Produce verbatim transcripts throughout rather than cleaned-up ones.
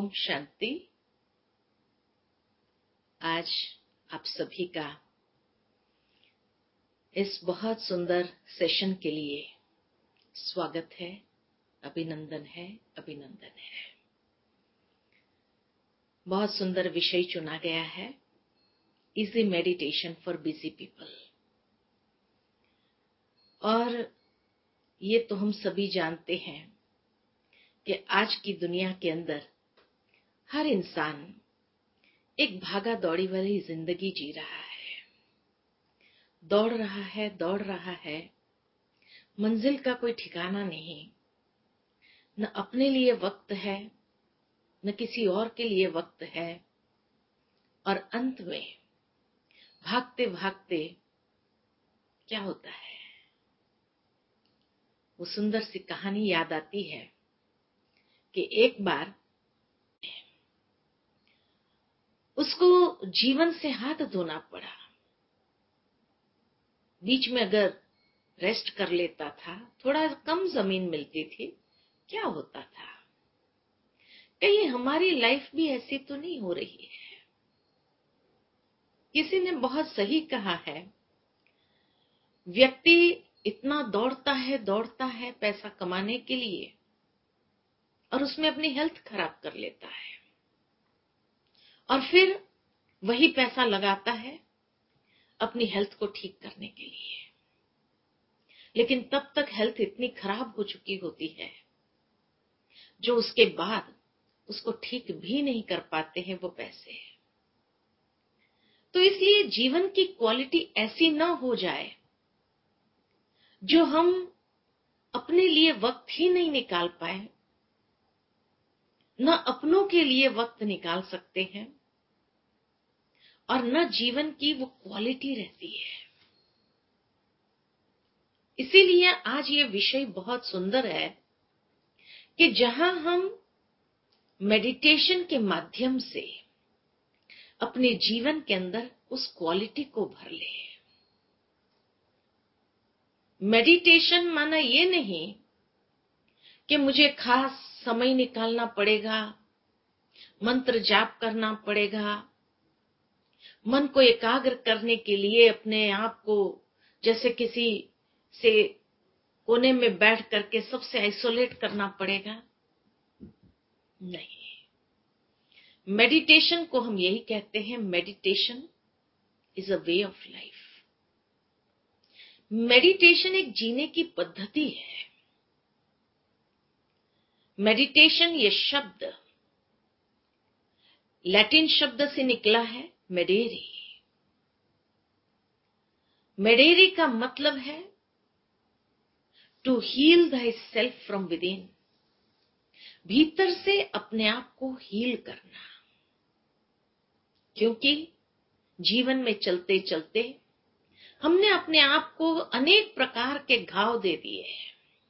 ओम शांति। आज आप सभी का इस बहुत सुंदर सेशन के लिए स्वागत है, अभिनंदन है, अभिनंदन है। बहुत सुंदर विषय चुना गया है, easy meditation for busy people. और ये तो हम सभी जानते हैं कि आज की दुनिया के अंदर हर इंसान एक भागा दौड़ी वाली जिंदगी जी रहा है, दौड़ रहा है दौड़ रहा है मंजिल का कोई ठिकाना नहीं। न अपने लिए वक्त है, न किसी और के लिए वक्त है। और अंत में भागते भागते क्या होता है, वो सुंदर सी कहानी याद आती है कि एक बार उसको जीवन से हाथ धोना पड़ा। बीच में अगर रेस्ट कर लेता था, थोड़ा कम जमीन मिलती थी, क्या होता था। कहीं हमारी लाइफ भी ऐसी तो नहीं हो रही है। किसी ने बहुत सही कहा है, व्यक्ति इतना दौड़ता है दौड़ता है पैसा कमाने के लिए और उसमें अपनी हेल्थ खराब कर लेता है, और फिर वही पैसा लगाता है अपनी हेल्थ को ठीक करने के लिए। लेकिन तब तक हेल्थ इतनी खराब हो चुकी होती है जो उसके बाद उसको ठीक भी नहीं कर पाते हैं वो पैसे। तो इसलिए जीवन की क्वालिटी ऐसी ना हो जाए जो हम अपने लिए वक्त ही नहीं निकाल पाए, न अपनों के लिए वक्त निकाल सकते हैं और न जीवन की वो क्वालिटी रहती है। इसीलिए आज ये विषय बहुत सुंदर है कि जहां हम मेडिटेशन के माध्यम से अपने जीवन के अंदर उस क्वालिटी को भर ले। मेडिटेशन माना ये नहीं कि मुझे खास समय निकालना पड़ेगा, मंत्र जाप करना पड़ेगा, मन को एकाग्र करने के लिए अपने आप को जैसे किसी से कोने में बैठ करके सबसे आइसोलेट करना पड़ेगा। नहीं, मेडिटेशन को हम यही कहते हैं, meditation is a way of life. Meditation एक जीने की पद्धति है। मेडिटेशन ये शब्द लैटिन शब्द से निकला है, मेडेरी। मेडेरी का मतलब है to heal thyself from within, भीतर से अपने आप को हील करना। क्योंकि जीवन में चलते चलते हमने अपने आप को अनेक प्रकार के घाव दे दिए हैं।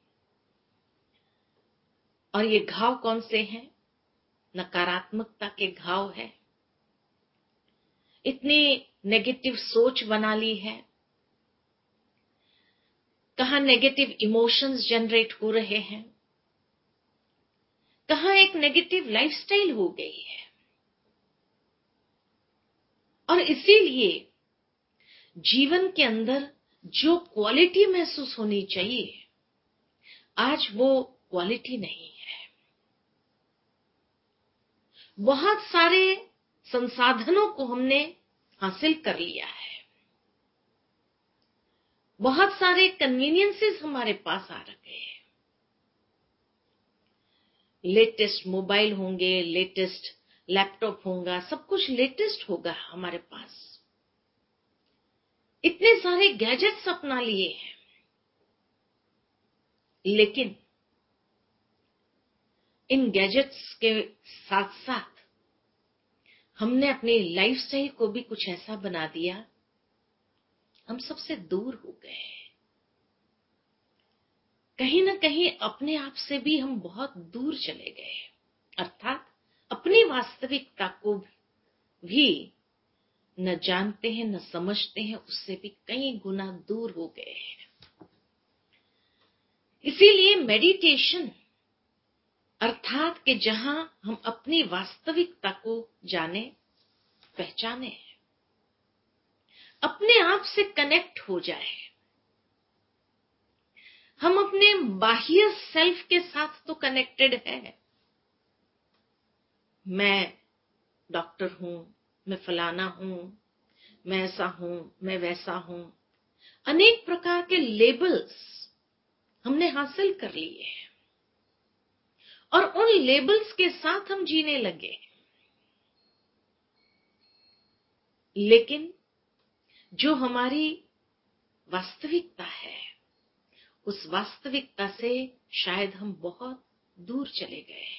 और ये घाव कौन से हैं? नकारात्मकता के घाव है। इतनी नेगेटिव सोच बना ली है, कहां नेगेटिव इमोशंस जनरेट हो रहे हैं, कहां एक नेगेटिव लाइफस्टाइल हो गई है। और इसीलिए जीवन के अंदर जो क्वालिटी महसूस होनी चाहिए, आज वो क्वालिटी नहीं है। बहुत सारे संसाधनों को हमने हासिल कर लिया है, बहुत सारे कन्वीनियंसेस हमारे पास आ रखे हैं। लेटेस्ट मोबाइल होंगे, लेटेस्ट लैपटॉप होगा, सब कुछ लेटेस्ट होगा हमारे पास। इतने सारे गैजेट्स अपना लिए हैं, लेकिन इन गैजेट्स के साथ साथ हमने अपनी लाइफस्टाइल को भी कुछ ऐसा बना दिया, हम सबसे दूर हो गए। कहीं ना कहीं अपने आप से भी हम बहुत दूर चले गए, अर्थात अपनी वास्तविकता को भी न जानते हैं, न समझते हैं, उससे भी कई गुना दूर हो गए हैं। इसीलिए मेडिटेशन अर्थात कि जहां हम अपनी वास्तविकता को जाने, पहचाने, अपने आप से कनेक्ट हो जाए। हम अपने बाह्य सेल्फ के साथ तो कनेक्टेड है। मैं डॉक्टर हूं, मैं फलाना हूं, मैं ऐसा हूं, मैं वैसा हूं। अनेक प्रकार के लेबल्स हमने हासिल कर लिए हैं और उन लेबल्स के साथ हम जीने लगे। लेकिन जो हमारी वास्तविकता है, उस वास्तविकता से शायद हम बहुत दूर चले गए हैं।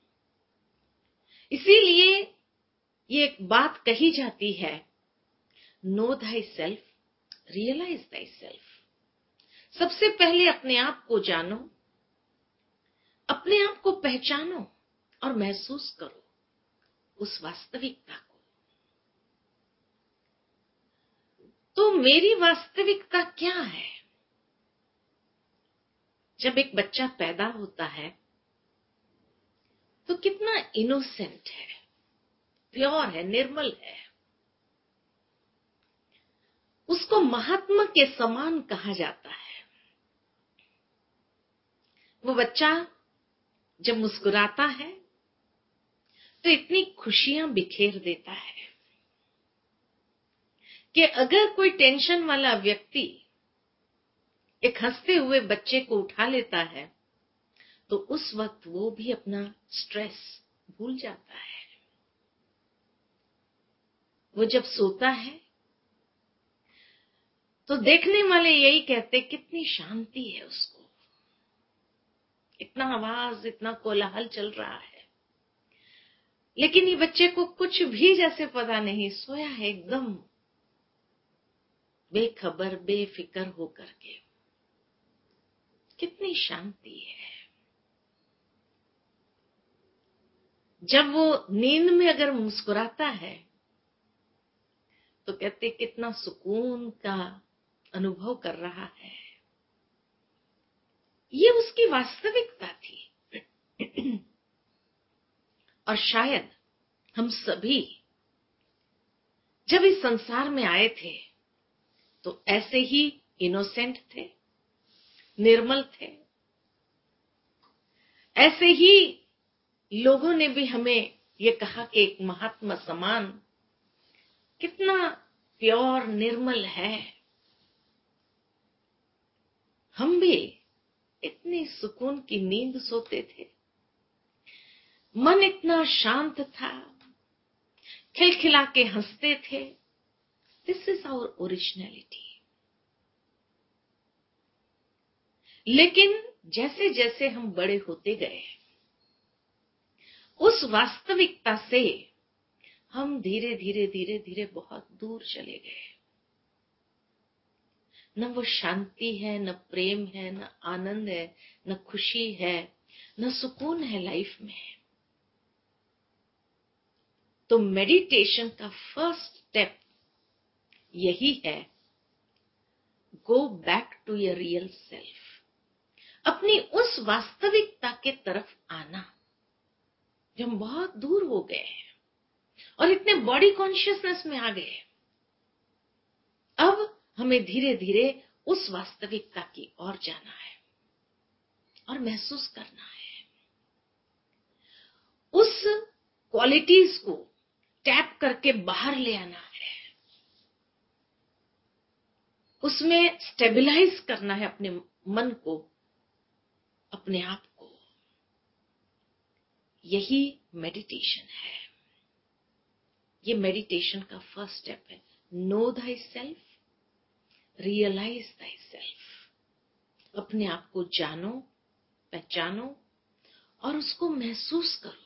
इसीलिए ये एक बात कही जाती है, know thyself, realize thyself. सबसे पहले अपने आप को जानो, अपने आप को पहचानो और महसूस करो उस वास्तविकता को। तो मेरी वास्तविकता क्या है? जब एक बच्चा पैदा होता है तो कितना इनोसेंट है, प्योर है, निर्मल है। उसको महात्मा के समान कहा जाता है। वो बच्चा जब मुस्कुराता है तो इतनी खुशियां बिखेर देता है कि अगर कोई टेंशन वाला व्यक्ति एक हंसते हुए बच्चे को उठा लेता है तो उस वक्त वो भी अपना स्ट्रेस भूल जाता है। वो जब सोता है तो देखने वाले यही कहते कितनी शांति है उसको, इतना आवाज, इतना कोलाहल चल रहा है, लेकिन ये बच्चे को कुछ भी जैसे पता नहीं, सोया है एकदम बेखबर, बेफिक्र होकर के। कितनी शांति है। जब वो नींद में अगर मुस्कुराता है तो कहते कितना सुकून का अनुभव कर रहा है। ये उसकी वास्तविकता थी। और शायद हम सभी जब इस संसार में आए थे तो ऐसे ही इनोसेंट थे, निर्मल थे। ऐसे ही लोगों ने भी हमें ये कहा कि एक महात्मा समान कितना प्योर, निर्मल है। हम भी इतनी सुकून की नींद सोते थे, मन इतना शांत था, खिलखिला के हंसते थे। This is our originality. लेकिन जैसे जैसे हम बड़े होते गए, उस वास्तविकता से हम धीरे धीरे धीरे धीरे बहुत दूर चले गए। न वो शांति है, न प्रेम है, न आनंद है, न खुशी है, न सुकून है लाइफ में। तो मेडिटेशन का फर्स्ट स्टेप यही है, go back to your real self. अपनी उस वास्तविकता के तरफ आना जो हम बहुत दूर हो गए हैं और इतने बॉडी कॉन्शियसनेस में आ गए। अब हमें धीरे धीरे उस वास्तविकता की ओर जाना है और महसूस करना है। उस क्वालिटीज को टैप करके बाहर ले आना है, उसमें स्टेबलाइज करना है अपने मन को, अपने आप को। यही मेडिटेशन है। ये मेडिटेशन का फर्स्ट स्टेप है। Know thyself, realize thyself. अपने आप को जानो, पहचानो और उसको महसूस करो।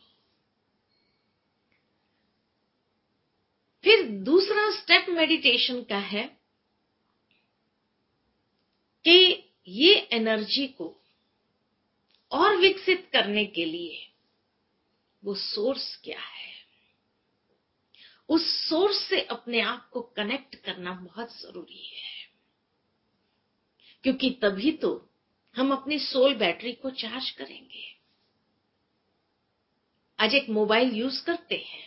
फिर दूसरा स्टेप मेडिटेशन का है कि ये एनर्जी को और विकसित करने के लिए वो सोर्स क्या है, उस सोर्स से अपने आप को कनेक्ट करना बहुत जरूरी है। क्योंकि तभी तो हम अपनी सोल बैटरी को चार्ज करेंगे। आज एक मोबाइल यूज करते हैं,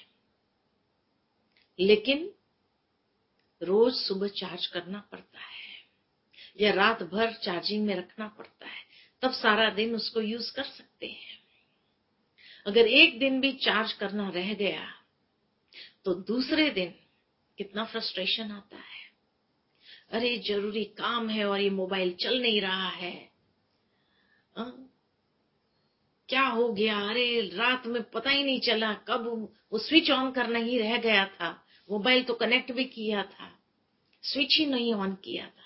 लेकिन रोज सुबह चार्ज करना पड़ता है या रात भर चार्जिंग में रखना पड़ता है, तब सारा दिन उसको यूज कर सकते हैं। अगर एक दिन भी चार्ज करना रह गया तो दूसरे दिन कितना फ्रस्ट्रेशन आता है। अरे जरूरी काम है और ये मोबाइल चल नहीं रहा है, आ? क्या हो गया, अरे रात में पता ही नहीं चला कब वो स्विच ऑन करना ही रह गया था, मोबाइल तो कनेक्ट भी किया था, स्विच ही नहीं ऑन किया था।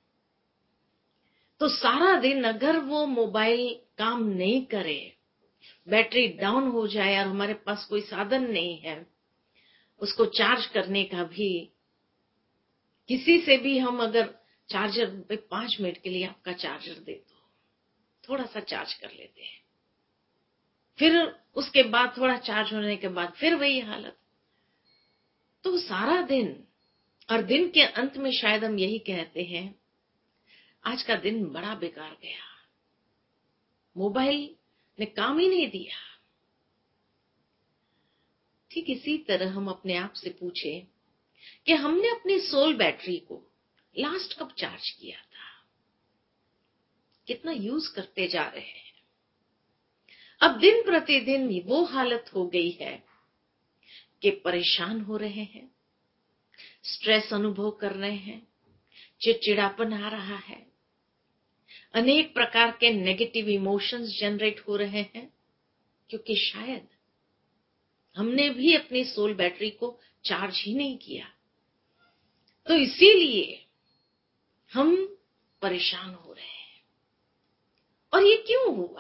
तो सारा दिन अगर वो मोबाइल काम नहीं करे, बैटरी डाउन हो जाए और हमारे पास कोई साधन नहीं है उसको चार्ज करने का भी, किसी से भी हम अगर चार्जर पे पांच मिनट के लिए आपका चार्जर दे दो, थोड़ा सा चार्ज कर लेते हैं, फिर उसके बाद थोड़ा चार्ज होने के बाद फिर वही हालत। तो सारा दिन, और दिन के अंत में शायद हम यही कहते हैं आज का दिन बड़ा बेकार गया, मोबाइल ने काम ही नहीं दिया। ठीक इसी तरह हम अपने आप से पूछें कि हमने अपनी सोल बैटरी को लास्ट कब चार्ज किया था, कितना यूज करते जा रहे हैं। अब दिन प्रतिदिन वो हालत हो गई है कि परेशान हो रहे हैं, स्ट्रेस अनुभव कर रहे हैं, चिड़चिड़ापन आ रहा है, अनेक प्रकार के नेगेटिव इमोशंस जनरेट हो रहे हैं, क्योंकि शायद हमने भी अपनी सोल बैटरी को चार्ज ही नहीं किया। तो इसीलिए हम परेशान हो रहे हैं। और ये क्यों हुआ?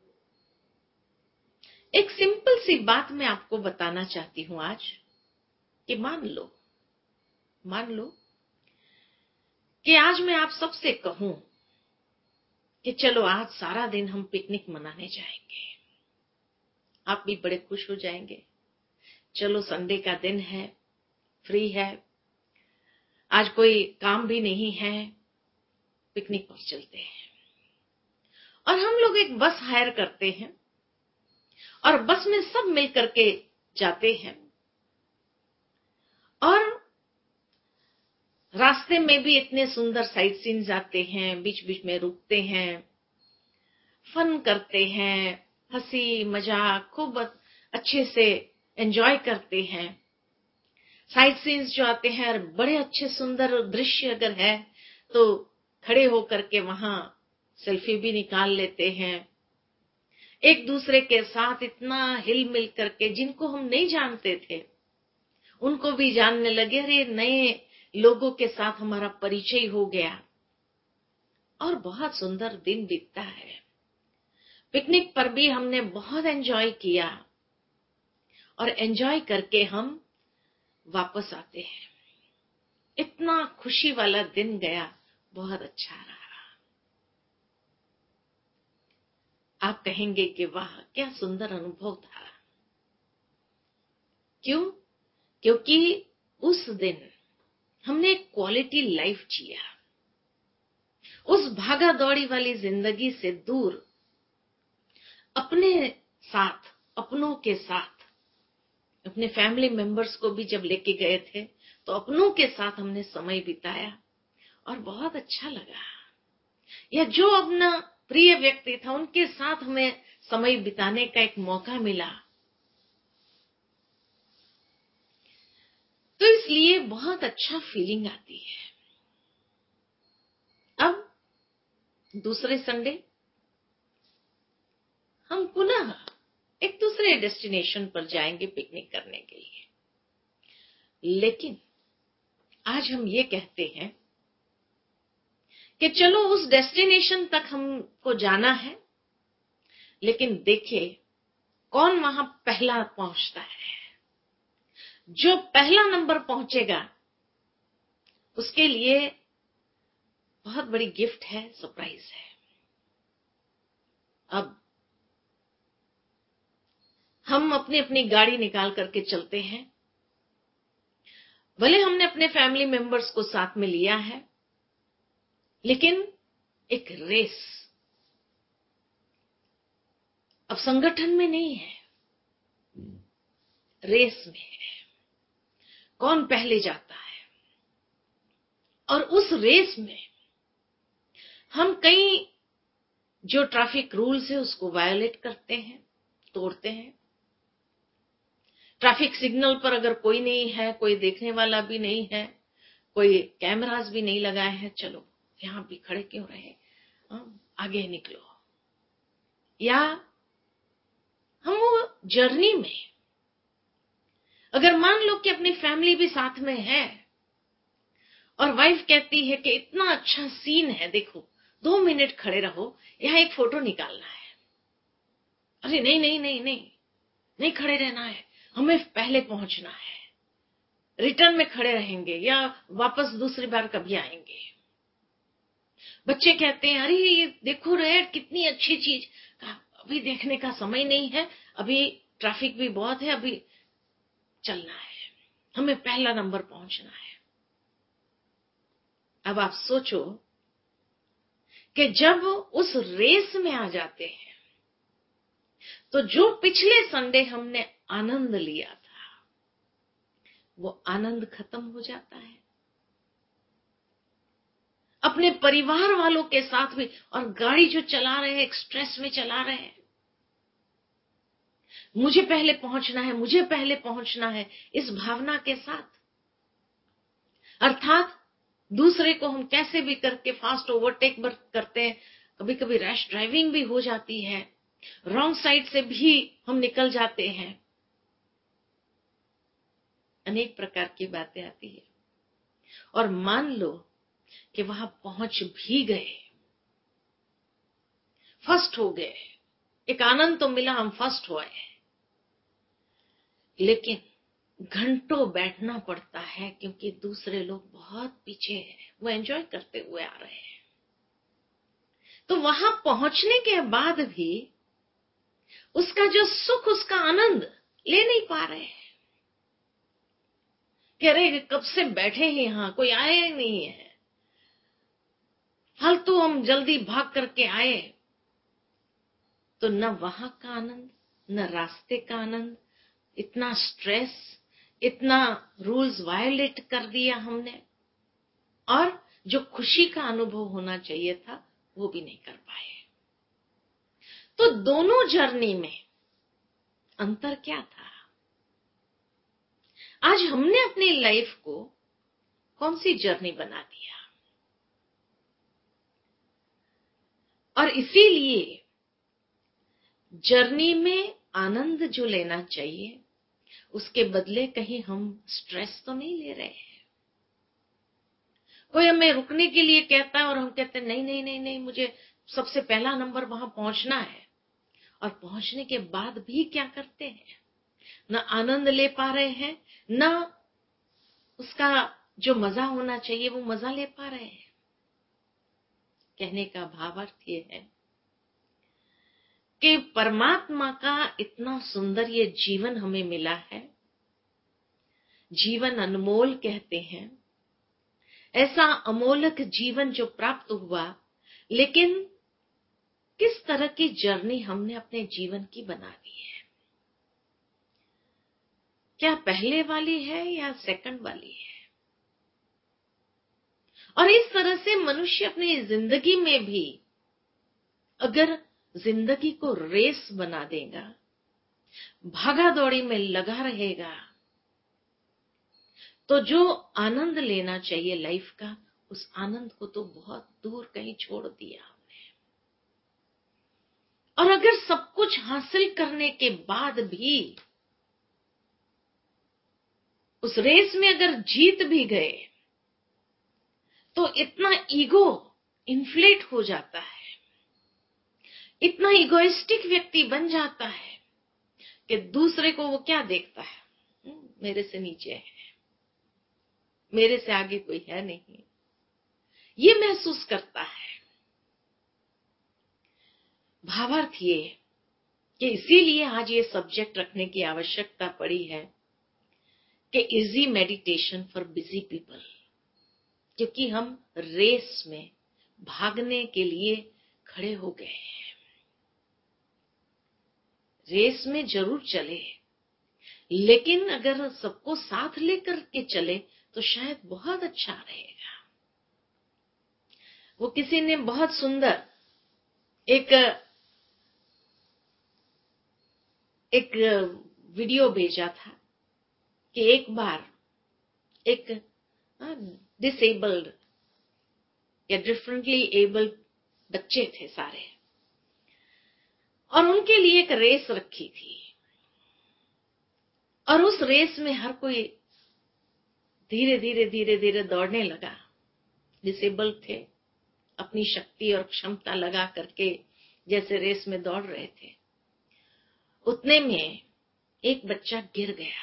एक सिंपल सी बात मैं आपको बताना चाहती हूं आज, कि मान लो मान लो कि आज मैं आप सबसे कहूं कि चलो आज सारा दिन हम पिकनिक मनाने जाएंगे, आप भी बड़े खुश हो जाएंगे। चलो संडे का दिन है, फ्री है, आज कोई काम भी नहीं है, पिकनिक पर चलते हैं। और हम लोग एक बस हायर करते हैं और बस में सब मिल करके जाते हैं, और रास्ते में भी इतने सुंदर साइट सीन्स आते हैं, बीच बीच में रुकते हैं, फन करते हैं, हंसी मजाक खूब अच्छे से एंजॉय करते हैं। साइट सीन्स जो आते हैं, बड़े अच्छे सुंदर दृश्य अगर है तो खड़े होकर के वहां सेल्फी भी निकाल लेते हैं। एक दूसरे के साथ इतना हिल मिल करके, जिनको हम नहीं जानते थे उनको भी जानने लगे, अरे नए लोगों के साथ हमारा परिचय हो गया और बहुत सुंदर दिन बीतता है। पिकनिक पर भी हमने बहुत एंजॉय किया और एंजॉय करके हम वापस आते हैं। इतना खुशी वाला दिन गया, बहुत अच्छा रहा। आप कहेंगे कि वाह क्या सुंदर अनुभव था। क्यों? क्योंकि उस दिन हमने एक क्वालिटी लाइफ जिया, उस भागा दौड़ी वाली जिंदगी से दूर अपने साथ, अपनों के साथ, अपने फैमिली मेंबर्स को भी जब लेके गए थे तो अपनों के साथ हमने समय बिताया और बहुत अच्छा लगा। या जो अपना प्रिय व्यक्ति था उनके साथ हमें समय बिताने का एक मौका मिला, तो इसलिए बहुत अच्छा फीलिंग आती है। अब दूसरे संडे हम पुनः एक दूसरे डेस्टिनेशन पर जाएंगे पिकनिक करने के लिए, लेकिन आज हम ये कहते हैं कि चलो उस डेस्टिनेशन तक हमको जाना है, लेकिन देखिए कौन वहां पहला पहुंचता है। जो पहला नंबर पहुंचेगा उसके लिए बहुत बड़ी गिफ्ट है, सरप्राइज है। अब हम अपनी अपनी गाड़ी निकाल करके चलते हैं, भले हमने अपने फैमिली मेंबर्स को साथ में लिया है, लेकिन एक रेस अब संगठन में नहीं है, रेस में है, कौन पहले जाता है। और उस रेस में हम कई जो ट्रैफिक रूल्स है उसको वायोलेट करते हैं, तोड़ते हैं। ट्रैफिक सिग्नल पर अगर कोई नहीं है, कोई देखने वाला भी नहीं है, कोई कैमरास भी नहीं लगाए हैं, चलो यहां भी खड़े क्यों रहे, आगे निकलो। या हम वो जर्नी में अगर मान लो कि अपनी फैमिली भी साथ में है और वाइफ कहती है कि इतना अच्छा सीन है, देखो दो मिनट खड़े रहो, यहां एक फोटो निकालना है। अरे नहीं नहीं नहीं नहीं नहीं खड़े रहना है, हमें पहले पहुंचना है, रिटर्न में खड़े रहेंगे या वापस दूसरी बार कभी आएंगे। बच्चे कहते हैं अरे ये देखो रेड कितनी अच्छी चीज, अभी देखने का समय नहीं है, अभी ट्रैफिक भी बहुत है, अभी चलना है, हमें पहला नंबर पहुंचना है। अब आप सोचो कि जब उस रेस में आ जाते हैं तो जो पिछले संडे हमने आनंद लिया था वो आनंद खत्म हो जाता है। अपने परिवार वालों के साथ भी, और गाड़ी जो चला रहे हैं एक्सप्रेस में चला रहे हैं, मुझे पहले पहुंचना है, मुझे पहले पहुंचना है, इस भावना के साथ, अर्थात दूसरे को हम कैसे भी करके फास्ट ओवरटेक करते हैं। कभी कभी रैश ड्राइविंग भी हो जाती है, रॉन्ग साइड से भी हम निकल जाते हैं, अनेक प्रकार की बातें आती है। और मान लो कि वहां पहुंच भी गए, फर्स्ट हो गए, एक आनंद तो मिला, हम फर्स्ट हुए, लेकिन घंटों बैठना पड़ता है क्योंकि दूसरे लोग बहुत पीछे हैं, वो एंजॉय करते हुए आ रहे हैं। तो वहां पहुंचने के बाद भी उसका जो सुख, उसका आनंद ले नहीं पा रहे हैं। कह रहे कब से बैठे हैं यहां, कोई आया ही नहीं है, फालतू हम जल्दी भाग करके आए। तो न वहां का आनंद, न रास्ते का आनंद, इतना स्ट्रेस, इतना रूल्स वायोलेट कर दिया हमने, और जो खुशी का अनुभव होना चाहिए था वो भी नहीं कर पाए। तो दोनों जर्नी में अंतर क्या था? आज हमने अपनी लाइफ को कौन सी जर्नी बना दिया, और इसीलिए जर्नी में आनंद जो लेना चाहिए उसके बदले कहीं हम स्ट्रेस तो नहीं ले रहे हैं। कोई हमें रुकने के लिए कहता है और हम कहते हैं नहीं नहीं नहीं नहीं मुझे सबसे पहला नंबर वहां पहुंचना है, और पहुंचने के बाद भी क्या करते हैं, न आनंद ले पा रहे हैं, न उसका जो मजा होना चाहिए वो मजा ले पा रहे हैं। कहने का भावार्थ ये है कि परमात्मा का इतना सुंदर ये जीवन हमें मिला है, जीवन अनमोल कहते हैं, ऐसा अमोलक जीवन जो प्राप्त हुआ, लेकिन किस तरह की जर्नी हमने अपने जीवन की बना दी है। क्या पहले वाली है या सेकंड वाली है? और इस तरह से मनुष्य अपनी जिंदगी में भी अगर जिंदगी को रेस बना देगा, भागा दौड़ी में लगा रहेगा, तो जो आनंद लेना चाहिए लाइफ का, उस आनंद को तो बहुत दूर कहीं छोड़ दिया हमने। और अगर सब कुछ हासिल करने के बाद भी उस रेस में अगर जीत भी गए तो इतना ईगो इन्फ्लेट हो जाता है, इतना इगोइस्टिक व्यक्ति बन जाता है कि दूसरे को वो क्या देखता है, मेरे से नीचे है, मेरे से आगे कोई है नहीं, ये महसूस करता है। भावार्थ ये कि इसीलिए आज ये सब्जेक्ट रखने की आवश्यकता पड़ी है कि easy meditation for busy people, क्योंकि हम रेस में भागने के लिए खड़े हो गए हैं। रेस में जरूर चले, लेकिन अगर सबको साथ लेकर के चले तो शायद बहुत अच्छा रहेगा। वो किसी ने बहुत सुंदर एक एक वीडियो भेजा था कि एक बार एक डिसेबल्ड या डिफरेंटली एबल्ड बच्चे थे सारे, और उनके लिए एक रेस रखी थी, और उस रेस में हर कोई धीरे धीरे धीरे धीरे दौड़ने लगा। डिसेबल्ड थे, अपनी शक्ति और क्षमता लगा करके जैसे रेस में दौड़ रहे थे। उतने में एक बच्चा गिर गया,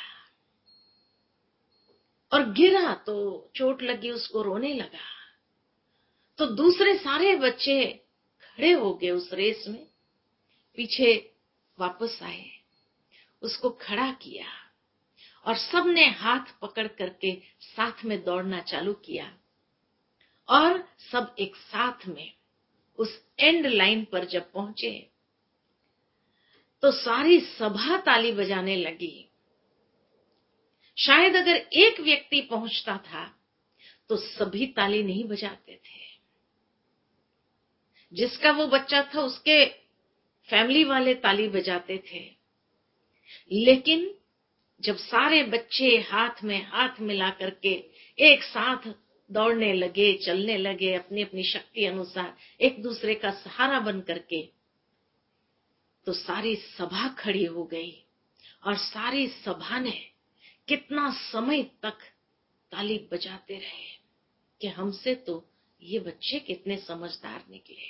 और गिरा तो चोट लगी, उसको रोने लगा। तो दूसरे सारे बच्चे खड़े हो गए उस रेस में, पीछे वापस आए, उसको खड़ा किया, और सबने हाथ पकड़ करके साथ में दौड़ना चालू किया। और सब एक साथ में उस एंड लाइन पर जब पहुंचे तो सारी सभा ताली बजाने लगी। शायद अगर एक व्यक्ति पहुंचता था तो सभी ताली नहीं बजाते थे। जिसका वो बच्चा था उसके फैमिली वाले ताली बजाते थे, लेकिन जब सारे बच्चे हाथ में हाथ मिला करके एक साथ दौड़ने लगे, चलने लगे, अपनी अपनी शक्ति अनुसार एक दूसरे का सहारा बन करके, तो सारी सभा खड़ी हो गई, और सारी सभा ने कितना समय तक ताली बजाते रहे कि हमसे तो ये बच्चे कितने समझदार निकले।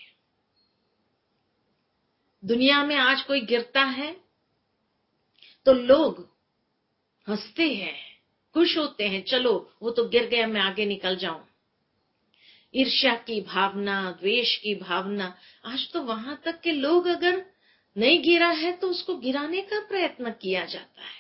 दुनिया में आज कोई गिरता है तो लोग हंसते हैं, खुश होते हैं, चलो वो तो गिर गया, मैं आगे निकल जाऊं। ईर्ष्या की भावना, द्वेष की भावना, आज तो वहां तक के लोग अगर नहीं गिरा है तो उसको गिराने का प्रयत्न किया जाता है।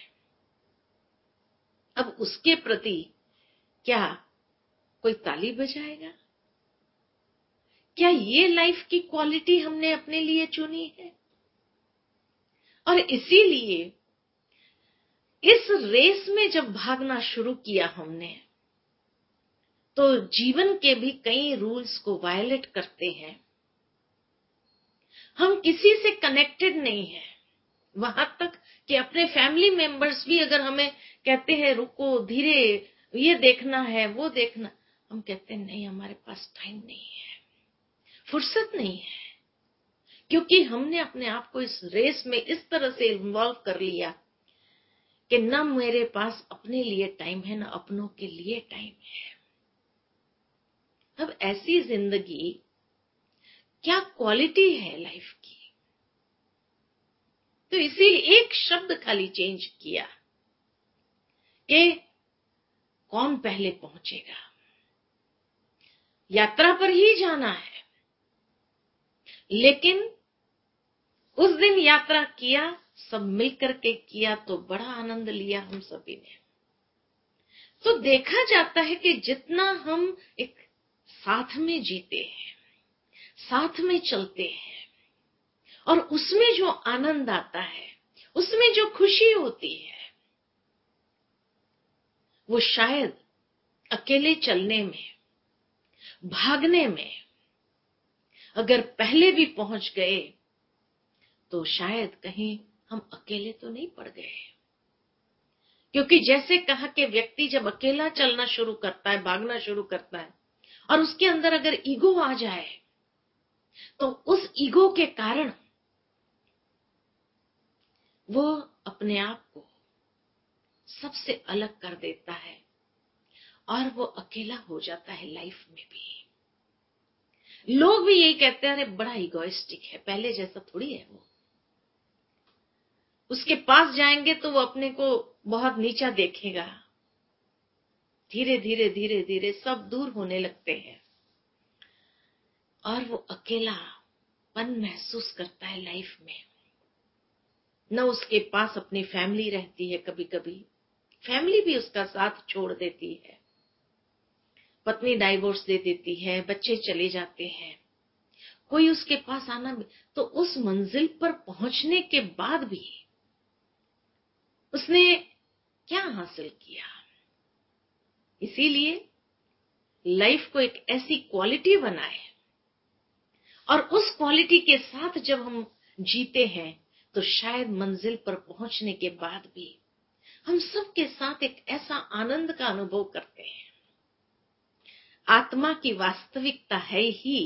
अब उसके प्रति क्या कोई ताली बजाएगा? क्या ये लाइफ की क्वालिटी हमने अपने लिए चुनी है? और इसीलिए इस रेस में जब भागना शुरू किया हमने, तो जीवन के भी कई रूल्स को वायलेट करते हैं। हम किसी से कनेक्टेड नहीं है, वहां तक कि अपने फैमिली मेंबर्स भी अगर हमें कहते हैं रुको, धीरे, ये देखना है, वो देखना, हम कहते हैं नहीं, हमारे पास टाइम नहीं है, फुर्सत नहीं है, क्योंकि हमने अपने आप को इस रेस में इस तरह से इन्वॉल्व कर लिया कि न मेरे पास अपने लिए टाइम है, न अपनों के लिए टाइम है। अब ऐसी जिंदगी क्या क्वालिटी है लाइफ की? तो इसीलिए एक शब्द खाली चेंज किया कि कौन पहले पहुंचेगा। यात्रा पर ही जाना है, लेकिन उस दिन यात्रा किया, सब मिलकर के किया, तो बड़ा आनंद लिया हम सभी ने। तो देखा जाता है कि जितना हम एक साथ में जीते हैं, साथ में चलते हैं, और उसमें जो आनंद आता है, उसमें जो खुशी होती है, वो शायद अकेले चलने में, भागने में अगर पहले भी पहुंच गए तो शायद कहीं हम अकेले तो नहीं पड़ गए। क्योंकि जैसे कहा कि व्यक्ति जब अकेला चलना शुरू करता है, भागना शुरू करता है, और उसके अंदर अगर ईगो आ जाए तो उस ईगो के कारण वो अपने आप को सबसे अलग कर देता है, और वो अकेला हो जाता है लाइफ में भी। लोग भी यही कहते हैं, अरे बड़ा इगोइस्टिक है, पहले जैसा थोड़ी है वो। उसके पास जाएंगे तो वो अपने को बहुत नीचा देखेगा। धीरे धीरे धीरे धीरे सब दूर होने लगते हैं, और वो अकेलापन महसूस करता है लाइफ में। न उसके पास अपनी फैमिली रहती है, कभी कभी फैमिली भी उसका साथ छोड़ देती है, पत्नी डाइवोर्स दे देती है, बच्चे चले जाते हैं, कोई उसके पास आना भी, तो उस मंजिल पर पहुंचने के बाद भी उसने क्या हासिल किया। इसीलिए लाइफ को एक ऐसी क्वालिटी बनाए, और उस क्वालिटी के साथ जब हम जीते हैं तो शायद मंजिल पर पहुंचने के बाद भी हम सबके साथ एक ऐसा आनंद का अनुभव करते हैं। आत्मा की वास्तविकता है ही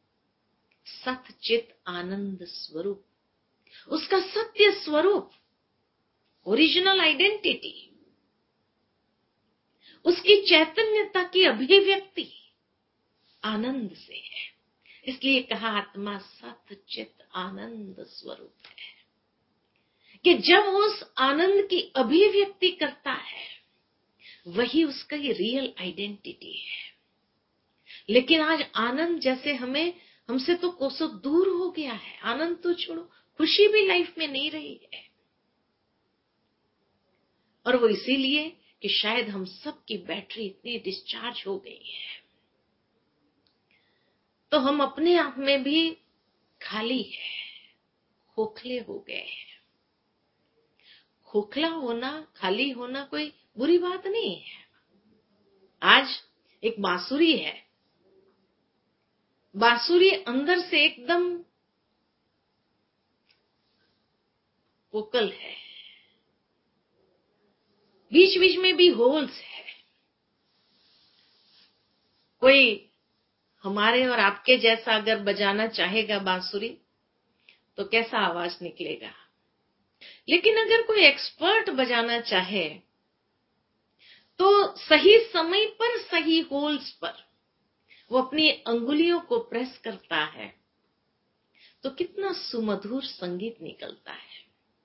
सतचित आनंद स्वरूप, उसका सत्य स्वरूप, ओरिजिनल आइडेंटिटी, उसकी चैतन्यता की अभिव्यक्ति आनंद से है। इसलिए कहा आत्मा सतचित आनंद स्वरूप है, कि जब उस आनंद की अभिव्यक्ति करता है वही उसका ही रियल आइडेंटिटी है। लेकिन आज आनंद जैसे हमें हमसे तो कोसों दूर हो गया है। आनंद तो छोड़ो, खुशी भी लाइफ में नहीं रही है। और वो इसीलिए कि शायद हम सबकी बैटरी इतनी डिस्चार्ज हो गई है, तो हम अपने आप में भी खाली है, खोखले हो गए हैं। खोखला होना, खाली होना कोई बुरी बात नहीं है। आज एक बांसुरी है, बांसुरी अंदर से एकदम वोकल है, बीच बीच में भी होल्स है। कोई हमारे और आपके जैसा अगर बजाना चाहेगा बांसुरी तो कैसा आवाज निकलेगा। लेकिन अगर कोई एक्सपर्ट बजाना चाहे तो सही समय पर सही होल्स पर वो अपनी अंगुलियों को प्रेस करता है तो कितना सुमधुर संगीत निकलता है।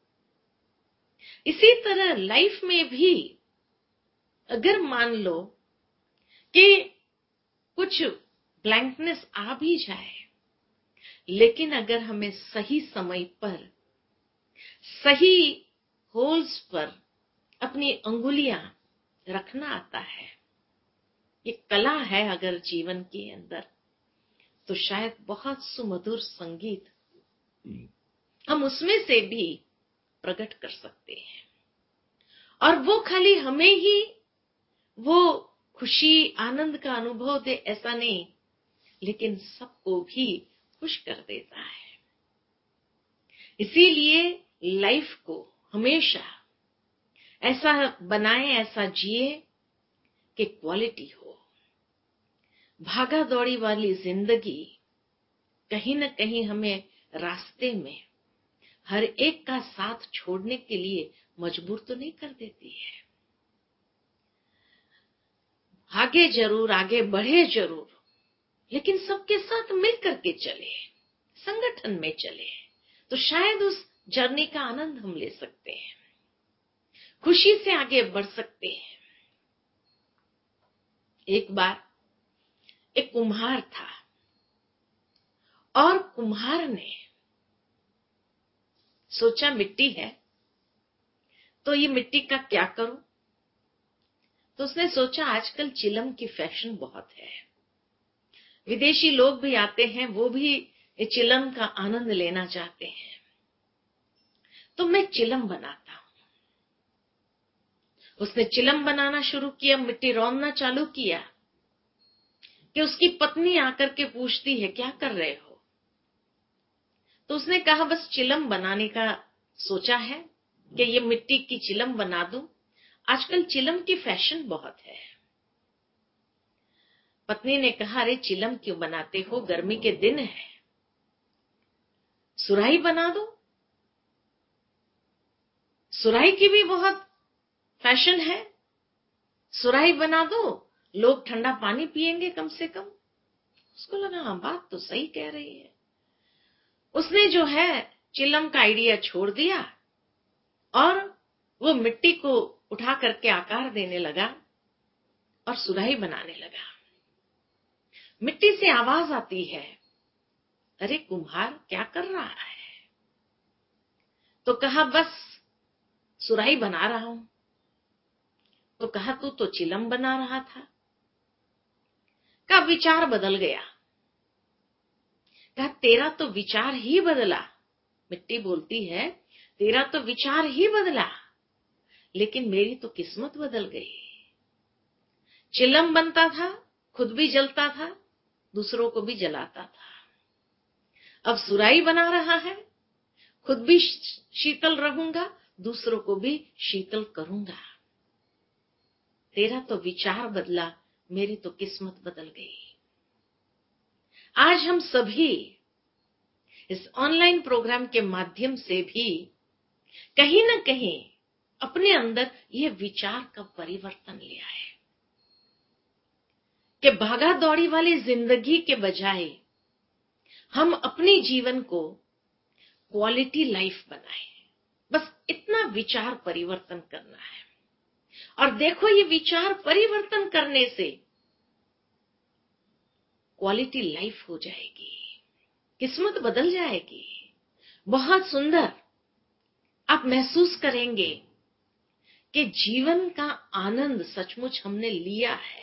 इसी तरह लाइफ में भी अगर मान लो कि कुछ ब्लैंकनेस आ भी जाए, लेकिन अगर हमें सही समय पर सही होल्स पर अपनी अंगुलियां रखना आता है, ये कला है अगर जीवन के अंदर, तो शायद बहुत सुमधुर संगीत हम उसमें से भी प्रकट कर सकते हैं। और वो खाली हमें ही वो खुशी आनंद का अनुभव दे ऐसा नहीं, लेकिन सबको भी खुश कर देता है। इसीलिए लाइफ को हमेशा ऐसा बनाए, ऐसा जिए कि क्वालिटी हो। भागा दौड़ी वाली जिंदगी कहीं न कहीं हमें रास्ते में हर एक का साथ छोड़ने के लिए मजबूर तो नहीं कर देती है। आगे जरूर, आगे बढ़े जरूर, लेकिन सबके साथ मिल करके चले, संगठन में चले, तो शायद उस जर्नी का आनंद हम ले सकते हैं, खुशी से आगे बढ़ सकते हैं। एक बार एक कुम्हार था और कुम्हार ने सोचा मिट्टी है तो ये मिट्टी का क्या करूं। तो उसने सोचा आजकल चिलम की फैशन बहुत है, विदेशी लोग भी आते हैं, वो भी चिलम का आनंद लेना चाहते हैं, तो मैं चिलम बनाता हूं। उसने चिलम बनाना शुरू किया, मिट्टी रौंदना चालू किया कि उसकी पत्नी आकर के पूछती है क्या कर रहे हो। तो उसने कहा बस चिलम बनाने का सोचा है कि ये मिट्टी की चिलम बना दूं, आजकल चिलम की फैशन बहुत है। पत्नी ने कहा अरे चिलम क्यों बनाते हो, गर्मी के दिन है, सुराही बना दो, सुराही की भी बहुत फैशन है, सुराही बना दो, लोग ठंडा पानी पिएंगे कम से कम। उसको लगा हाँ बात तो सही कह रही है। उसने जो है चिलम का आइडिया छोड़ दिया और वो मिट्टी को उठा करके आकार देने लगा और सुराही बनाने लगा। मिट्टी से आवाज आती है, अरे कुम्हार क्या कर रहा है। तो कहा बस सुराही बना रहा हूं। तो कहा तू तो चिलम बना रहा था। का विचार बदल गया। कहा तेरा तो विचार ही बदला। मिट्टी बोलती है तेरा तो विचार ही बदला, लेकिन मेरी तो किस्मत बदल गई। चिलम बनता था, खुद भी जलता था, दूसरों को भी जलाता था। अब सुराही बना रहा है, खुद भी शीतल रहूंगा, दूसरों को भी शीतल करूंगा। तेरा तो विचार बदला, मेरी तो किस्मत बदल गई। आज हम सभी इस ऑनलाइन प्रोग्राम के माध्यम से भी कहीं ना कहीं अपने अंदर यह विचार का परिवर्तन ले आए कि भागा दौड़ी वाली जिंदगी के बजाय हम अपने जीवन को क्वालिटी लाइफ बनाए। बस इतना विचार परिवर्तन करना है। और देखो, ये विचार परिवर्तन करने से क्वालिटी लाइफ हो जाएगी, किस्मत बदल जाएगी। बहुत सुंदर आप महसूस करेंगे कि जीवन का आनंद सचमुच हमने लिया है।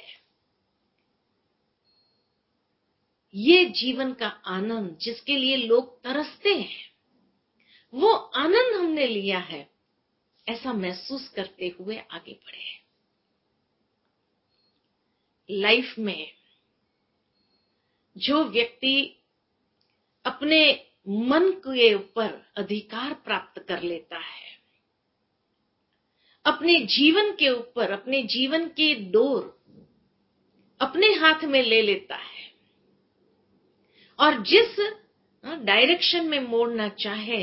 ये जीवन का आनंद जिसके लिए लोग तरसते हैं, वो आनंद हमने लिया है, ऐसा महसूस करते हुए आगे बढ़े। लाइफ में जो व्यक्ति अपने मन के ऊपर अधिकार प्राप्त कर लेता है, अपने जीवन के ऊपर अपने जीवन की डोर अपने हाथ में ले लेता है और जिस डायरेक्शन में मोड़ना चाहे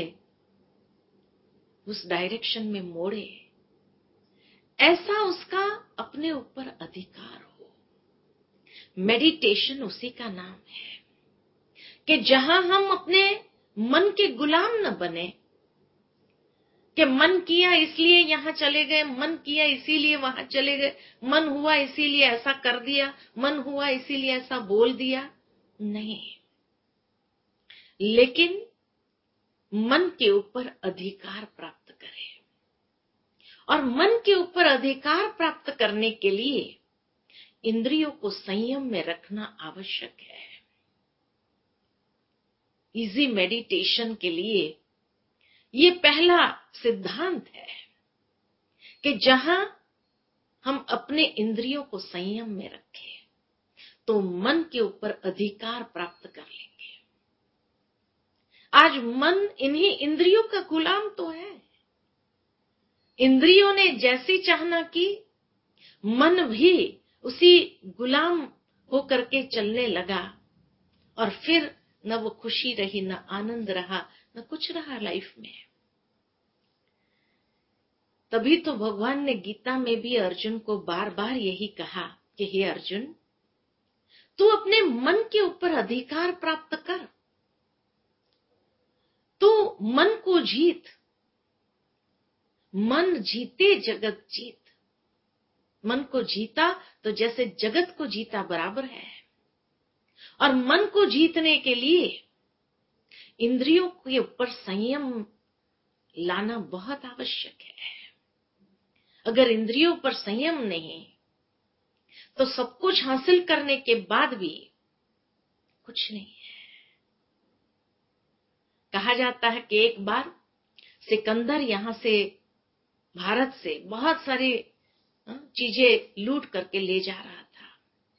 उस डायरेक्शन में मोड़े, ऐसा उसका अपने ऊपर अधिकार हो। मेडिटेशन उसी का नाम है कि जहां हम अपने मन के गुलाम न बने कि मन किया इसलिए यहां चले गए, मन किया इसीलिए वहां चले गए, मन हुआ इसीलिए ऐसा कर दिया, मन हुआ इसीलिए ऐसा बोल दिया। नहीं, लेकिन मन के ऊपर अधिकार प्राप्त करें। और मन के ऊपर अधिकार प्राप्त करने के लिए इंद्रियों को संयम में रखना आवश्यक है। इजी मेडिटेशन के लिए ये पहला सिद्धांत है कि जहां हम अपने इंद्रियों को संयम में रखें तो मन के ऊपर अधिकार प्राप्त कर लेंगे। आज मन इन्हीं इंद्रियों का गुलाम तो है। इंद्रियों ने जैसी चाहना की, मन भी उसी गुलाम होकर के चलने लगा और फिर न वो खुशी रही, न आनंद रहा, न कुछ रहा लाइफ में। तभी तो भगवान ने गीता में भी अर्जुन को बार बार यही कहा कि हे अर्जुन, तू अपने मन के ऊपर अधिकार प्राप्त कर, तू मन को जीत। मन जीते जगत जीत। मन को जीता तो जैसे जगत को जीता बराबर है। और मन को जीतने के लिए इंद्रियों के ऊपर संयम लाना बहुत आवश्यक है। अगर इंद्रियों पर संयम नहीं तो सब कुछ हासिल करने के बाद भी कुछ नहीं है। कहा जाता है कि एक बार सिकंदर यहां से भारत से बहुत सारी चीजें लूट करके ले जा रहा था।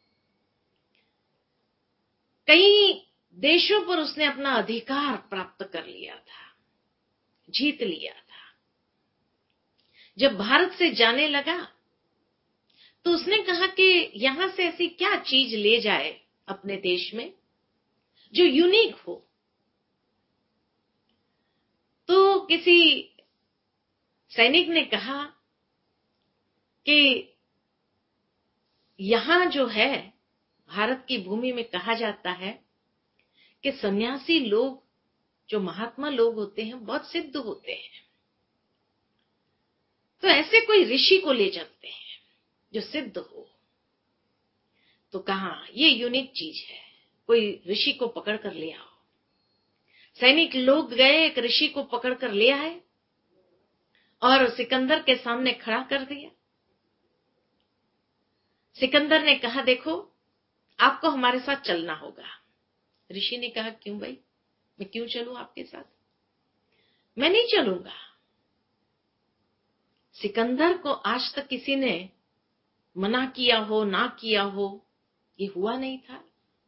कई देशों पर उसने अपना अधिकार प्राप्त कर लिया था, जीत लिया था। जब भारत से जाने लगा तो उसने कहा कि यहां से ऐसी क्या चीज ले जाए अपने देश में जो यूनिक हो। तो किसी सैनिक ने कहा कि यहां जो है भारत की भूमि में कहा जाता है कि सन्यासी लोग, जो महात्मा लोग होते हैं, बहुत सिद्ध होते हैं। तो ऐसे कोई ऋषि को ले चलते हैं जो सिद्ध हो। तो कहा ये यूनिक चीज है, कोई ऋषि को पकड़ कर ले आओ। सैनिक लोग गए, एक ऋषि को पकड़ कर ले आए और सिकंदर के सामने खड़ा कर दिया। सिकंदर ने कहा, देखो आपको हमारे साथ चलना होगा। ऋषि ने कहा, क्यों भाई, मैं क्यों चलूं आपके साथ? मैं नहीं चलूंगा। सिकंदर को आज तक किसी ने मना किया हो, ना किया हो, ये हुआ नहीं था।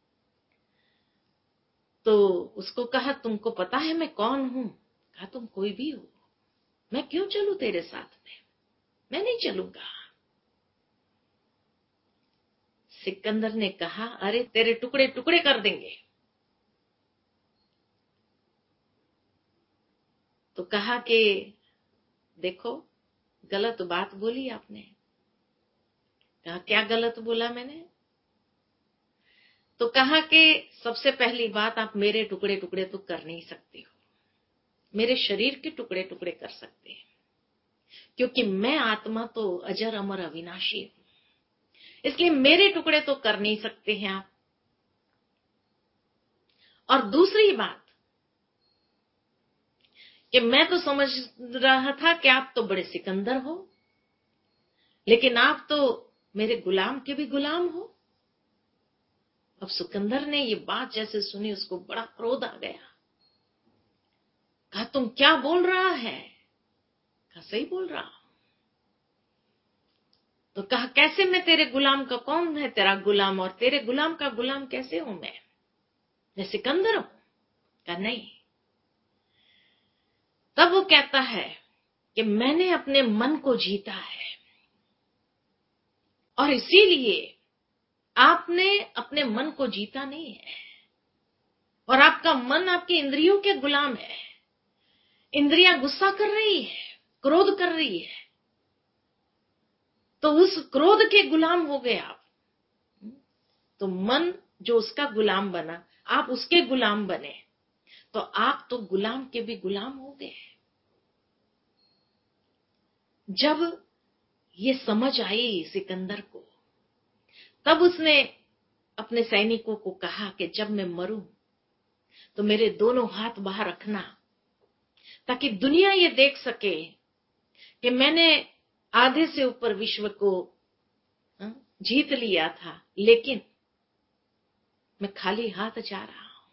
तो उसको कहा, तुमको पता है मैं कौन हूं? कहा, तुम कोई भी हो, मैं क्यों चलूं तेरे साथ में, मैं नहीं चलूंगा। सिकंदर ने कहा, अरे तेरे टुकड़े टुकड़े कर देंगे। तो कहा कि देखो, गलत बात बोली आपने। कहा, क्या गलत बोला मैंने? तो कहा कि सबसे पहली बात, आप मेरे टुकड़े टुकड़े तो कर नहीं सकते हो, मेरे शरीर के टुकड़े टुकड़े कर सकते हैं, क्योंकि मैं आत्मा तो अजर अमर अविनाशी हूं, इसलिए मेरे टुकड़े तो कर नहीं सकते हैं आप। और दूसरी बात कि मैं तो समझ रहा था कि आप तो बड़े सिकंदर हो, लेकिन आप तो मेरे गुलाम के भी गुलाम हो। अब सिकंदर ने ये बात जैसे सुनी, उसको बड़ा क्रोध आ गया। कहा, तुम क्या बोल रहा है? कहा, सही बोल रहा हूं। तो कहा, कैसे मैं तेरे गुलाम का, कौन है तेरा गुलाम, और तेरे गुलाम का गुलाम कैसे हूं मैं? मैं सिकंदर हूं। कहा, नहीं। तब वो कहता है कि मैंने अपने मन को जीता है, और इसीलिए आपने अपने मन को जीता नहीं है, और आपका मन आपकी इंद्रियों के गुलाम है। इंद्रियां गुस्सा कर रही है, क्रोध कर रही है, तो उस क्रोध के गुलाम हो गए आप। तो मन जो उसका गुलाम बना, आप उसके गुलाम बने, तो आप तो गुलाम के भी गुलाम हो गए। जब ये समझ आई सिकंदर को, तब उसने अपने सैनिकों को कहा कि जब मैं मरूं तो मेरे दोनों हाथ बाहर रखना, ताकि दुनिया ये देख सके कि मैंने आधे से ऊपर विश्व को जीत लिया था, लेकिन मैं खाली हाथ जा रहा हूं।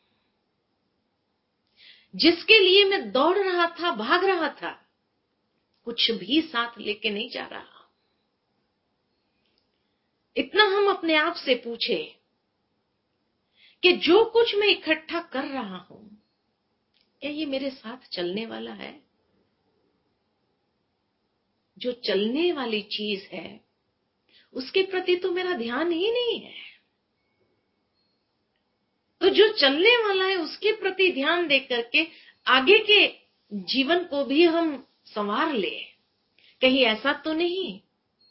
जिसके लिए मैं दौड़ रहा था, भाग रहा था, कुछ भी साथ लेके नहीं जा रहा। इतना हम अपने आप से पूछे कि जो कुछ मैं इकट्ठा कर रहा हूं, क्या ये मेरे साथ चलने वाला है? जो चलने वाली चीज है, उसके प्रति तो मेरा ध्यान ही नहीं है। तो जो चलने वाला है, उसके प्रति ध्यान दे करके आगे के जीवन को भी हम संवार ले। कहीं ऐसा तो नहीं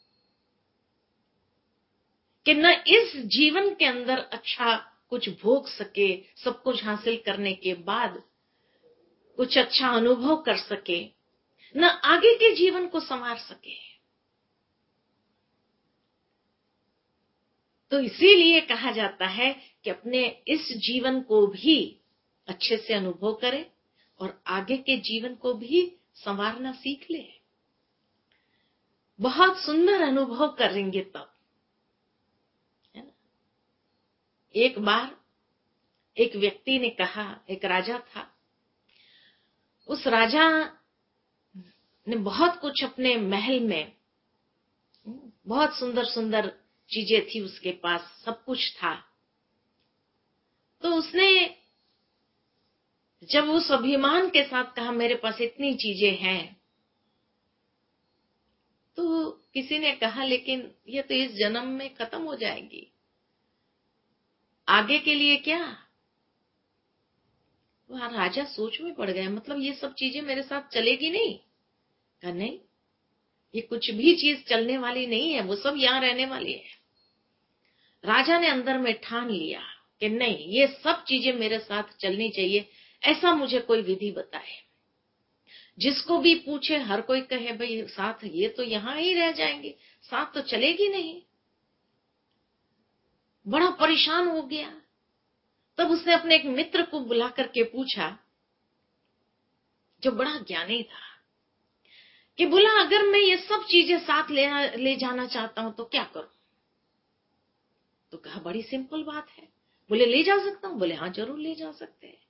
कि न इस जीवन के अंदर अच्छा कुछ भोग सके, सब कुछ हासिल करने के बाद कुछ अच्छा अनुभव कर सके, न आगे के जीवन को संवार सके। तो इसीलिए कहा जाता है कि अपने इस जीवन को भी अच्छे से अनुभव करें और आगे के जीवन को भी संवारना सीख ले। बहुत सुंदर अनुभव करेंगे तब, है ना। एक बार एक व्यक्ति ने कहा, एक राजा था, उस राजा ने बहुत कुछ अपने महल में, बहुत सुंदर सुंदर चीजें थी उसके पास, सब कुछ था। तो उसने जब उस अभिमान के साथ कहा मेरे पास इतनी चीजें हैं, तो किसी ने कहा लेकिन ये तो इस जन्म में खत्म हो जाएगी, आगे के लिए क्या? वह राजा सोच में पड़ गया, मतलब ये सब चीजें मेरे साथ चलेगी नहीं? कहा नहीं, ये कुछ भी चीज चलने वाली नहीं है, वो सब यहां रहने वाली है। राजा ने अंदर में ठान लिया कि नहीं, ये सब चीजें मेरे साथ चलनी चाहिए, ऐसा मुझे कोई विधि बताए। जिसको भी पूछे हर कोई कहे भाई साथ ये तो यहां ही रह जाएंगे, साथ तो चलेगी नहीं। बड़ा परेशान हो गया। तब उसने अपने एक मित्र को बुला करके पूछा, जो बड़ा ज्ञानी था, कि बोला अगर मैं ये सब चीजें साथ ले, ले जाना चाहता हूं तो क्या करूं? तो कहा बड़ी सिंपल बात है। बोले ले जा सकता हूं? बोले हाँ जरूर ले जा सकते हैं।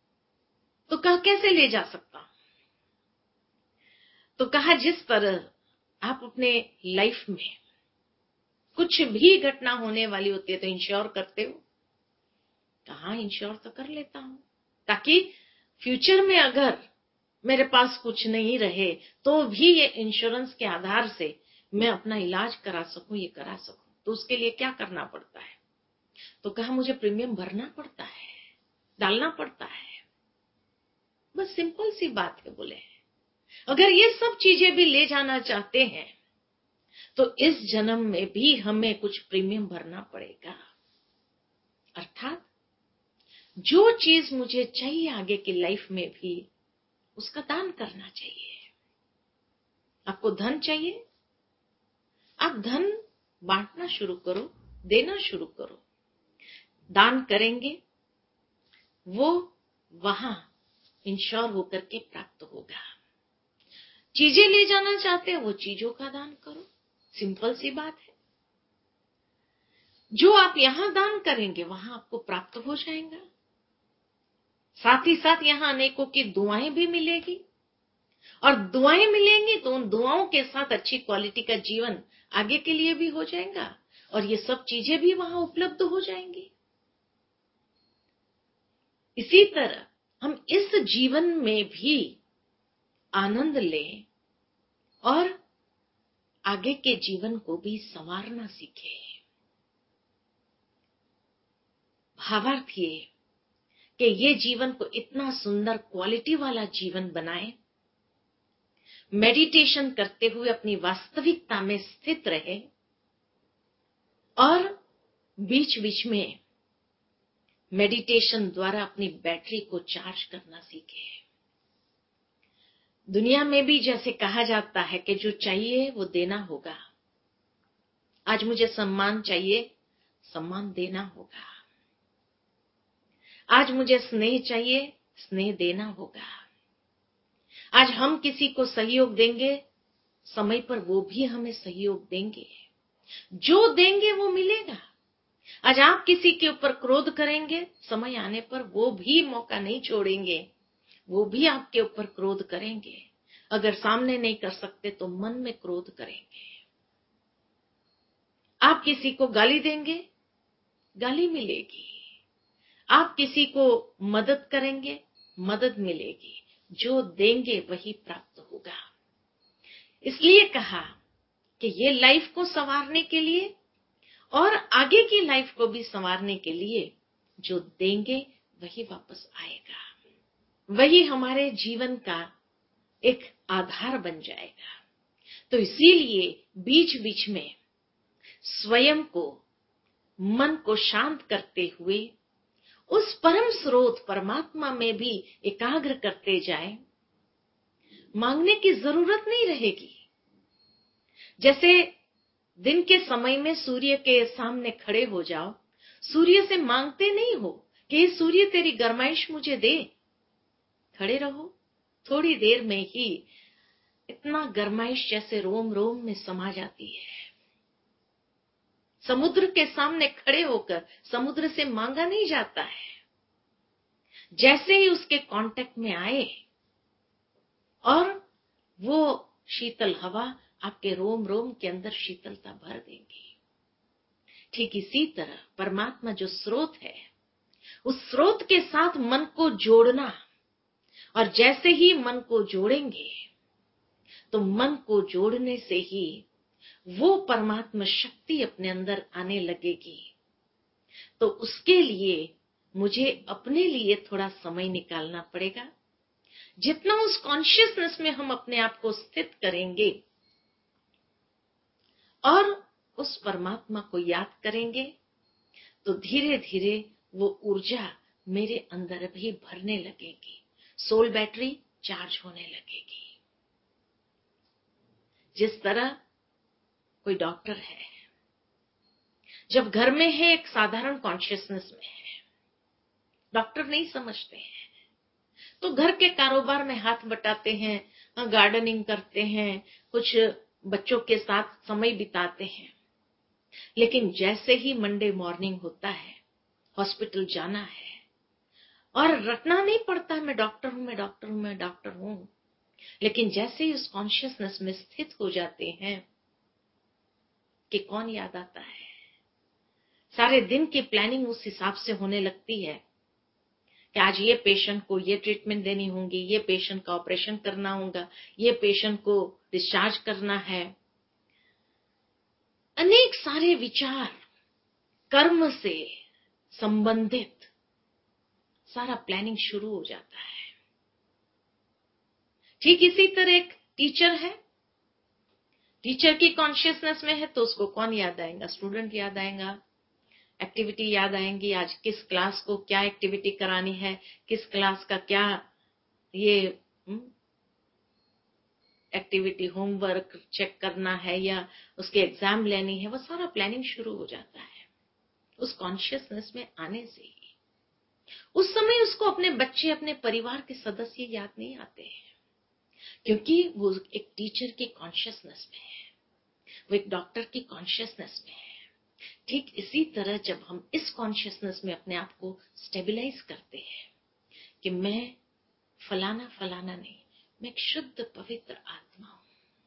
तो कहा कैसे ले जा सकता हूं? तो कहा जिस तरह आप अपने लाइफ में कुछ भी घटना होने वाली होती है तो इंश्योर करते हो? कहाँ इंश्योर तो कर लेता हूं, ताकि फ्यूचर में अगर मेरे पास कुछ नहीं रहे तो भी ये इंश्योरेंस के आधार से मैं अपना इलाज करा सकूं, ये करा सकूं। तो उसके लिए क्या करना पड़ता है? तो कहा मुझे प्रीमियम भरना पड़ता है, डालना पड़ता है। बस सिंपल सी बात है। बोले अगर ये सब चीजें भी ले जाना चाहते हैं तो इस जन्म में भी हमें कुछ प्रीमियम भरना पड़ेगा। अर्थात जो चीज मुझे चाहिए आगे की लाइफ में भी उसका दान करना चाहिए। आपको धन चाहिए, आप धन बांटना शुरू करो, देना शुरू करो। दान करेंगे वो वहां इंश्योर होकर के प्राप्त होगा। चीजें ले जाना चाहते हैं वो चीजों का दान करो, सिंपल सी बात है। जो आप यहां दान करेंगे वहां आपको प्राप्त हो जाएगा। साथ ही साथ यहां अनेकों की दुआएं भी मिलेगी, और दुआएं मिलेंगी तो उन दुआओं के साथ अच्छी क्वालिटी का जीवन आगे के लिए भी हो जाएगा, और ये सब चीजें भी वहां उपलब्ध हो जाएंगी। इसी तरह हम इस जीवन में भी आनंद लें और आगे के जीवन को भी संवारना सीखें। भावार्थ ये कि ये जीवन को इतना सुंदर क्वालिटी वाला जीवन बनाएं, मेडिटेशन करते हुए अपनी वास्तविकता में स्थित रहे और बीच बीच में मेडिटेशन द्वारा अपनी बैटरी को चार्ज करना सीखे। दुनिया में भी जैसे कहा जाता है कि जो चाहिए वो देना होगा। आज मुझे सम्मान चाहिए, सम्मान देना होगा। आज मुझे स्नेह चाहिए, स्नेह देना होगा। आज हम किसी को सहयोग देंगे, समय पर वो भी हमें सहयोग देंगे। जो देंगे वो मिलेगा। आज आप किसी के ऊपर क्रोध करेंगे, समय आने पर वो भी मौका नहीं छोड़ेंगे, वो भी आपके ऊपर क्रोध करेंगे। अगर सामने नहीं कर सकते तो मन में क्रोध करेंगे। आप किसी को गाली देंगे, गाली मिलेगी। आप किसी को मदद करेंगे, मदद मिलेगी। जो देंगे वही प्राप्त होगा। इसलिए कहा कि ये लाइफ को संवारने के लिए और आगे की लाइफ को भी संवारने के लिए जो देंगे वही वापस आएगा, वही हमारे जीवन का एक आधार बन जाएगा। तो इसीलिए बीच बीच में स्वयं को, मन को शांत करते हुए उस परम स्रोत परमात्मा में भी एकाग्र करते जाएं। मांगने की जरूरत नहीं रहेगी। जैसे दिन के समय में सूर्य के सामने खड़े हो जाओ, सूर्य से मांगते नहीं हो कि सूर्य तेरी गरमाइश मुझे दे। खड़े रहो, थोड़ी देर में ही इतना गरमाइश जैसे रोम रोम में समा जाती है। समुद्र के सामने खड़े होकर समुद्र से मांगा नहीं जाता है। जैसे ही उसके कांटेक्ट में आए और वो शीतल हवा आपके रोम रोम के अंदर शीतलता भर देंगी। ठीक इसी तरह परमात्मा जो स्रोत है, उस स्रोत के साथ मन को जोड़ना, और जैसे ही मन को जोड़ेंगे तो मन को जोड़ने से ही वो परमात्मा शक्ति अपने अंदर आने लगेगी। तो उसके लिए मुझे अपने लिए थोड़ा समय निकालना पड़ेगा। जितना उस कॉन्शियसनेस में हम अपने आप को स्थित करेंगे और उस परमात्मा को याद करेंगे तो धीरे धीरे वो ऊर्जा मेरे अंदर भी भरने लगेगी, सोल बैटरी चार्ज होने लगेगी। जिस तरह कोई डॉक्टर है, जब घर में है एक साधारण कॉन्शियसनेस में है, डॉक्टर नहीं समझते हैं तो घर के कारोबार में हाथ बटाते हैं, गार्डनिंग करते हैं, कुछ बच्चों के साथ समय बिताते हैं। लेकिन जैसे ही मंडे मॉर्निंग होता है, हॉस्पिटल जाना है और रटना नहीं पड़ता मैं डॉक्टर हूं, मैं डॉक्टर हूं, मैं डॉक्टर हूं। लेकिन जैसे ही उस कॉन्शियसनेस में स्थित हो जाते हैं कि कौन याद आता है, सारे दिन की प्लानिंग उस हिसाब से होने लगती है कि आज ये पेशेंट को ये ट्रीटमेंट देनी होगी, ये पेशेंट का ऑपरेशन करना होगा, ये पेशेंट को डिस्चार्ज करना है। अनेक सारे विचार, कर्म से संबंधित सारा प्लानिंग शुरू हो जाता है। ठीक इसी तरह एक टीचर है, टीचर की कॉन्शियसनेस में है तो उसको कौन याद आएगा? स्टूडेंट याद आएगा, एक्टिविटी याद आएंगी, आज किस क्लास को क्या एक्टिविटी करानी है, किस क्लास का क्या ये एक्टिविटी होमवर्क चेक करना है या उसके एग्जाम लेनी है, वो सारा प्लानिंग शुरू हो जाता है उस कॉन्शियसनेस में आने से ही। उस समय उसको अपने बच्चे, अपने परिवार के सदस्य याद नहीं आते हैं, क्योंकि वो एक टीचर की कॉन्शियसनेस में है, वो एक डॉक्टर की कॉन्शियसनेस में है। ठीक इसी तरह जब हम इस कॉन्शियसनेस में अपने आप को स्टेबलाइज करते हैं कि मैं फलाना फलाना नहीं, मैं एक शुद्ध पवित्र आत्मा हूं,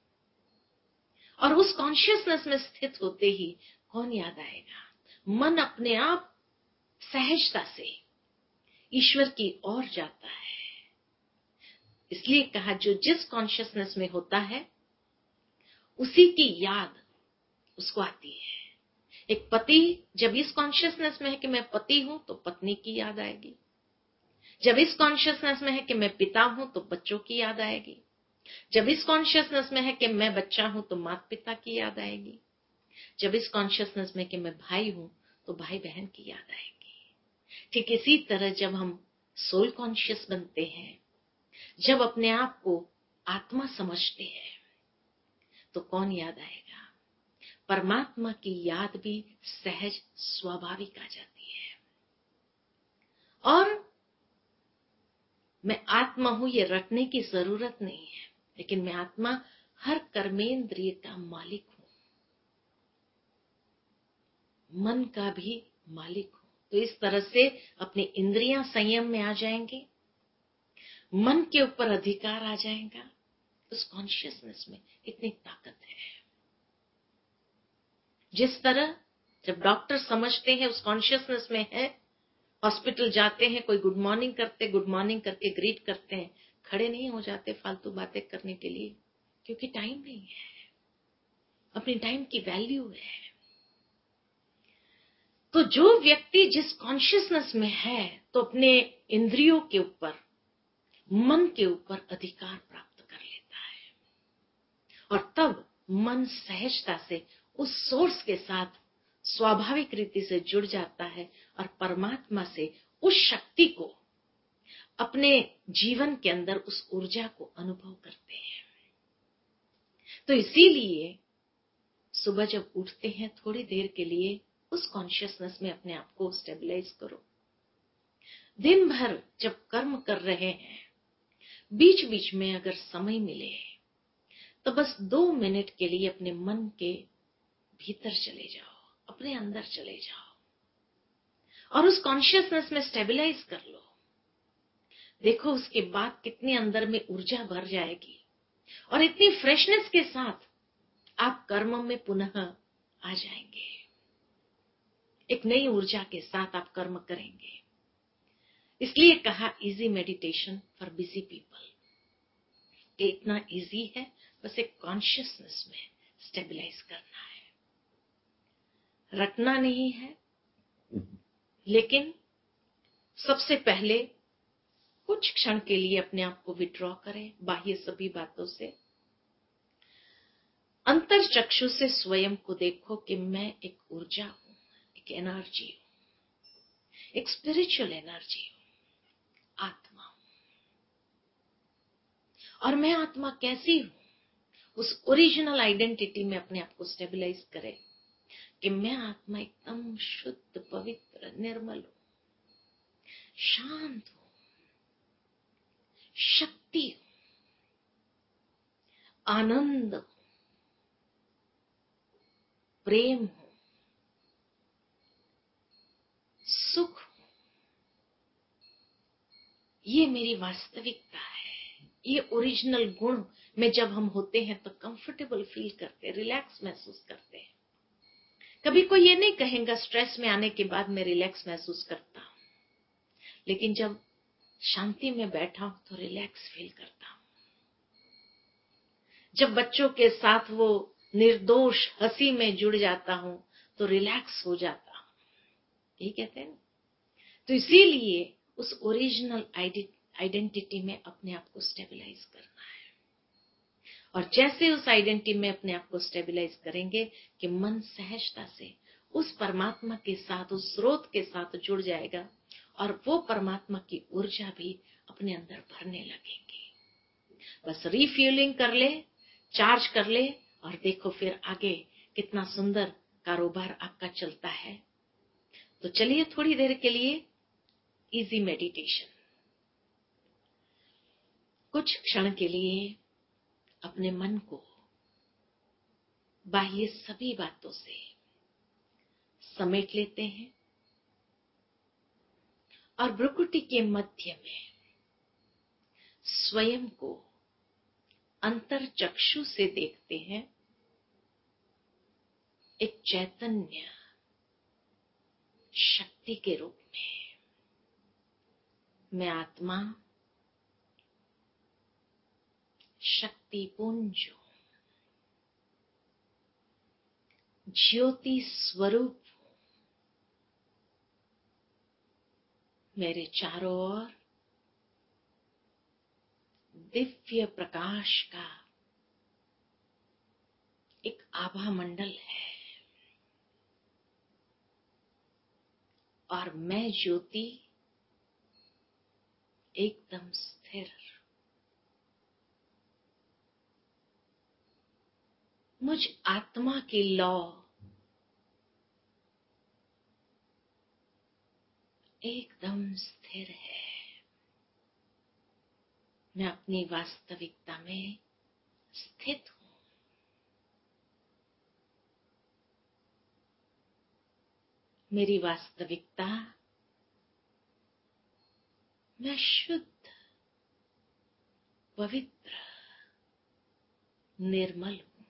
और उस कॉन्शियसनेस में स्थित होते ही कौन याद आएगा? मन अपने आप सहजता से ईश्वर की ओर जाता है। इसलिए कहा, जो जिस कॉन्शियसनेस में होता है उसी की याद उसको आती है। एक पति जब इस कॉन्शियसनेस में है कि मैं पति हूं तो पत्नी की याद आएगी, जब इस कॉन्शियसनेस में है कि मैं पिता हूं तो बच्चों की याद आएगी, जब इस कॉन्शियसनेस में है कि मैं बच्चा हूं तो माता पिता की याद आएगी, जब इस कॉन्शियसनेस में कि मैं भाई हूं तो भाई बहन की याद आएगी। ठीक इसी तरह जब हम सोल कॉन्शियस बनते हैं, जब अपने आप को आत्मा समझते हैं तो कौन याद आएगा? परमात्मा की याद भी सहज स्वाभाविक आ जाती है। और मैं आत्मा हूं ये रटने की जरूरत नहीं है, लेकिन मैं आत्मा हर कर्मेंद्रिय का मालिक हूं, मन का भी मालिक हूं। तो इस तरह से अपनी इंद्रियां संयम में आ जाएंगे, मन के ऊपर अधिकार आ जाएगा। उस कॉन्शियसनेस में इतनी ताकत है। जिस तरह जब डॉक्टर समझते हैं, उस कॉन्शियसनेस में है, हॉस्पिटल जाते हैं, कोई गुड मॉर्निंग करते, गुड मॉर्निंग करके ग्रीट करते हैं, खड़े नहीं हो जाते फालतू बातें करने के लिए, क्योंकि टाइम नहीं है, अपनी टाइम की वैल्यू है। तो जो व्यक्ति जिस कॉन्शियसनेस में है तो अपने इंद्रियों के ऊपर, मन के ऊपर अधिकार प्राप्त कर लेता है, और तब मन सहजता से उस सोर्स के साथ स्वाभाविक रीति से जुड़ जाता है और परमात्मा से उस शक्ति को, अपने जीवन के अंदर उस ऊर्जा को अनुभव करते हैं। तो इसीलिए सुबह जब उठते हैं थोड़ी देर के लिए उस कॉन्शियसनेस में अपने आप को स्टेबलाइज करो। दिन भर जब कर्म कर रहे हैं, बीच बीच में अगर समय मिले तो बस दो मिनट के लिए अपने मन के भीतर चले जाओ, अपने अंदर चले जाओ और उस कॉन्शियसनेस में स्टेबलाइज कर लो। देखो उसके बाद कितनी अंदर में ऊर्जा भर जाएगी और इतनी फ्रेशनेस के साथ आप कर्म में पुनः आ जाएंगे। एक नई ऊर्जा के साथ आप कर्म करेंगे। इसलिए कहा easy meditation for busy people, कि इतना इजी है, बस एक कॉन्शियसनेस में स्टेबलाइज करना है, रटना नहीं है। लेकिन सबसे पहले कुछ क्षण के लिए अपने आप को विड्रॉ करें बाह्य सभी बातों से, अंतर चक्षु से स्वयं को देखो कि मैं एक ऊर्जा हूं, एक एनर्जी हूं, एक स्पिरिचुअल एनर्जी हूं, आत्मा हूं। और मैं आत्मा कैसी हूं, उस ओरिजिनल आइडेंटिटी में अपने आप को स्टेबलाइज करें कि मैं आत्मा एकदम शुद्ध, पवित्र, निर्मल हूं, शांत हूं, शक्ति हूं, आनंद हूं, प्रेम हूं, सुख हूं। ये मेरी वास्तविकता है। ये ओरिजिनल गुण में जब हम होते हैं तो कंफर्टेबल फील करते हैं, रिलैक्स महसूस करते हैं। कभी कोई ये नहीं कहेगा स्ट्रेस में आने के बाद मैं रिलैक्स महसूस करता हूं, लेकिन जब शांति में बैठा हूं तो रिलैक्स फील करता हूं। जब बच्चों के साथ वो निर्दोष हंसी में जुड़ जाता हूं तो रिलैक्स हो जाता हूं, यही कहते हैं ना। तो इसीलिए उस ओरिजिनल आइडेंटिटी में अपने आप को स्टेबलाइज करना है। और जैसे उस आइडेंटिटी में अपने आप को स्टेबलाइज करेंगे कि मन सहजता से उस परमात्मा के साथ, उस स्रोत के साथ जुड़ जाएगा और वो परमात्मा की ऊर्जा भी अपने अंदर भरने लगेंगे। बस रिफ्यूलिंग कर ले, चार्ज कर ले और देखो फिर आगे कितना सुंदर कारोबार आपका चलता है। तो चलिए थोड़ी देर के लिए इजी मेडिटेशन, कुछ क्षण के लिए अपने मन को बाह्य सभी बातों से समेट लेते हैं और भ्रुकुटी के मध्य में स्वयं को अंतर चक्षु से देखते हैं, एक चैतन्य शक्ति के रूप में। मैं आत्मा शक्ति पुंज हूं, ज्योति स्वरूप हूं। मेरे चारों ओर दिव्य प्रकाश का एक आभा मंडल है और मैं ज्योति एकदम स्थिर। मुझ आत्मा की लौ एकदम स्थिर है। मैं अपनी वास्तविकता में स्थित हूं। मेरी वास्तविकता, मैं शुद्ध, पवित्र, निर्मल हूं।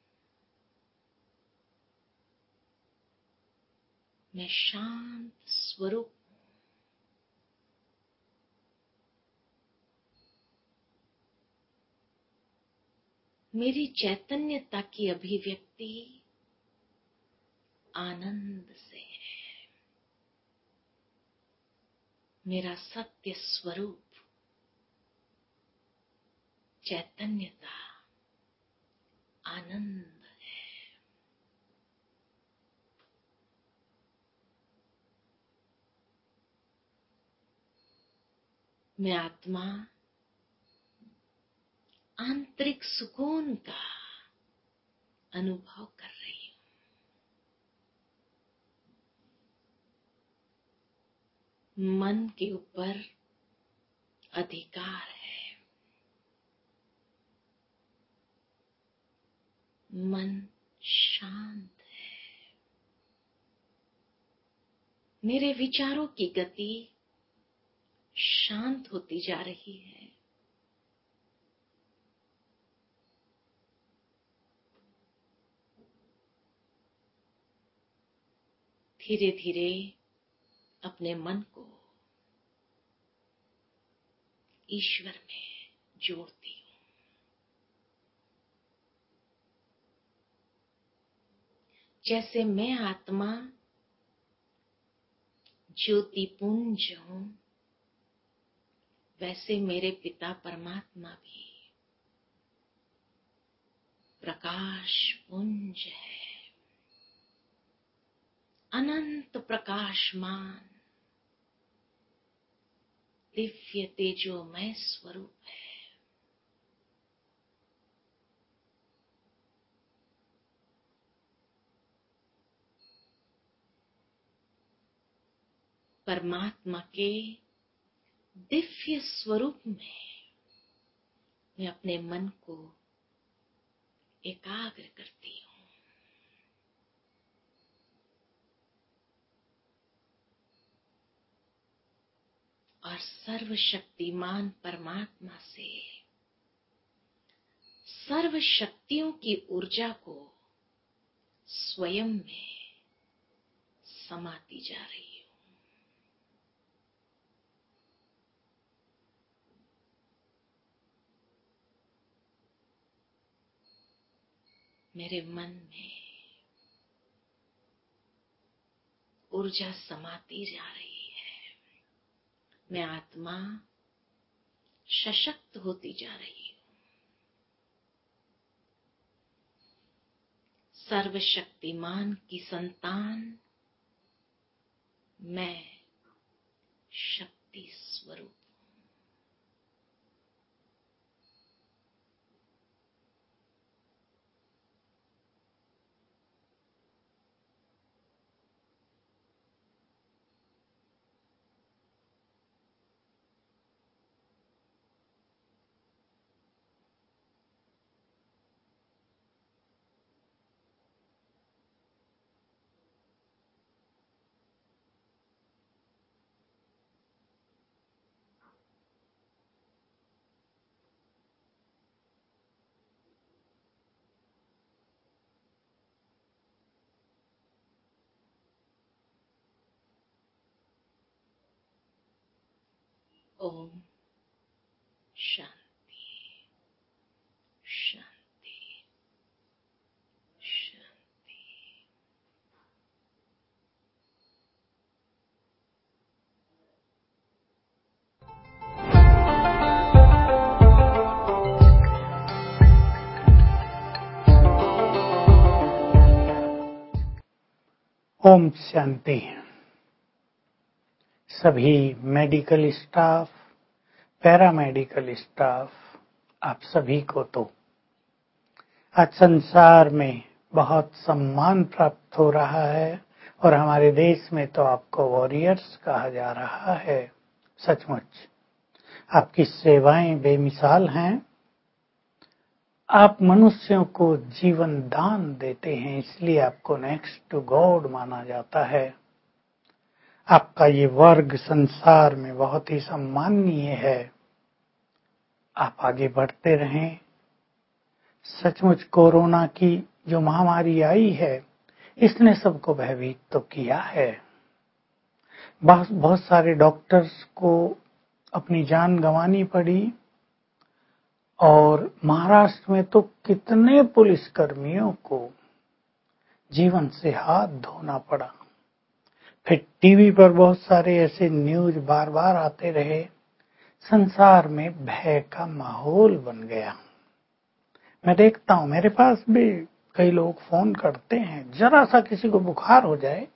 मैं शांत स्वरूप हूं। मेरी चैतन्यता की अभिव्यक्ति आनंद से है। मेरा सत्य स्वरूप चैतन्यता, आनंद है। मैं आत्मा आंतरिक सुकून का अनुभव कर रही हूं। मन के ऊपर अधिकार है। मन शांत है। मेरे विचारों की गति शांत होती जा रही है। धीरे धीरे अपने मन को ईश्वर में जोड़ती हूं। जैसे मैं आत्मा ज्योतिपुंज हूं, वैसे मेरे पिता परमात्मा भी प्रकाश पुंज है, अनंत प्रकाशमान दिव्य तेजोमय स्वरूप है। परमात्मा के दिव्य स्वरूप में मैं अपने मन को एकाग्र करती हूं और सर्वशक्तिमान परमात्मा से सर्व शक्तियों की ऊर्जा को स्वयं में समाती जा रही हूं। मेरे मन में ऊर्जा समाती जा रही है। मैं आत्मा सशक्त होती जा रही हूं। सर्वशक्तिमान की संतान मैं शक्ति स्वरूप। ओम शांति शांति शांति। ओम शांति। सभी मेडिकल स्टाफ, पैरामेडिकल स्टाफ, आप सभी को तो आज संसार में बहुत सम्मान प्राप्त हो रहा है और हमारे देश में तो आपको वॉरियर्स कहा जा रहा है। सचमुच आपकी सेवाएं बेमिसाल हैं। आप मनुष्यों को जीवन दान देते हैं, इसलिए आपको नेक्स्ट टू गॉड माना जाता है। आपका ये वर्ग संसार में बहुत ही सम्माननीय है। आप आगे बढ़ते रहें। सचमुच कोरोना की जो महामारी आई है, इसने सबको भयभीत तो किया है। बहुत बहुत सारे डॉक्टर्स को अपनी जान गंवानी पड़ी और महाराष्ट्र में तो कितने पुलिसकर्मियों को जीवन से हाथ धोना पड़ा। फिर टीवी पर बहुत सारे ऐसे न्यूज बार बार आते रहे। संसार में भय का माहौल बन गया। मैं देखता हूं, मेरे पास भी कई लोग फोन करते हैं, जरा सा किसी को बुखार हो जाए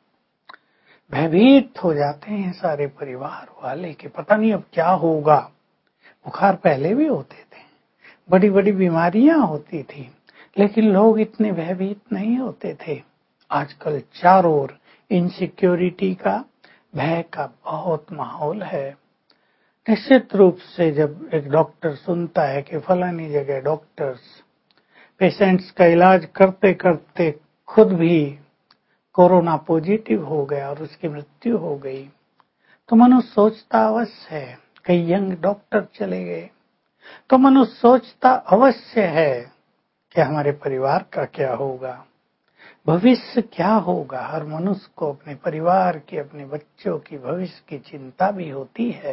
भयभीत हो जाते हैं सारे परिवार वाले कि पता नहीं अब क्या होगा। बुखार पहले भी होते थे, बड़ी बड़ी बीमारियां होती थी, लेकिन लोग इतने भयभीत नहीं होते थे। आजकल चारों ओर इनसिक्योरिटी का, भय का बहुत माहौल है। निश्चित रूप से जब एक डॉक्टर सुनता है कि फलानी जगह डॉक्टर्स पेशेंट्स का इलाज करते करते खुद भी कोरोना पॉजिटिव हो गया और उसकी मृत्यु हो गई, तो मनुष्य सोचता अवश्य है। कई यंग डॉक्टर चले गए, तो मनुष्य सोचता अवश्य है कि हमारे परिवार का क्या होगा, भविष्य क्या होगा। हर मनुष्य को अपने परिवार की, अपने बच्चों की भविष्य की चिंता भी होती है।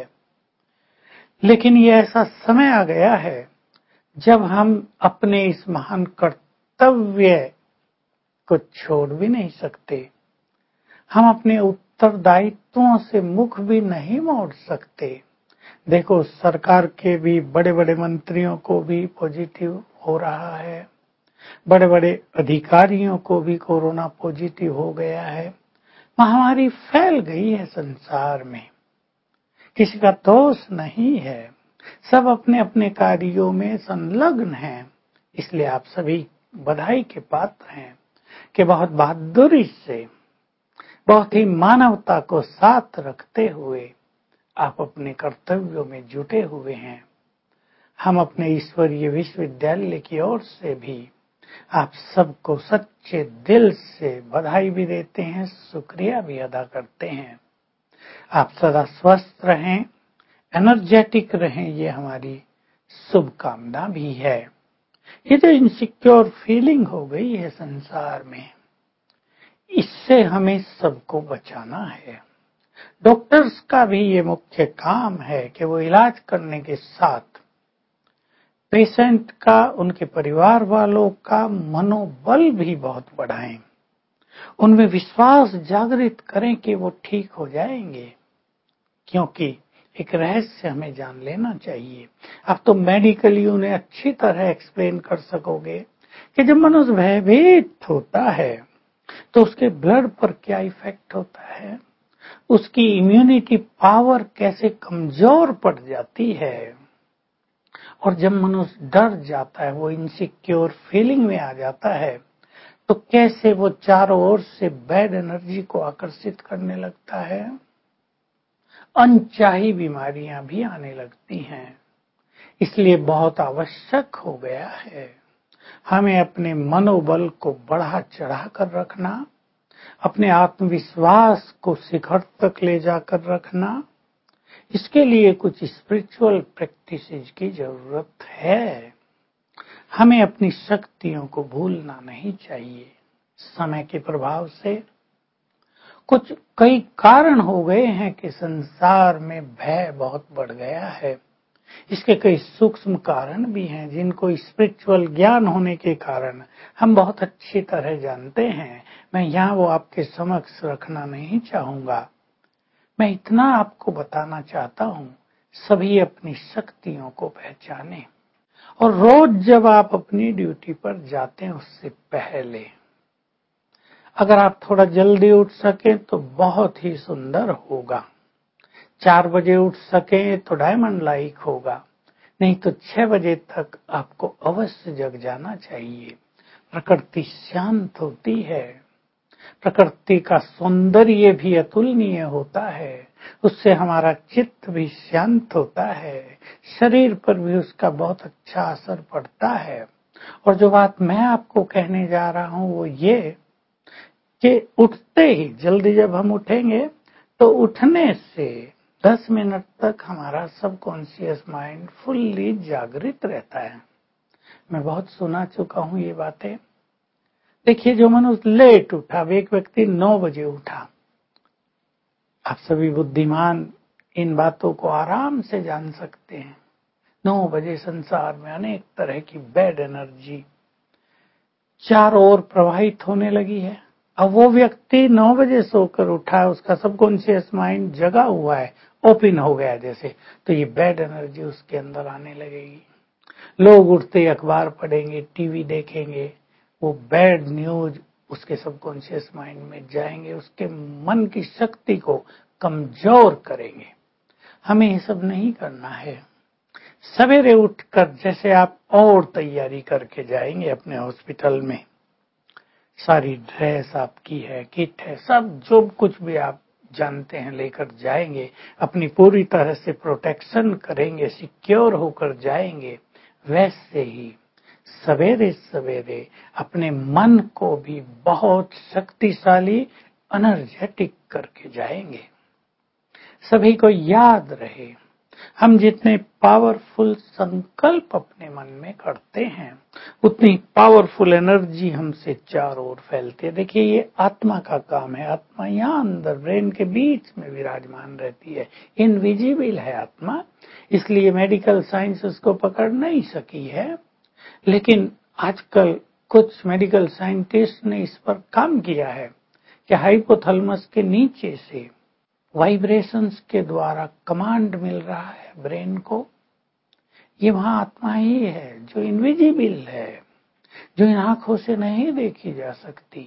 लेकिन ये ऐसा समय आ गया है जब हम अपने इस महान कर्तव्य को छोड़ भी नहीं सकते। हम अपने उत्तरदायित्वों से मुख भी नहीं मोड़ सकते। देखो, सरकार के भी बड़े बड़े मंत्रियों को भी पॉजिटिव हो रहा है, बड़े बड़े अधिकारियों को भी कोरोना पॉजिटिव हो गया है। महामारी फैल गई है संसार में, किसी का दोष नहीं है। सब अपने अपने कार्यों में संलग्न हैं। इसलिए आप सभी बधाई के पात्र हैं कि बहुत बहादुरी से, बहुत ही मानवता को साथ रखते हुए आप अपने कर्तव्यों में जुटे हुए हैं। हम अपने ईश्वरीय विश्वविद्यालय की ओर से भी आप सबको सच्चे दिल से बधाई भी देते हैं, शुक्रिया भी अदा करते हैं। आप सदा स्वस्थ रहें, एनर्जेटिक रहें, ये हमारी शुभकामना भी है। ये जो इनसिक्योर फीलिंग हो गई है संसार में, इससे हमें सबको बचाना है। डॉक्टर्स का भी ये मुख्य काम है कि वो इलाज करने के साथ पेशेंट का, उनके परिवार वालों का मनोबल भी बहुत बढ़ाएं, उनमें विश्वास जागृत करें कि वो ठीक हो जाएंगे। क्योंकि एक रहस्य हमें जान लेना चाहिए। अब तो मेडिकली उन्हें अच्छी तरह एक्सप्लेन कर सकोगे कि जब मनुष्य भयभीत होता है तो उसके ब्लड पर क्या इफेक्ट होता है, उसकी इम्यूनिटी पावर कैसे कमजोर पड़ जाती है, और जब मनुष्य डर जाता है, वो इनसिक्योर फीलिंग में आ जाता है, तो कैसे वो चारों ओर से बैड एनर्जी को आकर्षित करने लगता है, अनचाही बीमारियां भी आने लगती हैं। इसलिए बहुत आवश्यक हो गया है हमें अपने मनोबल को बढ़ा चढ़ा कर रखना, अपने आत्मविश्वास को शिखर तक ले जाकर रखना। इसके लिए कुछ स्पिरिचुअल प्रैक्टिसेस की जरूरत है। हमें अपनी शक्तियों को भूलना नहीं चाहिए। समय के प्रभाव से कुछ कई कारण हो गए हैं कि संसार में भय बहुत बढ़ गया है। इसके कई सूक्ष्म कारण भी हैं जिनको स्पिरिचुअल ज्ञान होने के कारण हम बहुत अच्छी तरह जानते हैं। मैं यहाँ वो आपके समक्ष रखना नहीं चाहूंगा। मैं इतना आपको बताना चाहता हूँ, सभी अपनी शक्तियों को पहचानें, और रोज जब आप अपनी ड्यूटी पर जाते हैं उससे पहले अगर आप थोड़ा जल्दी उठ सके तो बहुत ही सुंदर होगा। चार बजे उठ सके तो डायमंड लाइक होगा, नहीं तो छह बजे तक आपको अवश्य जग जाना चाहिए। प्रकृति शांत होती है, प्रकृति का सौंदर्य भी अतुलनीय होता है, उससे हमारा चित्त भी शांत होता है, शरीर पर भी उसका बहुत अच्छा असर पड़ता है। और जो बात मैं आपको कहने जा रहा हूं वो ये कि उठते ही जल्दी जब हम उठेंगे तो उठने से दस मिनट तक हमारा सबकॉन्शियस माइंड फुल्ली जागृत रहता है। मैं बहुत सुना चुका हूं ये बातें। देखिए, जो मनुष्य लेट उठा, एक व्यक्ति नौ बजे उठा, आप सभी बुद्धिमान इन बातों को आराम से जान सकते हैं। नौ बजे संसार में अनेक तरह की बैड एनर्जी चारों ओर प्रवाहित होने लगी है। अब वो व्यक्ति नौ बजे सोकर उठा है, उसका सबकॉन्शियस माइंड जगा हुआ है, ओपन हो गया जैसे, तो ये बैड एनर्जी उसके अंदर आने लगेगी। लोग उठते अखबार पढ़ेंगे, टीवी देखेंगे, वो बैड न्यूज उसके सबकॉन्शियस माइंड में जाएंगे, उसके मन की शक्ति को कमजोर करेंगे। हमें ये सब नहीं करना है। सवेरे उठकर जैसे आप और तैयारी करके जाएंगे अपने हॉस्पिटल में, सारी ड्रेस आपकी है, किट है, सब जो कुछ भी आप जानते हैं लेकर जाएंगे, अपनी पूरी तरह से प्रोटेक्शन करेंगे, सिक्योर होकर जाएंगे। वैसे ही सवेरे सवेरे अपने मन को भी बहुत शक्तिशाली एनर्जेटिक करके जाएंगे। सभी को याद रहे, हम जितने पावरफुल संकल्प अपने मन में करते हैं उतनी पावरफुल एनर्जी हमसे चारों ओर फैलती है। देखिए, ये आत्मा का काम है। आत्मा यहाँ अंदर ब्रेन के बीच में विराजमान रहती है, इनविजिबल है आत्मा, इसलिए मेडिकल साइंस उसको पकड़ नहीं सकी है। लेकिन आजकल कुछ मेडिकल साइंटिस्ट ने इस पर काम किया है कि हाइपोथैलेमस के नीचे से वाइब्रेशंस के द्वारा कमांड मिल रहा है ब्रेन को। ये वहां आत्मा ही है जो इनविजिबल है, जो इन आंखों से नहीं देखी जा सकती।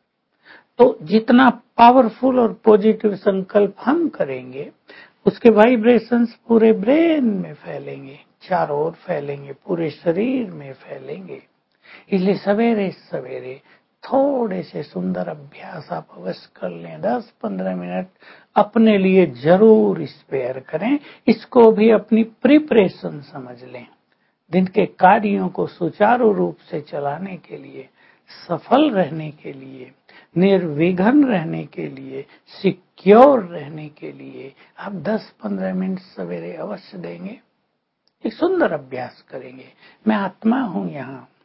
तो जितना पावरफुल और पॉजिटिव संकल्प हम करेंगे, उसके वाइब्रेशंस पूरे ब्रेन में फैलेंगे, चारों ओर फैलेंगे, पूरे शरीर में फैलेंगे। इसलिए सवेरे सवेरे थोड़े से सुंदर अभ्यास आप अवश्य कर लें। दस पंद्रह मिनट अपने लिए जरूर स्पेयर करें। इसको भी अपनी प्रिपरेशन समझ लें। दिन के कार्यों को सुचारू रूप से चलाने के लिए, सफल रहने के लिए, निर्विघ्न रहने के लिए, सिक्योर रहने के लिए आप दस पंद्रह मिनट सवेरे अवश्य देंगे। एक सुंदर अभ्यास करेंगे। मैं आत्मा हूं यहाँ,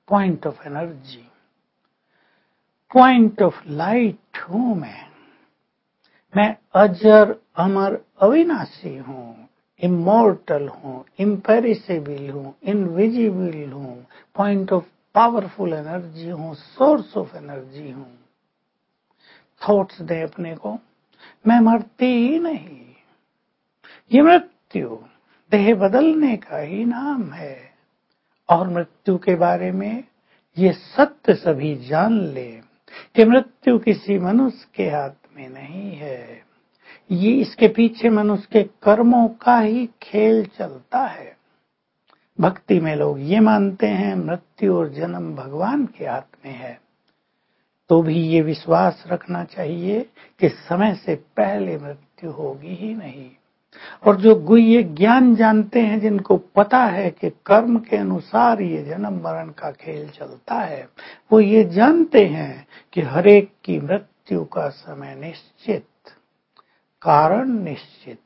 point of energy, point of light हूं मैं। मैं अजर अमर अविनाशी हूं, इमोर्टल हूं, इम्पेरिसेबल हूं, इनविजिबल हूं, पॉइंट ऑफ पावरफुल एनर्जी हूं, सोर्स ऑफ एनर्जी हूं। थॉट्स दे अपने को, मैं मरती ही नहीं। ये मृत्यु देह बदलने का ही नाम है। और मृत्यु के बारे में ये सत्य सभी जान ले कि मृत्यु किसी मनुष्य के हाथ में नहीं है। ये इसके पीछे मनुष्य के कर्मों का ही खेल चलता है। भक्ति में लोग ये मानते हैं मृत्यु और जन्म भगवान के हाथ में है, तो भी ये विश्वास रखना चाहिए कि समय से पहले मृत्यु होगी ही नहीं। और जो गुह्य ज्ञान जानते हैं, जिनको पता है कि कर्म के अनुसार ये जन्म मरण का खेल चलता है, वो ये जानते हैं कि हरेक की मृत्यु का समय निश्चित, कारण निश्चित,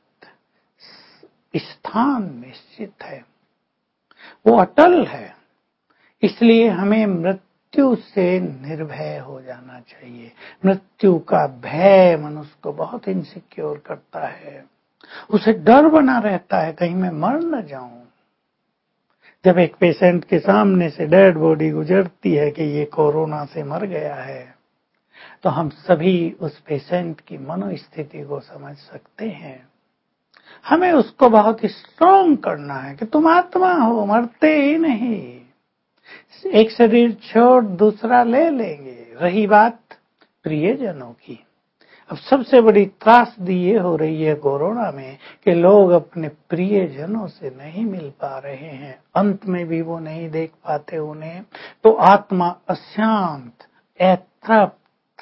स्थान निश्चित है, वो अटल है। इसलिए हमें मृत्यु से निर्भय हो जाना चाहिए। मृत्यु का भय मनुष्य को बहुत इनसिक्योर करता है, उसे डर बना रहता है कहीं मैं मर न जाऊं। जब एक पेशेंट के सामने से डेड बॉडी गुजरती है कि ये कोरोना से मर गया है, तो हम सभी उस पेशेंट की मनोस्थिति को समझ सकते हैं। हमें उसको बहुत स्ट्रांग करना है कि तुम आत्मा हो, मरते ही नहीं, एक शरीर छोड़ दूसरा ले लेंगे। रही बात प्रियजनों की, अब सबसे बड़ी त्रासदी ये हो रही है कोरोना में कि लोग अपने प्रियजनों से नहीं मिल पा रहे हैं, अंत में भी वो नहीं देख पाते उन्हें, तो आत्मा अशांत, अतृप्त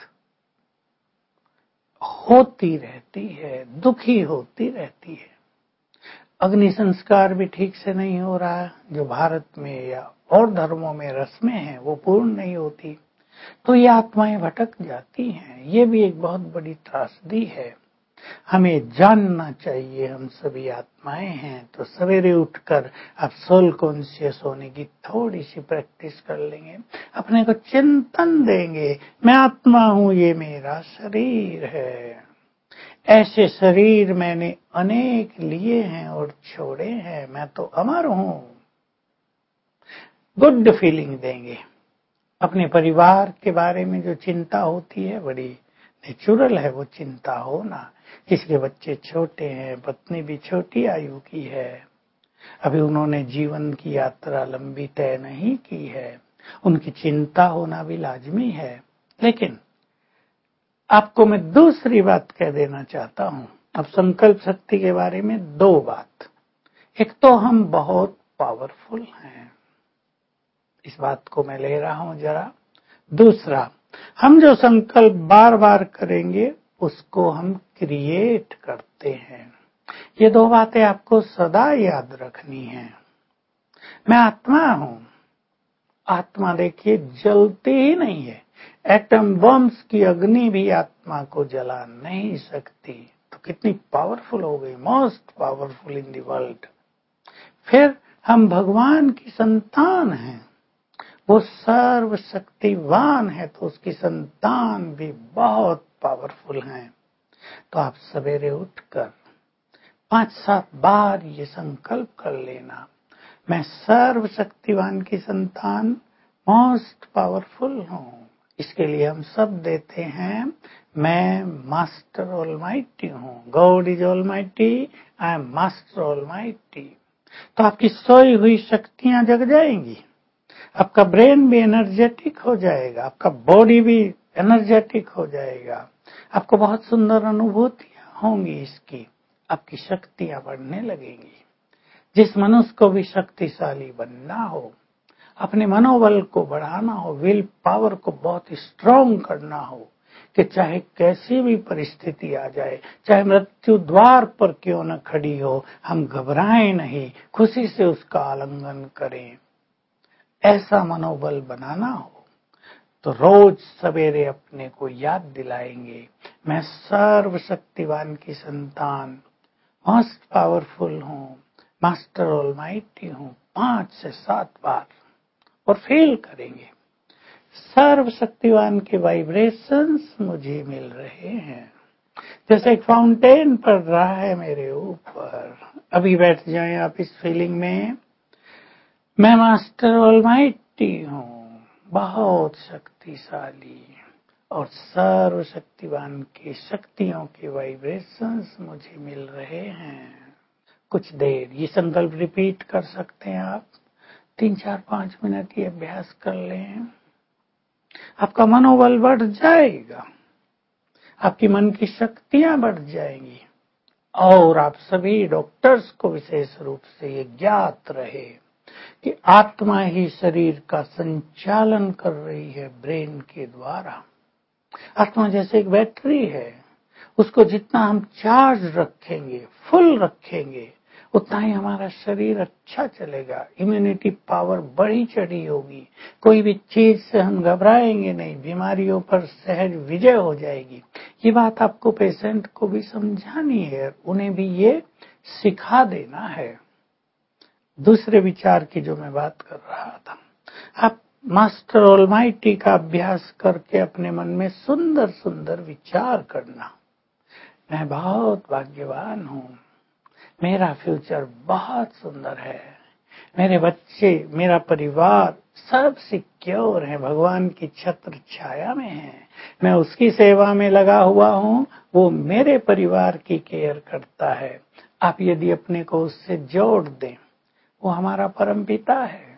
होती रहती है, दुखी होती रहती है। अग्नि संस्कार भी ठीक से नहीं हो रहा, जो भारत में या और धर्मों में रस्में हैं वो पूर्ण नहीं होती, तो ये आत्माएं भटक जाती हैं। ये भी एक बहुत बड़ी त्रासदी है। हमें जानना चाहिए हम सभी आत्माएं हैं, तो सवेरे उठकर आप सोल कॉन्शियस होने की थोड़ी सी प्रैक्टिस कर लेंगे, अपने को चिंतन देंगे, मैं आत्मा हूं, ये मेरा शरीर है, ऐसे शरीर मैंने अनेक लिए हैं और छोड़े हैं, मैं तो अमर हूं। गुड फीलिंग देंगे। अपने परिवार के बारे में जो चिंता होती है बड़ी नेचुरल है, वो चिंता होना। किसके बच्चे छोटे हैं, पत्नी भी छोटी आयु की है, अभी उन्होंने जीवन की यात्रा लंबी तय नहीं की है, उनकी चिंता होना भी लाजमी है। लेकिन आपको मैं दूसरी बात कह देना चाहता हूं। अब संकल्प शक्ति के बारे में दो बात। एक तो हम बहुत पावरफुल हैं, इस बात को मैं ले रहा हूं जरा। दूसरा, हम जो संकल्प बार बार करेंगे उसको हम क्रिएट करते हैं। ये दो बातें आपको सदा याद रखनी है। मैं आत्मा हूं। आत्मा देखिए जलती ही नहीं है, एटम बम्स की अग्नि भी आत्मा को जला नहीं सकती, तो कितनी पावरफुल हो गई, most powerful in the world. फिर हम भगवान की संतान हैं, वो सर्वशक्तिवान है, तो उसकी संतान भी बहुत पावरफुल हैं। तो आप सवेरे उठकर पांच सात बार ये संकल्प कर लेना, मैं सर्वशक्तिवान की संतान मोस्ट पावरफुल हूं। इसके लिए हम सब देते हैं, मैं मास्टर ऑलमाइटी हूं, God is almighty, I am master almighty. तो आपकी सोई हुई शक्तियां जग जाएंगी, आपका ब्रेन भी एनर्जेटिक हो जाएगा, आपका बॉडी भी एनर्जेटिक हो जाएगा, आपको बहुत सुंदर अनुभूतियां होंगी इसकी, आपकी शक्तियां बढ़ने लगेंगी। जिस मनुष्य को भी शक्तिशाली बनना हो, अपने मनोबल को बढ़ाना हो, विल पावर को बहुत स्ट्रांग करना हो, कि चाहे कैसी भी परिस्थिति आ जाए, चाहे मृत्यु द्वार पर क्यों न खड़ी हो, हम घबराएं नहीं, खुशी से उसका आलिंगन करें, ऐसा मनोबल बनाना हो, तो रोज सवेरे अपने को याद दिलाएंगे, मैं सर्वशक्तिवान की संतान, मोस्ट पावरफुल हूं, मास्टर ऑलमाइटी हूं, पांच से सात बार। और फील करेंगे सर्वशक्तिवान के वाइब्रेशंस मुझे मिल रहे हैं, जैसे एक फाउंटेन पड़ रहा है मेरे ऊपर। अभी बैठ जाएं आप इस फीलिंग में, मैं मास्टर ऑलमाइटी हूँ, बहुत शक्तिशाली, और सर्वशक्तिवान की शक्तियों के वाइब्रेशंस मुझे मिल रहे हैं। कुछ देर ये संकल्प रिपीट कर सकते हैं आप, तीन चार पांच मिनट ये अभ्यास कर लें, आपका मनोबल बढ़ जाएगा, आपकी मन की शक्तियां बढ़ जाएंगी। और आप सभी डॉक्टर्स को विशेष रूप से ये ज्ञात रहे कि आत्मा ही शरीर का संचालन कर रही है ब्रेन के द्वारा। आत्मा जैसे एक बैटरी है, उसको जितना हम चार्ज रखेंगे, फुल रखेंगे, उतना ही हमारा शरीर अच्छा चलेगा, इम्यूनिटी पावर बढ़ी चढ़ी होगी, कोई भी चीज से हम घबराएंगे नहीं, बीमारियों पर सहज विजय हो जाएगी। ये बात आपको पेशेंट को भी समझानी है, उन्हें भी ये सिखा देना है। दूसरे विचार की जो मैं बात कर रहा था, आप मास्टर ऑलमाइटी का अभ्यास करके अपने मन में सुंदर सुंदर विचार करना, मैं बहुत भाग्यवान हूँ, मेरा फ्यूचर बहुत सुंदर है, मेरे बच्चे, मेरा परिवार सब सिक्योर है, भगवान की छत्र छाया में है, मैं उसकी सेवा में लगा हुआ हूँ, वो मेरे परिवार की केयर करता है। आप यदि अपने को उससे जोड़ दें, वो हमारा परम पिता है,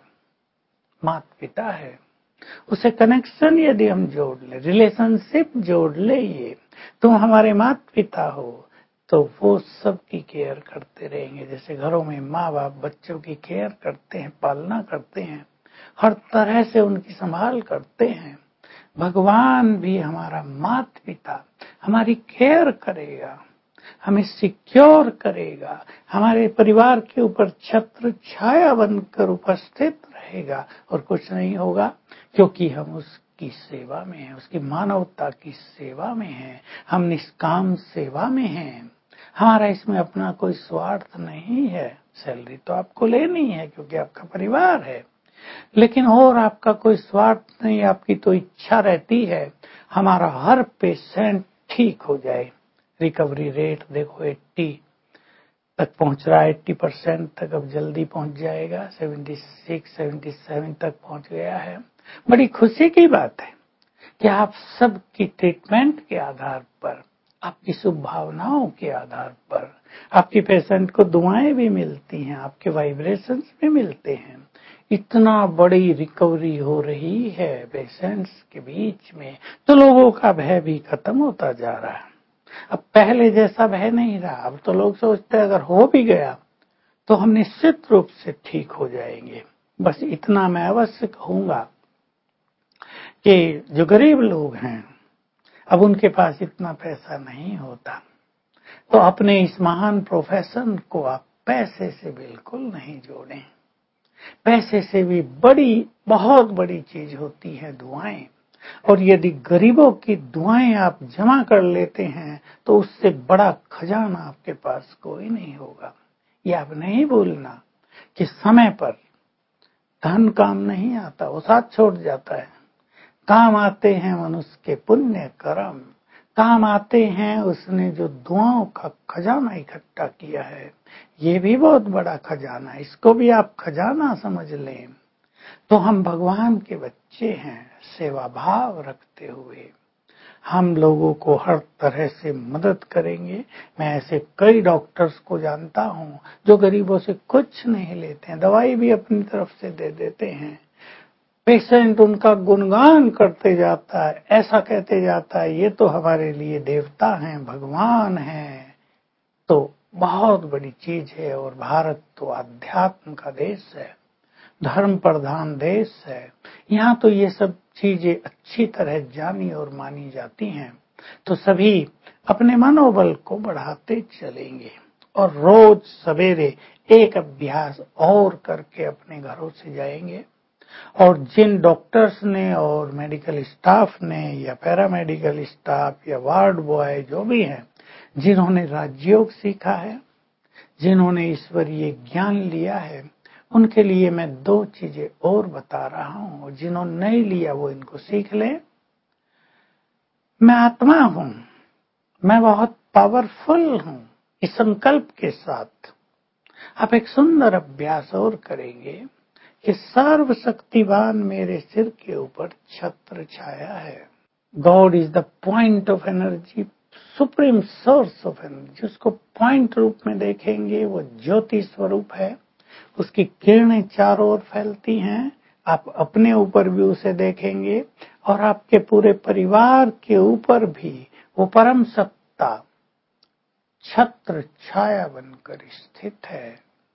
माता पिता है, उसे कनेक्शन यदि हम जोड़ ले, रिलेशनशिप जोड़ ले, ये तुम हमारे माता पिता हो, तो वो सबकी केयर करते रहेंगे। जैसे घरों में माँ बाप बच्चों की केयर करते हैं, पालना करते हैं, हर तरह से उनकी संभाल करते हैं, भगवान भी हमारा माता पिता हमारी केयर करेगा, हमें सिक्योर करेगा, हमारे परिवार के ऊपर छत्र छाया बनकर उपस्थित रहेगा, और कुछ नहीं होगा क्योंकि हम उसकी सेवा में हैं, उसकी मानवता की सेवा में हैं, हम निष्काम सेवा में हैं। हमारा इसमें अपना कोई स्वार्थ नहीं है, सैलरी तो आपको लेनी है क्योंकि आपका परिवार है, लेकिन और आपका कोई स्वार्थ नहीं, आपकी तो इच्छा रहती है हमारा हर पेशेंट ठीक हो जाए। रिकवरी रेट देखो अस्सी तक पहुंच रहा है, अस्सी परसेंट तक अब जल्दी पहुंच जाएगा, छिहत्तर, सतहत्तर तक पहुंच गया है। बड़ी खुशी की बात है कि आप सबकी ट्रीटमेंट के आधार पर, आपकी शुभ भावनाओं के आधार पर, आपकी पेशेंट को दुआएं भी मिलती हैं, आपके वाइब्रेशंस भी मिलते हैं, इतना बड़ी रिकवरी हो रही है पेशेंट्स के बीच में, तो लोगों का भय भी खत्म होता जा रहा है। अब पहले जैसा भय नहीं रहा, अब तो लोग सोचते हैं अगर हो भी गया तो हम निश्चित रूप से ठीक हो जाएंगे। बस इतना मैं अवश्य कहूंगा कि जो गरीब लोग हैं, अब उनके पास इतना पैसा नहीं होता, तो अपने इस महान प्रोफेशन को आप पैसे से बिल्कुल नहीं जोड़ें। पैसे से भी बड़ी, बहुत बड़ी चीज होती है दुआएं, और यदि गरीबों की दुआएं आप जमा कर लेते हैं तो उससे बड़ा खजाना आपके पास कोई नहीं होगा। ये आप नहीं भूलना कि समय पर धन काम नहीं आता, वो साथ छोड़ जाता है। काम आते हैं मनुष्य के पुण्य कर्म, काम आते हैं उसने जो दुआओं का खजाना इकट्ठा किया है, ये भी बहुत बड़ा खजाना है, इसको भी आप खजाना समझ लें। तो हम भगवान के बच्चे हैं, सेवा भाव रखते हुए हम लोगों को हर तरह से मदद करेंगे। मैं ऐसे कई डॉक्टर्स को जानता हूं जो गरीबों से कुछ नहीं लेते हैं, दवाई भी अपनी तरफ से दे देते हैं, पेशेंट उनका गुणगान करते जाता है, ऐसा कहते जाता है ये तो हमारे लिए देवता हैं, भगवान हैं। तो बहुत बड़ी चीज है, और भारत तो आध्यात्म का देश है, धर्म प्रधान देश है, यहाँ तो ये सब चीजें अच्छी तरह जानी और मानी जाती हैं। तो सभी अपने मनोबल को बढ़ाते चलेंगे, और रोज सवेरे एक अभ्यास और करके अपने घरों से जाएंगे। और जिन डॉक्टर्स ने और मेडिकल स्टाफ ने या पैरामेडिकल स्टाफ या वार्ड बॉय जो भी हैं, जिन्होंने राजयोग सीखा है, जिन्होंने ईश्वरीय ज्ञान लिया है, उनके लिए मैं दो चीजें और बता रहा हूं, जिन्होंने नहीं लिया वो इनको सीख ले। मैं आत्मा हूं, मैं बहुत पावरफुल हूं। इस संकल्प के साथ आप एक सुंदर अभ्यास और करेंगे कि सर्वशक्तिवान मेरे सिर के ऊपर छत्र छाया है। God is the point of energy, supreme source of energy. उसको पॉइंट रूप में देखेंगे, वो ज्योति स्वरूप है। उसकी किरणें चारों ओर फैलती हैं। आप अपने ऊपर भी उसे देखेंगे और आपके पूरे परिवार के ऊपर भी वो परम सत्ता छत्र छाया बनकर स्थित है।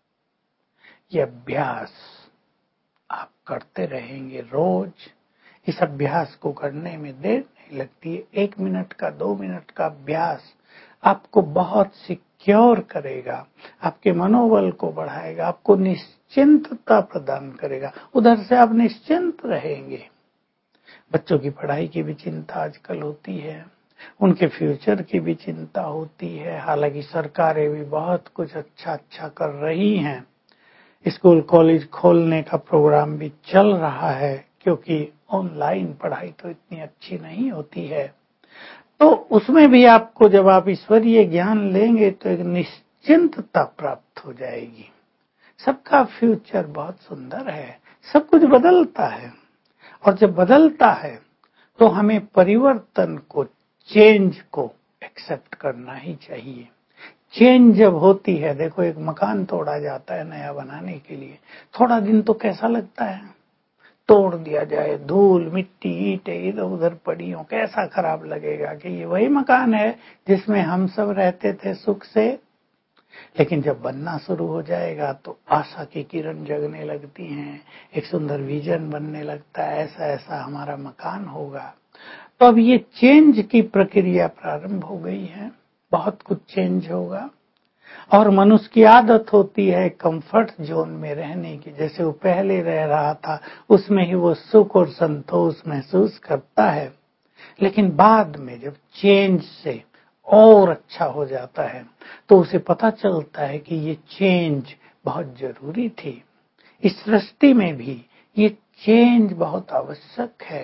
यह अभ्यास आप करते रहेंगे रोज। इस अभ्यास को करने में देर नहीं लगती है। एक मिनट का, दो मिनट का अभ्यास आपको बहुत सिक्योर करेगा, आपके मनोबल को बढ़ाएगा, आपको निश्चिंतता प्रदान करेगा। उधर से आप निश्चिंत रहेंगे। बच्चों की पढ़ाई की भी चिंता आजकल होती है, उनके फ्यूचर की भी चिंता होती है। हालांकि सरकारें भी बहुत कुछ अच्छा अच्छा कर रही हैं। स्कूल कॉलेज खोलने का प्रोग्राम भी चल रहा है, क्योंकि ऑनलाइन पढ़ाई तो इतनी अच्छी नहीं होती है। तो उसमें भी आपको, जब आप ईश्वरीय ज्ञान लेंगे तो एक निश्चिंतता प्राप्त हो जाएगी। सबका फ्यूचर बहुत सुंदर है। सब कुछ बदलता है, और जब बदलता है तो हमें परिवर्तन को, चेंज को एक्सेप्ट करना ही चाहिए। चेंज जब होती है, देखो एक मकान तोड़ा जाता है नया बनाने के लिए, थोड़ा दिन तो कैसा लगता है, तोड़ दिया जाए, धूल मिट्टी ईंटें इधर उधर पड़ी हो, कैसा खराब लगेगा कि ये वही मकान है जिसमें हम सब रहते थे सुख से। लेकिन जब बनना शुरू हो जाएगा तो आशा की किरण जगने लगती हैं, एक सुंदर विजन बनने लगता है, ऐसा ऐसा हमारा मकान होगा। तो अब ये चेंज की प्रक्रिया प्रारंभ हो गई है, बहुत कुछ चेंज होगा। और मनुष्य की आदत होती है कंफर्ट जोन में रहने की। जैसे वो पहले रह रहा था उसमें ही वो सुख और संतोष महसूस करता है, लेकिन बाद में जब चेंज से और अच्छा हो जाता है तो उसे पता चलता है कि ये चेंज बहुत जरूरी थी। इस सृष्टि में भी ये चेंज बहुत आवश्यक है।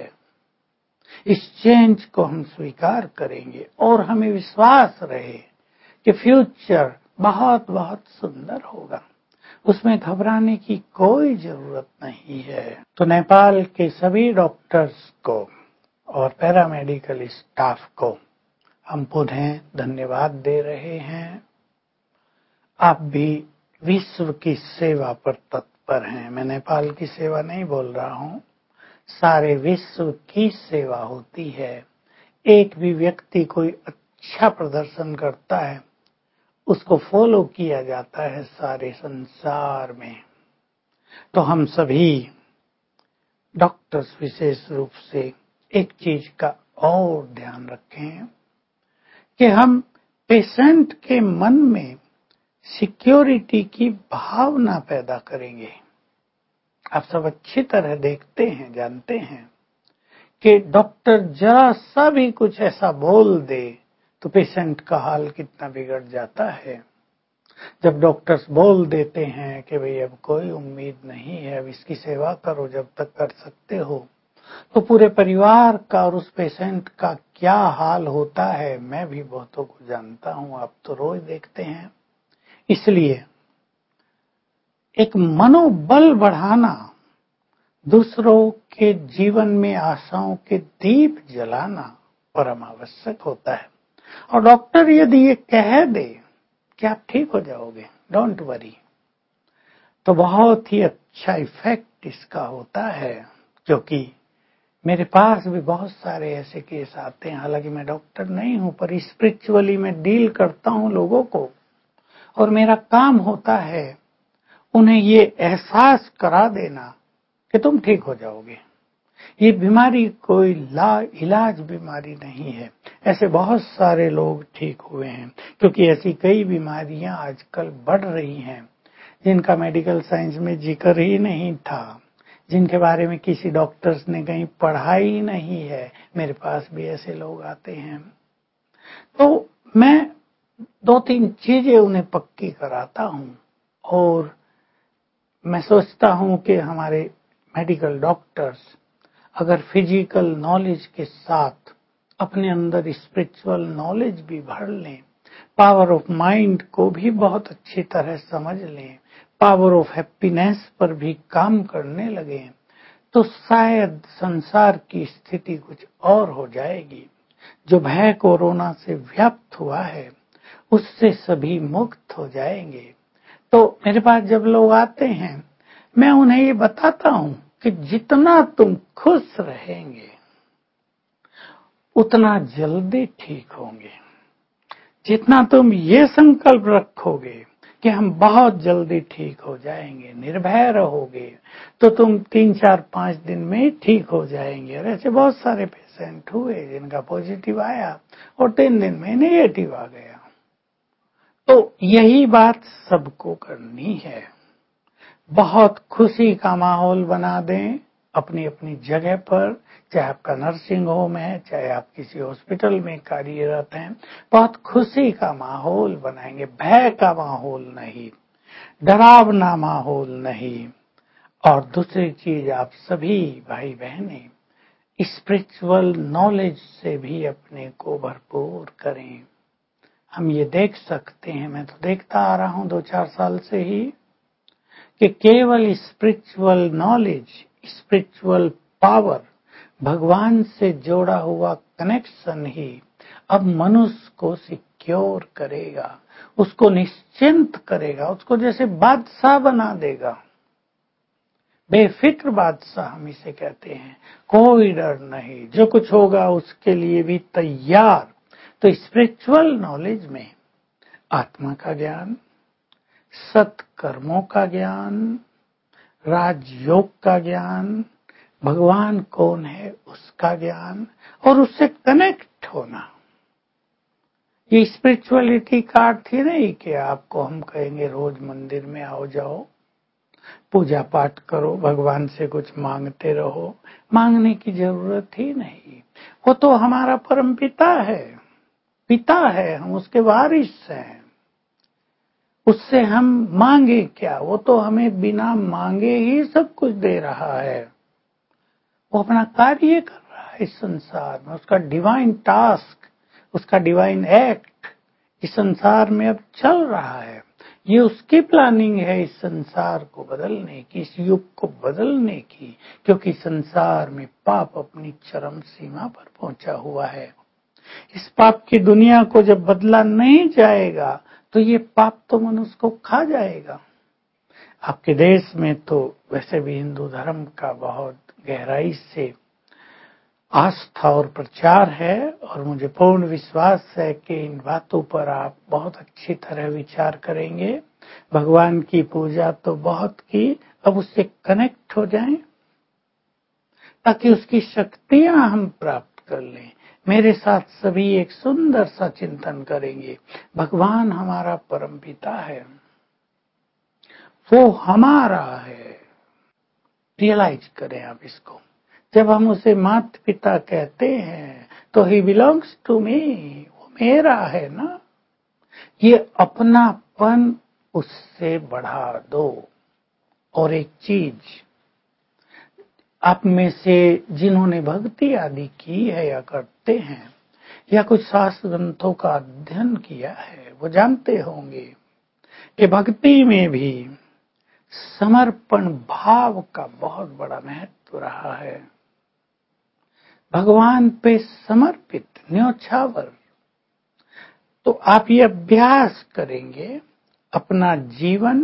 इस चेंज को हम स्वीकार करेंगे और हमें विश्वास रहे कि फ्यूचर बहुत बहुत सुंदर होगा। उसमें घबराने की कोई जरूरत नहीं है। तो नेपाल के सभी डॉक्टर्स को और पैरामेडिकल स्टाफ को हम पुनः धन्यवाद दे रहे हैं। आप भी विश्व की सेवा पर तत्पर हैं। मैं नेपाल की सेवा नहीं बोल रहा हूं, सारे विश्व की सेवा होती है। एक भी व्यक्ति कोई अच्छा प्रदर्शन करता है, उसको फॉलो किया जाता है सारे संसार में। तो हम सभी डॉक्टर्स विशेष रूप से एक चीज का और ध्यान रखें कि हम पेशेंट के मन में सिक्योरिटी की भावना पैदा करेंगे। आप सब अच्छी तरह देखते हैं, जानते हैं कि डॉक्टर जरा सा भी कुछ ऐसा बोल दे तो पेशेंट का हाल कितना बिगड़ जाता है। जब डॉक्टर्स बोल देते हैं कि भाई अब कोई उम्मीद नहीं है, अब इसकी सेवा करो जब तक कर सकते हो, तो पूरे परिवार का और उस पेशेंट का क्या हाल होता है मैं भी बहुतों को जानता हूं, आप तो रोज देखते हैं। इसलिए एक मनोबल बढ़ाना, दूसरों के जीवन में आशाओं के दीप जलाना परम आवश्यक होता है। और डॉक्टर यदि ये कह दे कि आप ठीक हो जाओगे, डोंट वरी, तो बहुत ही अच्छा इफेक्ट इसका होता है। क्योंकि मेरे पास भी बहुत सारे ऐसे केस आते हैं। हालांकि मैं डॉक्टर नहीं हूं, पर स्पिरिचुअली मैं डील करता हूं लोगों को, और मेरा काम होता है उन्हें ये एहसास करा देना कि तुम ठीक हो जाओगे। ये बीमारी कोई ला इलाज बीमारी नहीं है। ऐसे बहुत सारे लोग ठीक हुए हैं, क्योंकि ऐसी कई बीमारियां आजकल बढ़ रही हैं जिनका मेडिकल साइंस में जिक्र ही नहीं था, जिनके बारे में किसी डॉक्टर्स ने कहीं पढ़ा ही नहीं है। मेरे पास भी ऐसे लोग आते हैं। तो मैं दो तीन चीजें उन्हें पक्की कराता हूं, और मैं सोचता हूं कि हमारे मेडिकल डॉक्टर्स अगर फिजिकल नॉलेज के साथ अपने अंदर स्पिरिचुअल नॉलेज भी भर लें, पावर ऑफ माइंड को भी बहुत अच्छी तरह समझ लें, पावर ऑफ हैप्पीनेस पर भी काम करने लगें, तो शायद संसार की स्थिति कुछ और हो जाएगी। जो भय कोरोना से व्याप्त हुआ है उससे सभी मुक्त हो जाएंगे। तो मेरे पास जब लोग आते हैं, मैं उन्हें ये बताता हूं कि जितना तुम खुश रहेंगे उतना जल्दी ठीक होंगे। जितना तुम ये संकल्प रखोगे कि हम बहुत जल्दी ठीक हो जाएंगे, निर्भय रहोगे, तो तुम तीन चार पांच दिन में ठीक हो जाएंगे। और ऐसे बहुत सारे पेशेंट हुए जिनका पॉजिटिव आया और तीन दिन में नेगेटिव आ गया। तो यही बात सबको करनी है। बहुत खुशी का माहौल बना दें अपनी अपनी जगह पर, चाहे आपका नर्सिंग होम है, चाहे आप किसी हॉस्पिटल में कार्यरत हैं, बहुत खुशी का माहौल बनाएंगे, भय का माहौल नहीं, डरावना माहौल नहीं। और दूसरी चीज, आप सभी भाई बहनें स्पिरिचुअल नॉलेज से भी अपने को भरपूर करें। हम ये देख सकते हैं, मैं तो देखता आ रहा हूं दो चार साल से ही, कि केवल स्पिरिचुअल नॉलेज, स्पिरिचुअल पावर, भगवान से जोड़ा हुआ कनेक्शन ही अब मनुष्य को सिक्योर करेगा, उसको निश्चिंत करेगा, उसको जैसे बादशाह बना देगा। बेफिक्र बादशाह हम इसे कहते हैं, कोई डर नहीं, जो कुछ होगा उसके लिए भी तैयार। तो स्पिरिचुअल नॉलेज में आत्मा का ज्ञान, सत्कर्मों का ज्ञान, राजयोग का ज्ञान, भगवान कौन है उसका ज्ञान, और उससे कनेक्ट होना। ये स्पिरिचुअलिटी का अर्थ ही नहीं कि आपको हम कहेंगे रोज मंदिर में आओ जाओ, पूजा पाठ करो, भगवान से कुछ मांगते रहो। मांगने की जरूरत ही नहीं, वो तो हमारा परम पिता है, पिता है, हम उसके वारिस हैं। उससे हम मांगे क्या, वो तो हमें बिना मांगे ही सब कुछ दे रहा है। वो अपना कार्य कर रहा है इस संसार में, उसका डिवाइन टास्क, उसका डिवाइन एक्ट इस संसार में अब चल रहा है। ये उसकी प्लानिंग है इस संसार को बदलने की, इस युग को बदलने की, क्योंकि संसार में पाप अपनी चरम सीमा पर पहुंचा हुआ है। इस पाप की दुनिया को जब बदला नहीं जाएगा तो ये पाप तो मनुष्य को खा जाएगा। आपके देश में तो वैसे भी हिंदू धर्म का बहुत गहराई से आस्था और प्रचार है, और मुझे पूर्ण विश्वास है कि इन बातों पर आप बहुत अच्छी तरह विचार करेंगे। भगवान की पूजा तो बहुत की, अब उससे कनेक्ट हो जाएं ताकि उसकी शक्तियां हम प्राप्त कर लें। मेरे साथ सभी एक सुंदर सा चिंतन करेंगे। भगवान हमारा परमपिता है, वो हमारा है। रियलाइज करें आप इसको। जब हम उसे माता पिता कहते हैं तो ही बिलोंग्स टू मी, वो मेरा है ना। ये अपनापन उससे बढ़ा दो। और एक चीज, आप में से जिन्होंने भक्ति आदि की है या करते हैं या कुछ शास्त्र ग्रंथों का अध्ययन किया है, वो जानते होंगे कि भक्ति में भी समर्पण भाव का बहुत बड़ा महत्व रहा है। भगवान पे समर्पित, न्योछावर। तो आप ये अभ्यास करेंगे, अपना जीवन,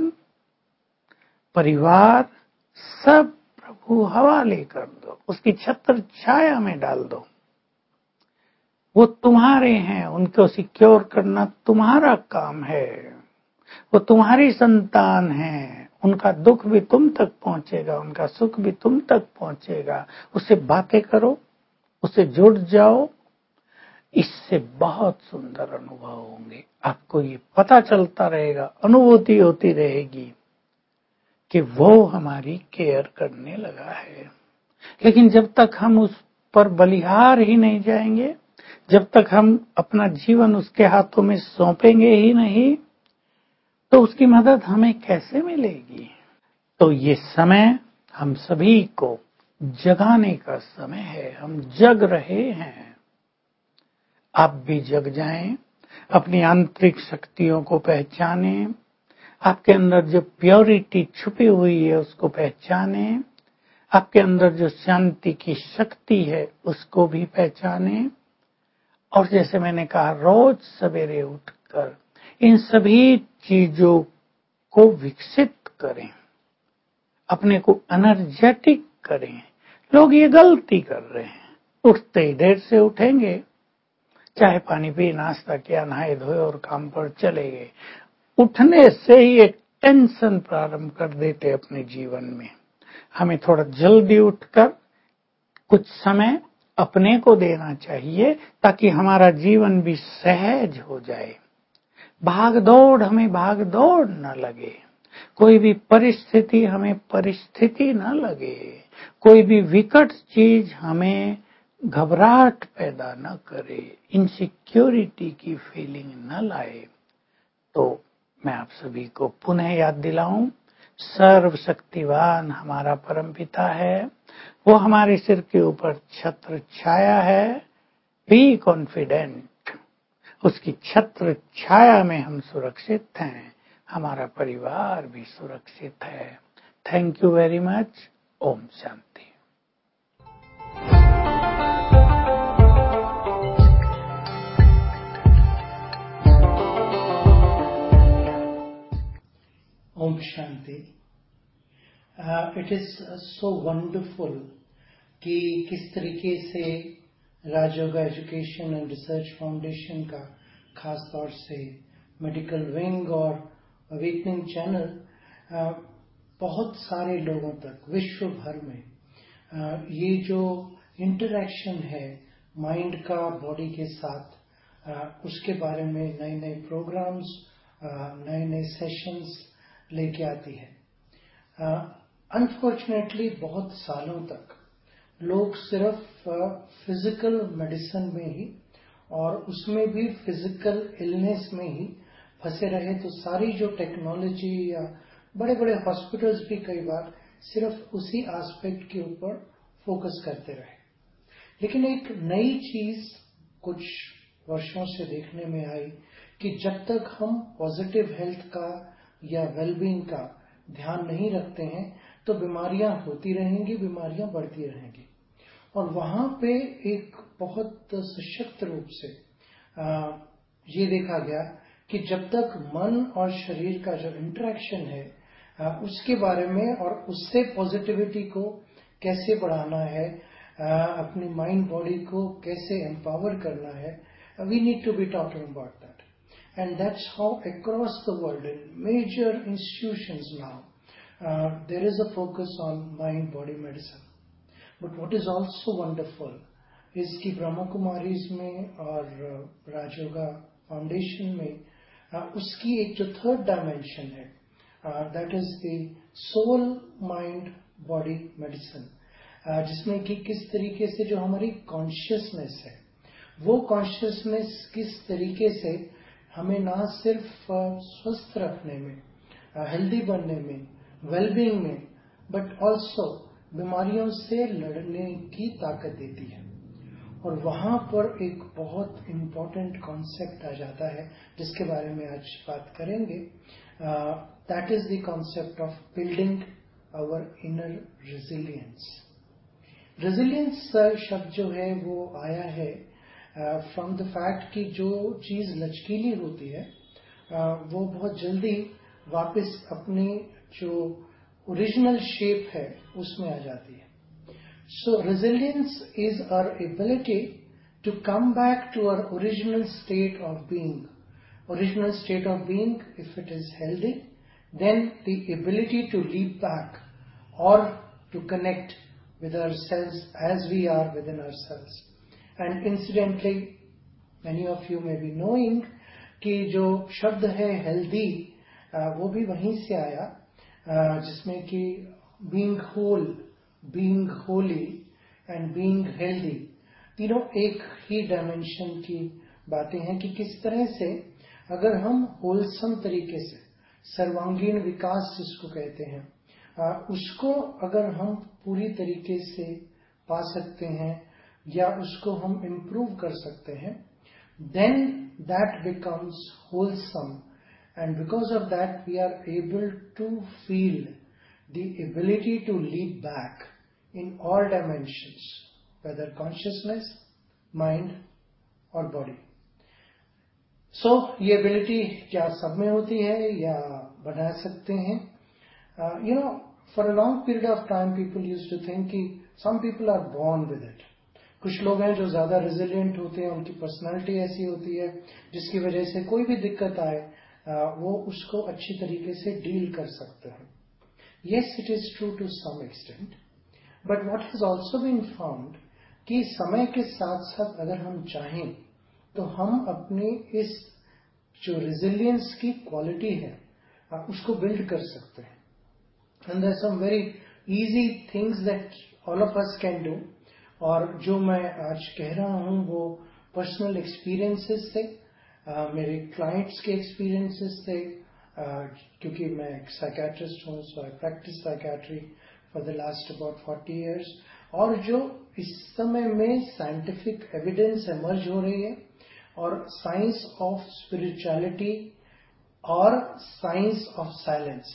परिवार सब प्रभु हवाले कर दो, उसकी छत्र छाया में डाल दो। वो तुम्हारे हैं, उनको सिक्योर करना तुम्हारा काम है। वो तुम्हारी संतान है, उनका दुख भी तुम तक पहुंचेगा, उनका सुख भी तुम तक पहुंचेगा। उससे बातें करो, उससे जुड़ जाओ, इससे बहुत सुंदर अनुभव होंगे। आपको ये पता चलता रहेगा, अनुभूति होती रहेगी कि वो हमारी केयर करने लगा है। लेकिन जब तक हम उस पर बलिहार ही नहीं जाएंगे, जब तक हम अपना जीवन उसके हाथों में सौंपेंगे ही नहीं, तो उसकी मदद हमें कैसे मिलेगी। तो ये समय हम सभी को जगाने का समय है। हम जग रहे हैं, आप भी जग जाएं, अपनी आंतरिक शक्तियों को पहचानें, आपके अंदर जो प्योरिटी छुपी हुई है उसको पहचानें, आपके अंदर जो शांति की शक्ति है उसको भी पहचानें। और जैसे मैंने कहा, रोज सवेरे उठकर इन सभी चीजों को विकसित करें, अपने को एनर्जेटिक करें। लोग ये गलती कर रहे हैं, उठते ही देर से उठेंगे, चाय पानी पी, नाश्ता किया, नहाए धोए और काम पर चले गए। उठने से ही एक टेंशन प्रारंभ कर देते अपने जीवन में। हमें थोड़ा जल्दी उठकर कुछ समय अपने को देना चाहिए ताकि हमारा जीवन भी सहज हो जाए। भाग दौड़ हमें भाग दौड़ न लगे, कोई भी परिस्थिति हमें परिस्थिति न लगे, कोई भी विकट चीज हमें घबराहट पैदा न करे, इनसिक्योरिटी की फीलिंग न लाए। तो मैं आप सभी को पुनः याद दिलाऊं, सर्वशक्तिवान हमारा परमपिता है, वो हमारे सिर के ऊपर छत्र छाया है। बी कॉन्फिडेंट, उसकी छत्र छाया में हम सुरक्षित हैं, हमारा परिवार भी सुरक्षित है। Thank you very much. Om Shanti. Om Shanti. Uh, it is uh, so wonderful कि किस तरीके से Rajyoga education and research foundation का खास तौर से मेडिकल विंग और अवेकनिंग चैनल uh, बहुत सारे लोगों तक विश्व भर में uh, ये जो इंटरैक्शन है माइंड का बॉडी के साथ, uh, उसके बारे में नए नए प्रोग्राम्स, नए नए सेशंस लेके आती है। अनफॉर्चुनेटली uh, बहुत सालों तक लोग सिर्फ फिजिकल uh, मेडिसिन में ही और उसमें भी फिजिकल इलनेस में ही फंसे रहे। तो सारी जो टेक्नोलॉजी या बड़े बड़े हॉस्पिटल्स भी कई बार सिर्फ उसी एस्पेक्ट के ऊपर फोकस करते रहे। लेकिन एक नई चीज कुछ वर्षों से देखने में आई कि जब तक हम पॉजिटिव हेल्थ का या वेलबींग का ध्यान नहीं रखते हैं तो बीमारियां होती रहेंगी, बीमारियां बढ़ती रहेंगी। और वहां पे एक बहुत सशक्त रूप से आ, ये देखा गया कि जब तक मन और शरीर का जो इंटरेक्शन है आ, उसके बारे में और उससे पॉजिटिविटी को कैसे बढ़ाना है, आ, अपनी माइंड बॉडी को कैसे एम्पावर करना है, we need to be talking about that. And that's how across the world in major institutions now, uh, there is a focus on mind-body medicine. But what is also wonderful is कि ब्रह्मा कुमारीज में और Rajyoga foundation में uh, उसकी एक जो third dimension है, that is the soul mind body medicine, जिसमें कि किस तरीके से जो हमारी कॉन्शियसनेस है वो कॉन्शियसनेस किस तरीके से हमें ना सिर्फ स्वस्थ रखने में, हेल्दी बनने में, वेलबींग में, बट ऑल्सो बीमारियों से लड़ने की ताकत देती है। और वहां पर एक बहुत इम्पोर्टेंट कॉन्सेप्ट आ जाता है जिसके बारे में आज बात करेंगे। That is the concept of building our inner resilience. Resilience शब्द जो है वो आया है फ्रॉम द फैक्ट कि जो चीज लचकीली होती है uh, वो बहुत जल्दी वापस अपनी जो ओरिजिनल शेप है उसमें आ जाती है। So resilience is our ability to come back to our original state of being. Original state of being, if it is healthy, then the ability to leap back or to connect with ourselves as we are within ourselves. And incidentally, many of you may be knowing कि जो शब्द है healthy वो भी वहीं से आया, जिसमें कि being whole, being holy and being healthy तीनों एक ही डायमेंशन की बातें हैं कि किस तरह से अगर हम होलसम तरीके से सर्वांगीण विकास जिसको कहते हैं उसको अगर हम पूरी तरीके से पा सकते हैं या उसको हम इम्प्रूव कर सकते हैं, then that becomes wholesome, and because of that we are able to feel the ability to leap back in all dimensions, whether consciousness, mind or body. So ये ability क्या सब में होती है या बना सकते हैं? uh, you know for a long period of time people used to think कि some people are born with it. कुछ लोग हैं जो ज्यादा रेजिलिएंट होते हैं, उनकी पर्सनालिटी ऐसी होती है जिसकी वजह से कोई भी दिक्कत आए वो उसको अच्छी तरीके से डील कर सकते हैं. Yes, it is true to some extent, but what has also been found कि समय के साथ साथ अगर हम चाहें तो हम अपनी इस जो रेजिलियंस की क्वालिटी है उसको बिल्ड कर सकते हैं. And there are some very easy things that all of us can do. और जो मैं आज कह रहा हूं वो पर्सनल एक्सपीरियंसेस से, uh, मेरे क्लाइंट्स के एक्सपीरियंसेस से, uh, क्योंकि मैं एक साइकियाट्रिस्ट हूं, so I practice psychiatry for the last about forty years. और जो इस समय में साइंटिफिक एविडेंस एमर्ज हो रही है और साइंस ऑफ स्पिरिचुअलिटी और साइंस ऑफ साइलेंस,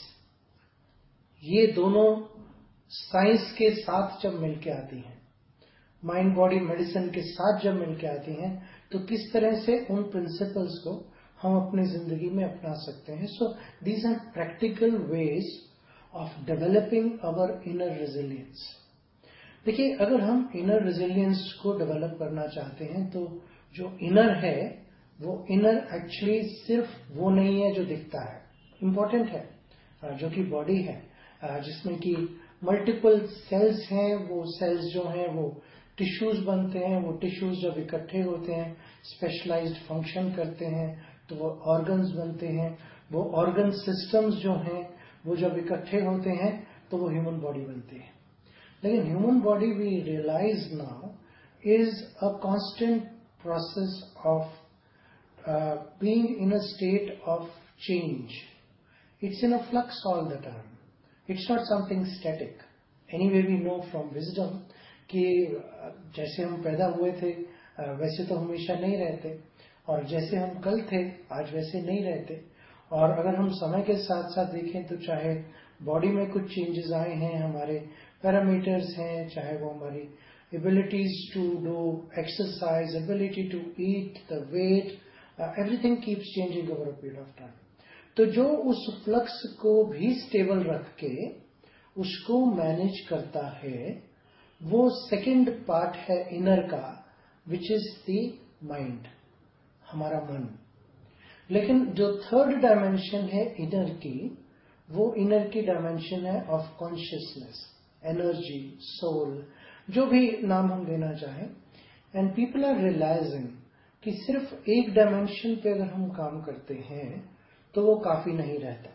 ये दोनों साइंस के साथ जब मिलके आती हैं, माइंड बॉडी मेडिसिन के साथ जब मिलके आती हैं, तो किस तरह से उन प्रिंसिपल्स को हम अपनी जिंदगी में अपना सकते हैं. So these are practical ways of developing our inner resilience. देखिए, अगर हम इनर रेजिलियंस को डेवलप करना चाहते हैं तो जो इनर है वो इनर एक्चुअली सिर्फ वो नहीं है जो दिखता है, इम्पोर्टेंट है, जो कि बॉडी है, जिसमें कि मल्टीपल सेल्स हैं. वो सेल्स जो हैं वो टिश्यूज बनते हैं. वो टिश्यूज जब इकट्ठे होते हैं, स्पेशलाइज्ड फंक्शन करते हैं, तो वो ऑर्गन्स बनते हैं. वो ऑर्गन सिस्टम्स जो हैं वो जब इकट्ठे होते हैं तो वो ह्यूमन बॉडी बनती है. लेकिन human body we realize now is a constant process of being in a state of change. It's in a flux all the time. It's not something static. Anyway, we know from wisdom कि जैसे हम पैदा हुए थे वैसे तो हमेशा नहीं रहते, और जैसे हम कल थे आज वैसे नहीं रहते. और अगर हम समय के साथ साथ देखें तो चाहे बॉडी में कुछ चेंजेस आए हैं, हमारे पैरामीटर्स हैं, चाहे वो हमारी abilities to do exercise, ability to eat, the weight, everything keeps changing over a period of time. तो जो उस फ्लक्स को भी स्टेबल रख के उसको मैनेज करता है वो सेकंड पार्ट है इनर का, विच इज द माइंड, हमारा मन. लेकिन जो थर्ड डायमेंशन है इनर की, वो इनर की डायमेंशन है ऑफ कॉन्शियसनेस, एनर्जी, सोल, जो भी नाम हम देना चाहें. एंड पीपल आर रियलाइजिंग कि सिर्फ एक डायमेंशन पे अगर हम काम करते हैं तो वो काफी नहीं रहता.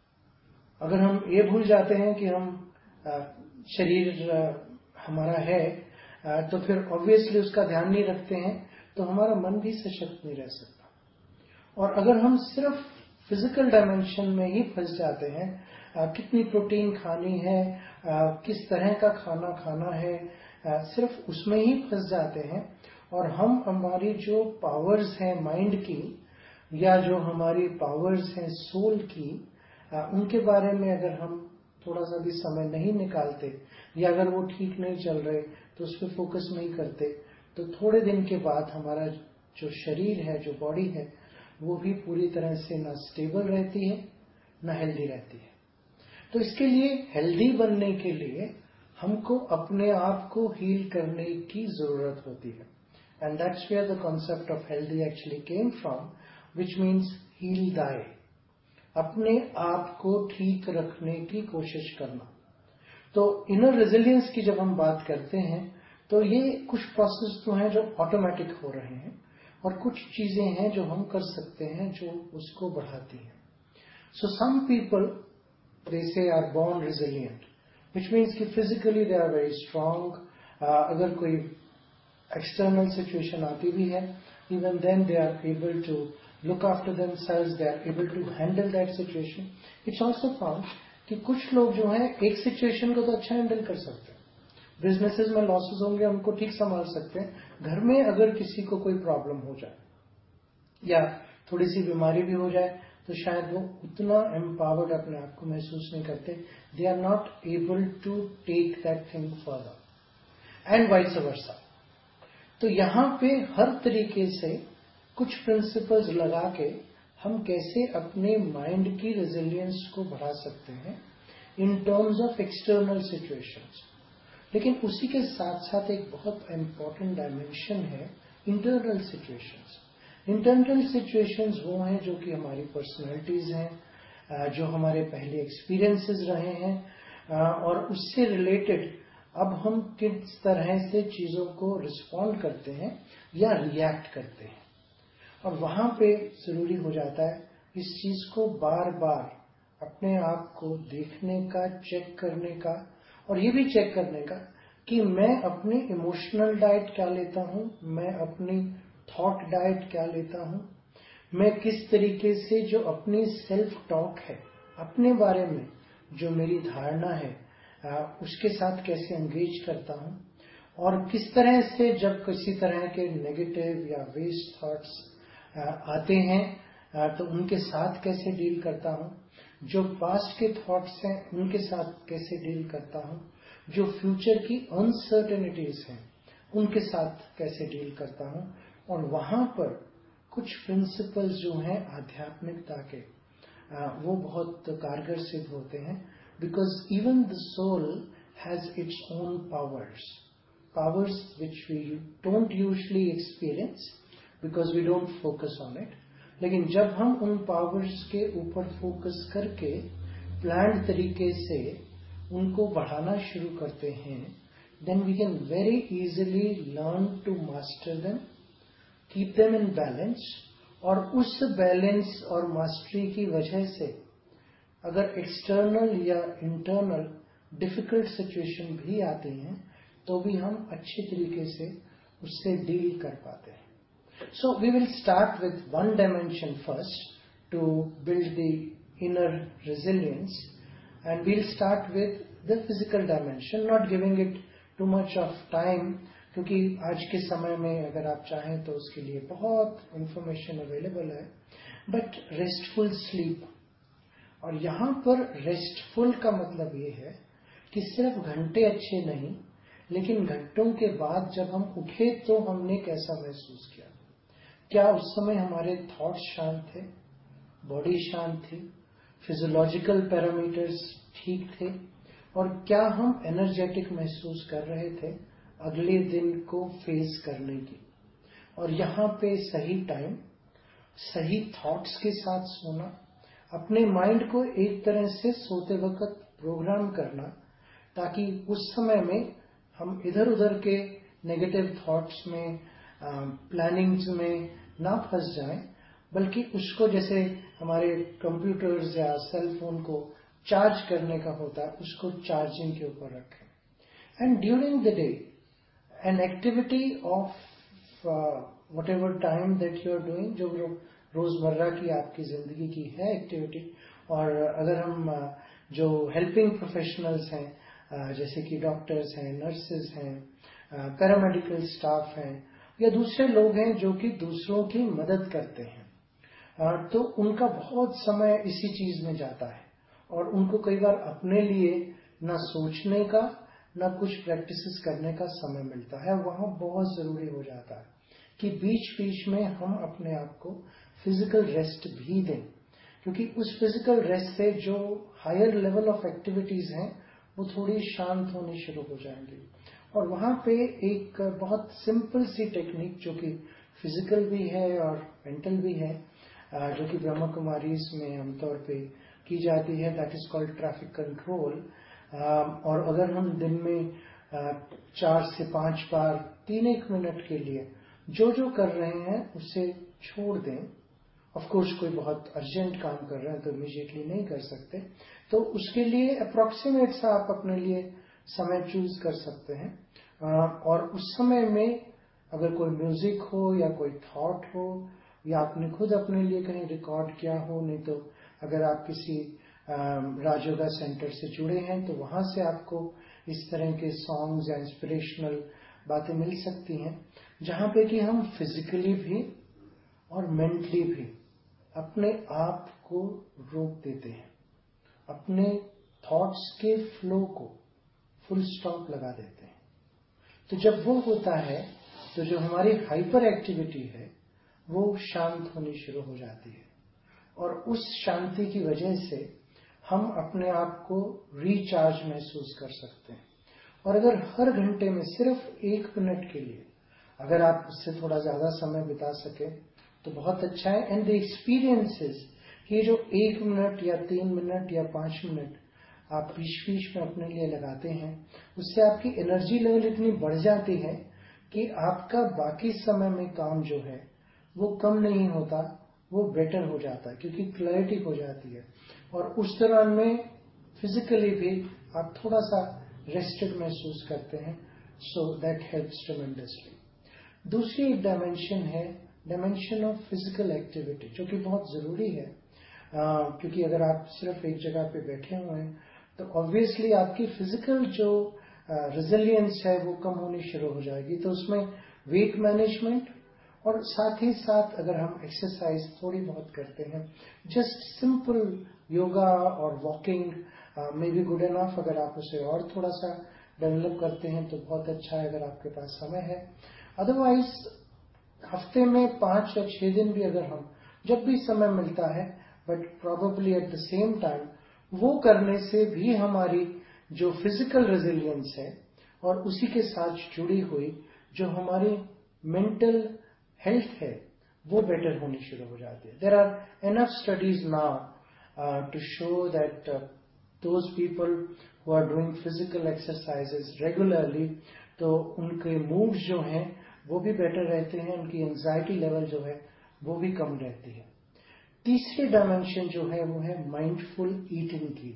अगर हम ये भूल जाते हैं कि हम आ, शरीर आ, हमारा है, आ, तो फिर ऑब्वियसली उसका ध्यान नहीं रखते हैं तो हमारा मन भी सशक्त नहीं रह सकता. और अगर हम सिर्फ फिजिकल डायमेंशन में ही फंस जाते हैं, आ, कितनी प्रोटीन खानी है, आ, किस तरह का खाना खाना है, आ, सिर्फ उसमें ही फंस जाते हैं, और हम हमारी जो पावर्स हैं माइंड की या जो हमारी पावर्स हैं सोल की, आ, उनके बारे में अगर हम थोड़ा सा भी समय नहीं निकालते या अगर वो ठीक नहीं चल रहे तो उस पर फोकस नहीं करते, तो थोड़े दिन के बाद हमारा जो शरीर है, जो बॉडी है, वो भी पूरी तरह से ना स्टेबल रहती है ना हेल्दी रहती है. तो इसके लिए हेल्दी बनने के लिए हमको अपने आप को हील करने की जरूरत होती है. And that's where the concept of healthy actually came from, which means heal thy. अपने आप को ठीक रखने की कोशिश करना. तो इनर रेजिलियंस की जब हम बात करते हैं तो ये कुछ प्रोसेस तो हैं जो ऑटोमेटिक हो रहे हैं, और कुछ चीजें हैं जो हम कर सकते हैं जो उसको बढ़ाती हैं. सो सम people they say are born resilient, which means कि physically they are very strong. अगर कोई एक्सटर्नल सिचुएशन आती भी है, even then they are able to look after themselves, they are able to handle that situation. It's also found कि कुछ लोग जो हैं एक सिचुएशन को तो अच्छा हैंडल कर सकते हैं, बिजनेसेस में लॉसेस होंगे उनको ठीक संभाल सकते हैं, घर में अगर किसी को कोई प्रॉब्लम हो जाए या थोड़ी सी बीमारी भी हो जाए तो शायद वो उतना एम्पावर्ड अपने आप को महसूस नहीं करते, they are not able to take that thing further and vice versa. तो यहां पे हर तरीके से कुछ प्रिंसिपल्स लगा के हम कैसे अपने माइंड की रेजिलियंस को बढ़ा सकते हैं in terms of external situations. लेकिन उसी के साथ साथ एक बहुत इंपॉर्टेंट डायमेंशन है इंटरनल सिचुएशंस। इंटरनल सिचुएशंस वो हैं जो कि हमारी पर्सनैलिटीज हैं, जो हमारे पहले एक्सपीरियंसेस रहे हैं और उससे रिलेटेड अब हम किस तरह से चीजों को रिस्पॉन्ड करते हैं या रिएक्ट करते हैं। और वहां पे जरूरी हो जाता है इस चीज को बार बार अपने आप को देखने का, चेक करने का और ये भी चेक करने का कि मैं अपनी इमोशनल डाइट क्या लेता हूं, मैं अपनी थॉट डाइट क्या लेता हूं, मैं किस तरीके से जो अपनी सेल्फ टॉक है, अपने बारे में जो मेरी धारणा है उसके साथ कैसे एंगेज करता हूं और किस तरह से जब किसी तरह के नेगेटिव या वेस्ट थॉट्स आते हैं तो उनके साथ कैसे डील करता हूं, जो पास्ट के थॉट्स हैं उनके साथ कैसे डील करता हूं, जो फ्यूचर की अनसर्टेनिटीज हैं उनके साथ कैसे डील करता हूं। और वहां पर कुछ प्रिंसिपल्स जो हैं आध्यात्मिकता के वो बहुत कारगर सिद्ध होते हैं, because even the soul has its own powers, powers which we don't usually experience because we don't focus on it. लेकिन जब हम उन पावर्स के ऊपर फोकस करके प्लान्ड तरीके से उनको बढ़ाना शुरू करते हैं, then we can very easily learn to master them, keep them in balance. और उस बैलेंस और मास्टरी की वजह से अगर एक्सटर्नल या इंटरनल डिफिकल्ट सिचुएशन भी आती हैं तो भी हम अच्छे तरीके से उससे डील कर पाते हैं। So we will start with one dimension first to build the inner resilience, and we'll start with the physical dimension, not giving it too much of time, क्योंकि आज के समय में अगर आप चाहें तो उसके लिए बहुत इंफॉर्मेशन अवेलेबल है। बट रेस्टफुल स्लीप, और यहां पर रेस्टफुल का मतलब ये है कि सिर्फ घंटे अच्छे नहीं, लेकिन घंटों के बाद जब हम उठे तो हमने कैसा महसूस किया, क्या उस समय हमारे थॉट्स शांत थे, बॉडी शांत थी, फिजियोलॉजिकल पैरामीटर्स ठीक थे, और क्या हम एनर्जेटिक महसूस कर रहे थे अगले दिन को फेस करने की। और यहाँ पे सही टाइम, सही थॉट्स के साथ सोना, अपने माइंड को एक तरह से सोते वक्त प्रोग्राम करना, ताकि उस समय में हम इधर उधर के नेगेटिव थॉट्स में, प्लानिंग्स में ना फंस जाएं, बल्कि उसको जैसे हमारे कंप्यूटर्स या सेल फोन को चार्ज करने का होता है, उसको चार्जिंग के ऊपर रखें। And during the day an activity of whatever time that you are doing, जो रोजमर्रा की आपकी जिंदगी की है एक्टिविटी। और अगर हम जो हेल्पिंग प्रोफेशनल्स हैं जैसे कि डॉक्टर्स हैं, नर्सेज हैं, पैरामेडिकल स्टाफ हैं या दूसरे लोग हैं जो कि दूसरों की मदद करते हैं, तो उनका बहुत समय इसी चीज में जाता है और उनको कई बार अपने लिए ना सोचने का, ना कुछ प्रैक्टिसेस करने का समय मिलता है। वहां बहुत जरूरी हो जाता है कि बीच बीच में हम अपने आप को फिजिकल रेस्ट भी दें, क्योंकि उस फिजिकल रेस्ट से जो हायर लेवल ऑफ एक्टिविटीज हैं वो थोड़ी शांत होनी शुरू हो जाएंगी। और वहां पे एक बहुत सिंपल सी टेक्निक जो कि फिजिकल भी है और मेंटल भी है, जो कि ब्रह्मा कुमारीज में आमतौर पे की जाती है, that is called traffic control. और अगर हम दिन में चार से पांच बार तीन एक मिनट के लिए जो जो कर रहे हैं उसे छोड़ दें, ऑफ कोर्स कोई बहुत अर्जेंट काम कर रहे हैं तो इमीडिएटली नहीं कर सकते, तो उसके लिए अप्रोक्सीमेट सा आप अपने लिए समय चूज कर सकते हैं। और उस समय में अगर कोई म्यूजिक हो या कोई थॉट हो या आपने खुद अपने लिए कहीं रिकॉर्ड किया हो, नहीं तो अगर आप किसी राजयोगा सेंटर से जुड़े हैं तो वहां से आपको इस तरह के सॉन्ग्स या इंस्पिरेशनल बातें मिल सकती हैं, जहां पे कि हम फिजिकली भी और मेंटली भी अपने आप को रोक देते हैं, अपने थॉट्स के फ्लो को फुल स्टॉप लगा देते हैं। तो जब वो होता है तो जो हमारी हाइपर एक्टिविटी है वो शांत होनी शुरू हो जाती है, और उस शांति की वजह से हम अपने आप को रिचार्ज महसूस कर सकते हैं। और अगर हर घंटे में सिर्फ एक मिनट के लिए अगर आप उससे थोड़ा ज्यादा समय बिता सके तो बहुत अच्छा है। एंड द एक्सपीरियंसेस कि जो एक मिनट या तीन मिनट या पांच मिनट आप बीच बीच में अपने लिए लगाते हैं, उससे आपकी एनर्जी लेवल इतनी बढ़ जाती है कि आपका बाकी समय में काम जो है वो कम नहीं होता, वो बेटर हो जाता है, क्योंकि क्लैरिटी हो जाती है। और उस दौरान में फिजिकली भी आप थोड़ा सा रेस्टेड महसूस करते हैं। So that helps tremendously. दूसरी एक डायमेंशन है डायमेंशन ऑफ फिजिकल एक्टिविटी, जो कि बहुत जरूरी है, uh, क्योंकि अगर आप सिर्फ एक जगह पे बैठे हुए हैं तो ऑब्वियसली आपकी फिजिकल जो रेजिलियंस uh, है वो कम होनी शुरू हो जाएगी। तो उसमें वेट मैनेजमेंट और साथ ही साथ अगर हम एक्सरसाइज थोड़ी बहुत करते हैं, जस्ट सिंपल योगा और walking may be good enough. अगर आप उसे और थोड़ा सा डेवलप करते हैं तो बहुत अच्छा है, अगर आपके पास समय है। अदरवाइज हफ्ते में पांच या छह दिन भी अगर हम जब भी समय मिलता है, but probably at the same time, वो करने से भी हमारी जो फिजिकल रेजिलियंस है और उसी के साथ जुड़ी हुई जो हमारी मेंटल हेल्थ है वो बेटर होनी शुरू हो जाती है। There are enough studies now to show that those people who are doing physical exercises regularly, तो उनके मूड्स जो हैं वो भी बेटर रहते हैं, उनकी एंजाइटी लेवल जो है वो भी कम रहती है। तीसरी डायमेंशन जो है वो है माइंडफुल ईटिंग की।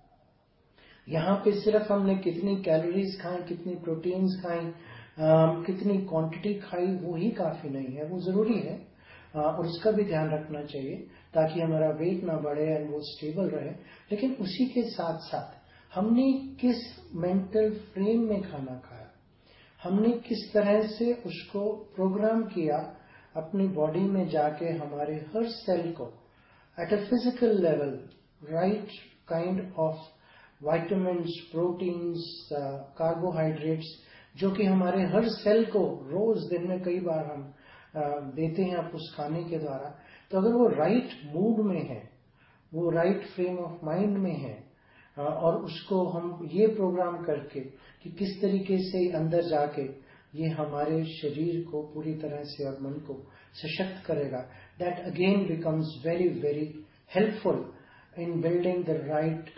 यहाँ पे सिर्फ हमने कितनी कैलोरीज खाई, कितनी प्रोटीन्स खाई, Uh, कितनी क्वांटिटी खाई वो ही काफी नहीं है, वो जरूरी है uh, और उसका भी ध्यान रखना चाहिए ताकि हमारा वेट ना बढ़े और वो स्टेबल रहे। लेकिन उसी के साथ साथ हमने किस मेंटल फ्रेम में खाना खाया, हमने किस तरह से उसको प्रोग्राम किया अपनी बॉडी में जाके हमारे हर सेल को at a physical level right kind of vitamins, proteins, carbohydrates जो कि हमारे हर सेल को रोज दिन में कई बार हम देते हैं आप उस खाने के द्वारा। तो अगर वो राइट मूड में है, वो राइट फ्रेम ऑफ माइंड में है और उसको हम ये प्रोग्राम करके कि किस तरीके से अंदर जाके ये हमारे शरीर को पूरी तरह से और मन को सशक्त करेगा, that again becomes very very helpful in building the right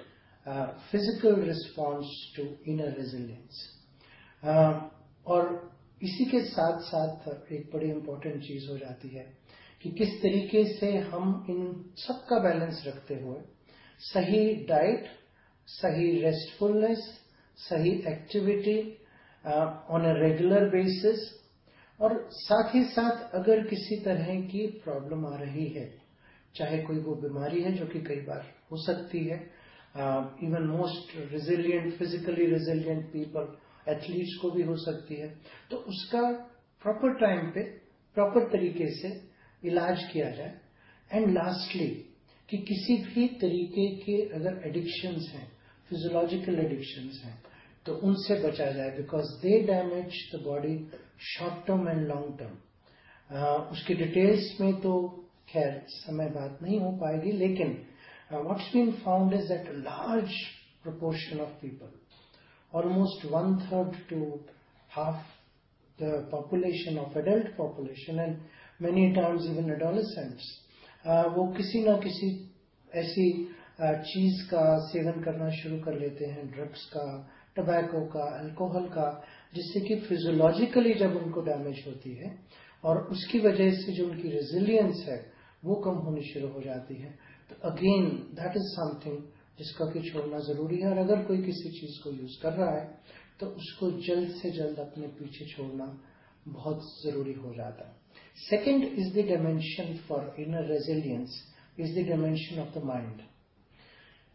physical response to inner resilience. Uh, और इसी के साथ साथ एक बड़ी इंपॉर्टेंट चीज हो जाती है कि किस तरीके से हम इन सब का बैलेंस रखते हुए सही डाइट, सही रेस्टफुलनेस, सही activity on a regular basis, और साथ ही साथ अगर किसी तरह की प्रॉब्लम आ रही है, चाहे कोई वो बीमारी है जो कि कई बार हो सकती है, even most resilient physically resilient people, athletes को भी हो सकती है, तो उसका प्रॉपर टाइम पे प्रॉपर तरीके से इलाज किया जाए। एंड लास्टली कि किसी भी तरीके के अगर एडिक्शंस हैं, फिजियोलॉजिकल एडिक्शंस हैं, तो उनसे बचा जाए, because they damage the body short term and long term. उसकी डिटेल्स में तो खैर समय बात नहीं हो पाएगी, लेकिन what's been found is that large proportion of people, almost one third to half the population of adult population and many times even adolescents, uh, वो किसी ना किसी ऐसी uh, चीज का सेवन करना शुरू कर लेते हैं, ड्रग्स का, टबैको का, अल्कोहल का, जिससे कि फिजियोलॉजिकली जब उनको डैमेज होती है और उसकी वजह से जो उनकी रेजिलियंस है वो कम होनी शुरू हो जाती है। तो अगेन दैट इज समथिंग जिसका कि छोड़ना जरूरी है। और अगर कोई किसी चीज को यूज कर रहा है तो उसको जल्द से जल्द अपने पीछे छोड़ना बहुत जरूरी हो जाता है। Second is the dimension for inner resilience, is the dimension of the mind.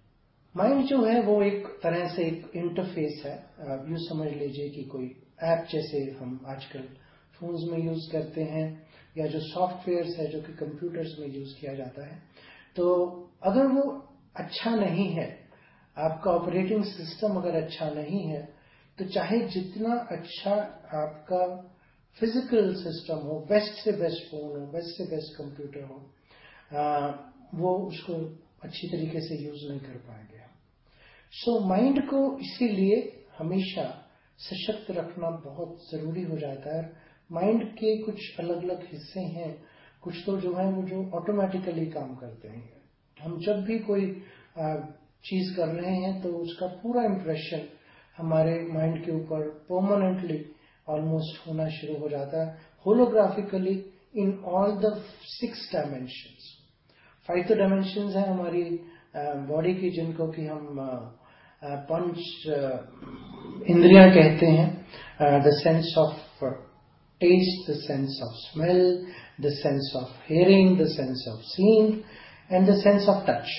Mind जो है वो एक तरह से एक इंटरफेस है। आप यूँ समझ लीजिए कि कोई ऐप जैसे हम आजकल फोन्स में यूज करते हैं, या जो सॉफ्टवेयर्स है जो कि कंप्यूटर्स में यूज किया जाता है। तो अगर वो अच्छा नहीं है, आपका ऑपरेटिंग सिस्टम अगर अच्छा नहीं है, तो चाहे जितना अच्छा आपका फिजिकल सिस्टम हो, बेस्ट से बेस्ट फोन हो, बेस्ट से बेस्ट कंप्यूटर हो, आ, वो उसको अच्छी तरीके से यूज नहीं कर पाएंगे। सो माइंड को इसीलिए हमेशा सशक्त रखना बहुत जरूरी हो जाता है। माइंड के कुछ अलग अलग हिस्से हैं, कुछ तो जो है वो जो ऑटोमेटिकली काम करते हैं। हम जब भी कोई चीज कर रहे हैं तो उसका पूरा इंप्रेशन हमारे माइंड के ऊपर परमानेंटली ऑलमोस्ट होना शुरू हो जाता है, holographically in all the six dimensions. Five तो डायमेंशंस है हमारी बॉडी की, जिनको कि हम पंच इंद्रियां कहते हैं, the sense of taste, the sense of smell, the sense of hearing, the sense of seeing and the sense of touch.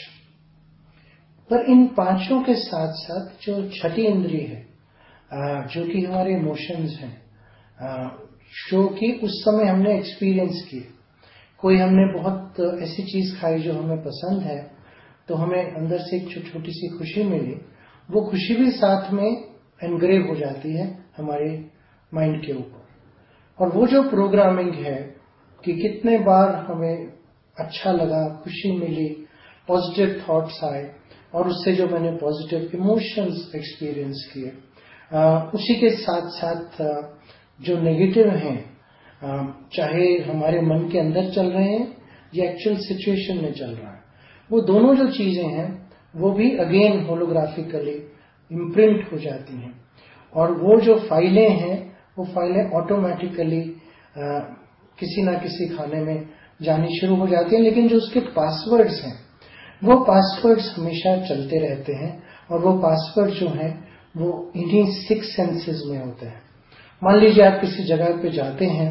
पर इन पांचों के साथ साथ जो छठी इंद्रिय है, जो कि हमारे इमोशंस हैं, जो कि उस समय हमने एक्सपीरियंस किए। कोई हमने बहुत ऐसी चीज खाई जो हमें पसंद है, तो हमें अंदर से एक छोटी सी खुशी मिली, वो खुशी भी साथ में एनग्रेव हो जाती है हमारे माइंड के ऊपर। और वो जो प्रोग्रामिंग है कि कितने बार हमें अच्छा लगा, खुशी मिली, पॉजिटिव थॉट्स आए, और उससे जो मैंने पॉजिटिव इमोशंस एक्सपीरियंस किए, उसी के साथ साथ जो नेगेटिव हैं, चाहे हमारे मन के अंदर चल रहे हैं या एक्चुअल सिचुएशन में चल रहा है, वो दोनों जो चीजें हैं वो भी अगेन होलोग्राफिकली इम्प्रिंट हो जाती हैं। और वो जो फाइलें हैं वो फाइलें ऑटोमेटिकली किसी ना किसी खाने में जानी शुरू हो जाती हैं। लेकिन जो उसके पासवर्ड्स हैं वो पासवर्ड्स हमेशा चलते रहते हैं, और वो पासवर्ड जो हैं वो इन्हीं सिक्स सेंसेस में होते हैं। मान लीजिए आप किसी जगह पे जाते हैं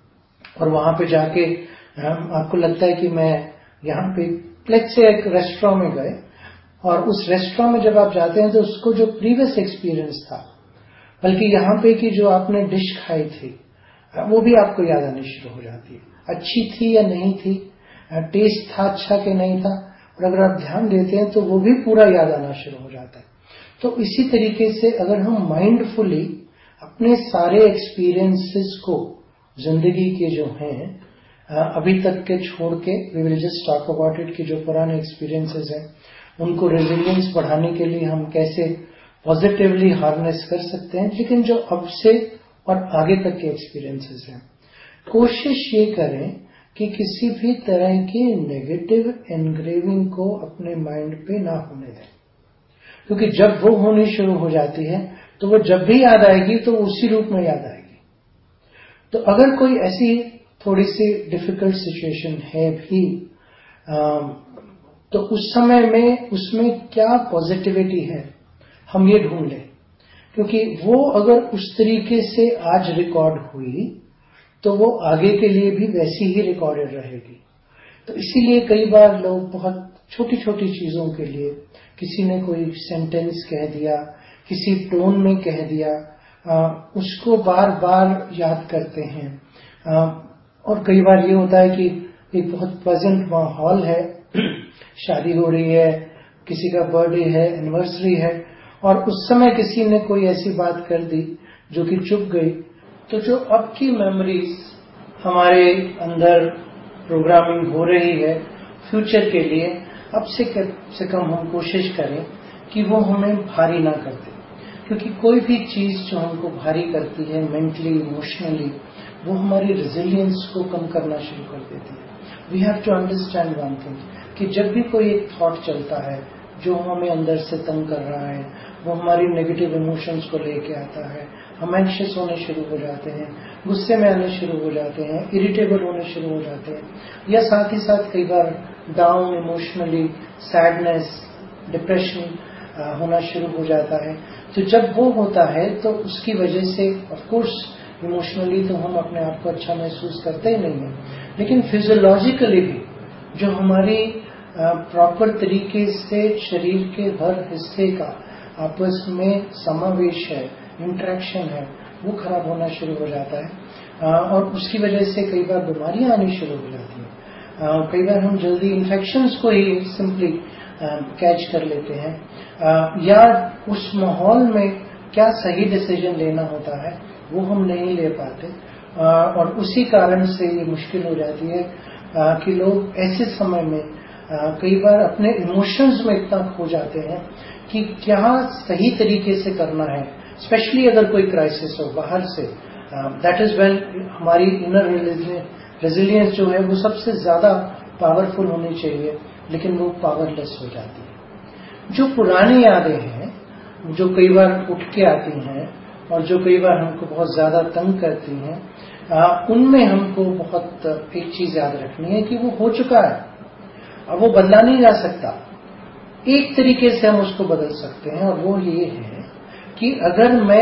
और वहां पे जाके आपको लगता है कि मैं यहाँ पे लेट्स से एक रेस्टोरेंट में गए, और उस रेस्टोरेंट में जब आप जाते हैं तो उसको जो प्रीवियस एक्सपीरियंस था, बल्कि यहाँ पे की जो आपने डिश खाई थी, वो भी आपको याद आनी शुरू हो जाती है। अच्छी थी या नहीं थी, टेस्ट था अच्छा कि नहीं था, और अगर आप ध्यान देते हैं तो वो भी पूरा याद आना शुरू हो जाता है। तो इसी तरीके से अगर हम माइंडफुली अपने सारे एक्सपीरियंसेस को, जिंदगी के जो हैं अभी तक के छोड़ के, we will just talk about it, कि जो पुराने एक्सपीरियंसेस हैं उनको रेजिलियंस बढ़ाने के लिए हम कैसे पॉजिटिवली हार्नेस कर सकते हैं। लेकिन जो अब से और आगे तक के एक्सपीरियंसेस हैं, कोशिश ये करें कि किसी भी तरह की नेगेटिव एनग्रेविंग को अपने माइंड पे ना होने दें, क्योंकि जब वो होनी शुरू हो जाती है तो वो जब भी याद आएगी तो उसी रूप में याद आएगी। तो अगर कोई ऐसी थोड़ी सी डिफिकल्ट सिचुएशन है भी, तो उस समय में उसमें क्या पॉजिटिविटी है हम ये ढूंढ लें, क्योंकि वो अगर उस तरीके से आज रिकॉर्ड हुई तो वो आगे के लिए भी वैसी ही रिकॉर्डेड रहेगी। तो इसीलिए कई बार लोग बहुत छोटी छोटी चीजों के लिए, किसी ने कोई सेंटेंस कह दिया, किसी टोन में कह दिया, आ, उसको बार बार याद करते हैं। आ, और कई बार ये होता है कि एक बहुत प्लेजेंट माहौल है, शादी हो रही है, किसी का बर्थडे है, एनिवर्सरी है, और उस समय किसी ने कोई ऐसी बात कर दी जो कि चुप गई, तो जो अब की मेमोरीज हमारे अंदर प्रोग्रामिंग हो रही है फ्यूचर के लिए, अब से कम से कम हम कोशिश करें कि वो हमें भारी ना कर दे, क्योंकि कोई भी चीज जो हमको भारी करती है मेंटली, इमोशनली, वो हमारी रेजिलियंस को कम करना शुरू कर देती है। We have to understand one thing, कि जब भी कोई एक थॉट चलता है जो हमें अंदर से तंग कर रहा है, वो हमारी नेगेटिव इमोशंस को लेके आता है, हम एंग्शियस होने शुरू हो जाते हैं, गुस्से में आने शुरू हो जाते हैं, इरिटेबल होने शुरू हो जाते हैं, या साथ ही साथ कई बार डाउन इमोशनली, सैडनेस, डिप्रेशन होना शुरू हो जाता है। तो जब वो होता है तो उसकी वजह से ऑफ कोर्स इमोशनली तो हम अपने आप को अच्छा महसूस करते ही नहीं है, लेकिन फिजियोलॉजिकली भी जो हमारी प्रॉपर तरीके से शरीर के हर हिस्से का आपस में समावेश है, इंटरेक्शन है, वो खराब होना शुरू हो जाता है और उसकी वजह से कई बार बीमारियां आनी शुरू हो जाती हैं। कई बार हम जल्दी इन्फेक्शंस को ही सिंपली कैच कर लेते हैं या उस माहौल में क्या सही डिसीजन लेना होता है वो हम नहीं ले पाते और उसी कारण से ये मुश्किल हो जाती है कि लोग ऐसे समय में कई बार अपने इमोशंस में इतना खो जाते हैं कि क्या सही तरीके से करना है, स्पेशली अगर कोई क्राइसिस हो बाहर से। दैट इज व्हेन हमारी इनर रेजिलियंस जो है वो सबसे ज्यादा पावरफुल होनी चाहिए, लेकिन वो पावरलेस हो जाती है। जो पुरानी यादें हैं जो कई बार उठ के आती हैं और जो कई बार हमको बहुत ज्यादा तंग करती हैं, उनमें हमको बहुत एक चीज याद रखनी है कि वो हो चुका है, अब वो बदला नहीं जा सकता। एक तरीके से हम उसको बदल सकते हैं और वो ये है कि अगर मैं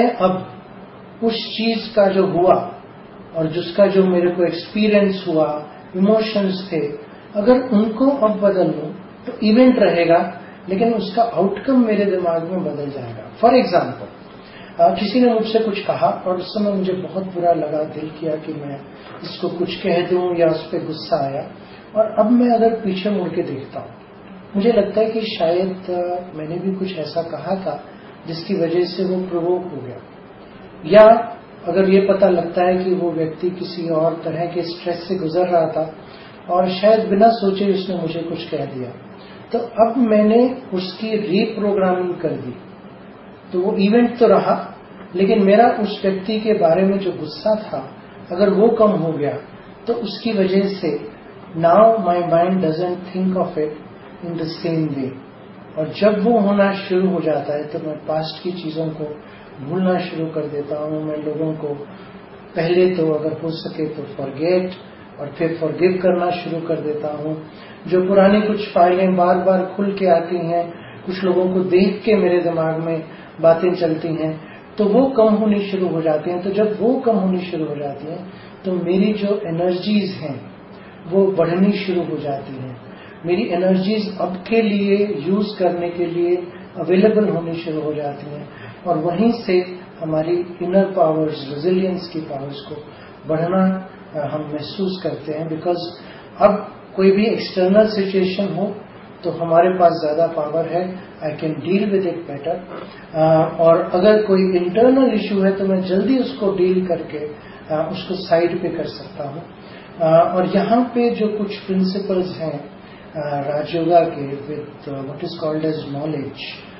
अब उस चीज का जो हुआ और जिसका जो मेरे को एक्सपीरियंस हुआ, इमोशंस थे, अगर उनको अब बदल लूं तो इवेंट रहेगा लेकिन उसका आउटकम मेरे दिमाग में बदल जाएगा। फॉर एग्जाम्पल, किसी ने मुझसे कुछ कहा और उस समय मुझे बहुत बुरा लगा, दिल किया कि मैं इसको कुछ कह दूं या उस पर गुस्सा आया, और अब मैं अगर पीछे मुड़ के देखता हूं मुझे लगता है कि शायद मैंने भी कुछ ऐसा कहा था जिसकी वजह से वो प्रोवोक हो गया, या अगर ये पता लगता है कि वो व्यक्ति किसी और तरह के स्ट्रेस से गुजर रहा था और शायद बिना सोचे उसने मुझे कुछ कह दिया, तो अब मैंने उसकी रीप्रोग्रामिंग कर दी। तो वो इवेंट तो रहा लेकिन मेरा उस व्यक्ति के बारे में जो गुस्सा था अगर वो कम हो गया तो उसकी वजह से now my mind doesn't think of it in the same way. और जब वो होना शुरू हो जाता है तो मैं पास्ट की चीजों को भूलना शुरू कर देता हूँ। मैं लोगों को पहले तो अगर हो सके तो फॉरगेट और फिर फॉरगिव करना शुरू कर देता हूँ। जो पुरानी कुछ फाइलें बार बार खुल के आती हैं, कुछ लोगों को देख के मेरे दिमाग में बातें चलती हैं, तो वो कम होनी शुरू हो जाती हैं। तो जब वो कम होनी शुरू हो जाती हैं तो मेरी जो एनर्जीज हैं वो बढ़नी शुरू हो जाती हैं। मेरी एनर्जीज अब के लिए यूज करने के लिए अवेलेबल होनी शुरू हो जाती हैं और वहीं से हमारी इनर पावर्स, रेजिलियंस की पावर्स को बढ़ना हम महसूस करते हैं। बिकॉज अब कोई भी एक्सटर्नल सिचुएशन हो तो हमारे पास ज्यादा पावर है, I can deal with it better. और अगर कोई इंटरनल इशू है तो मैं जल्दी उसको डील करके uh, उसको साइड पे कर सकता हूँ। uh, और यहाँ पे जो कुछ प्रिंसिपल्स हैं राजयोगा के with what is called as knowledge,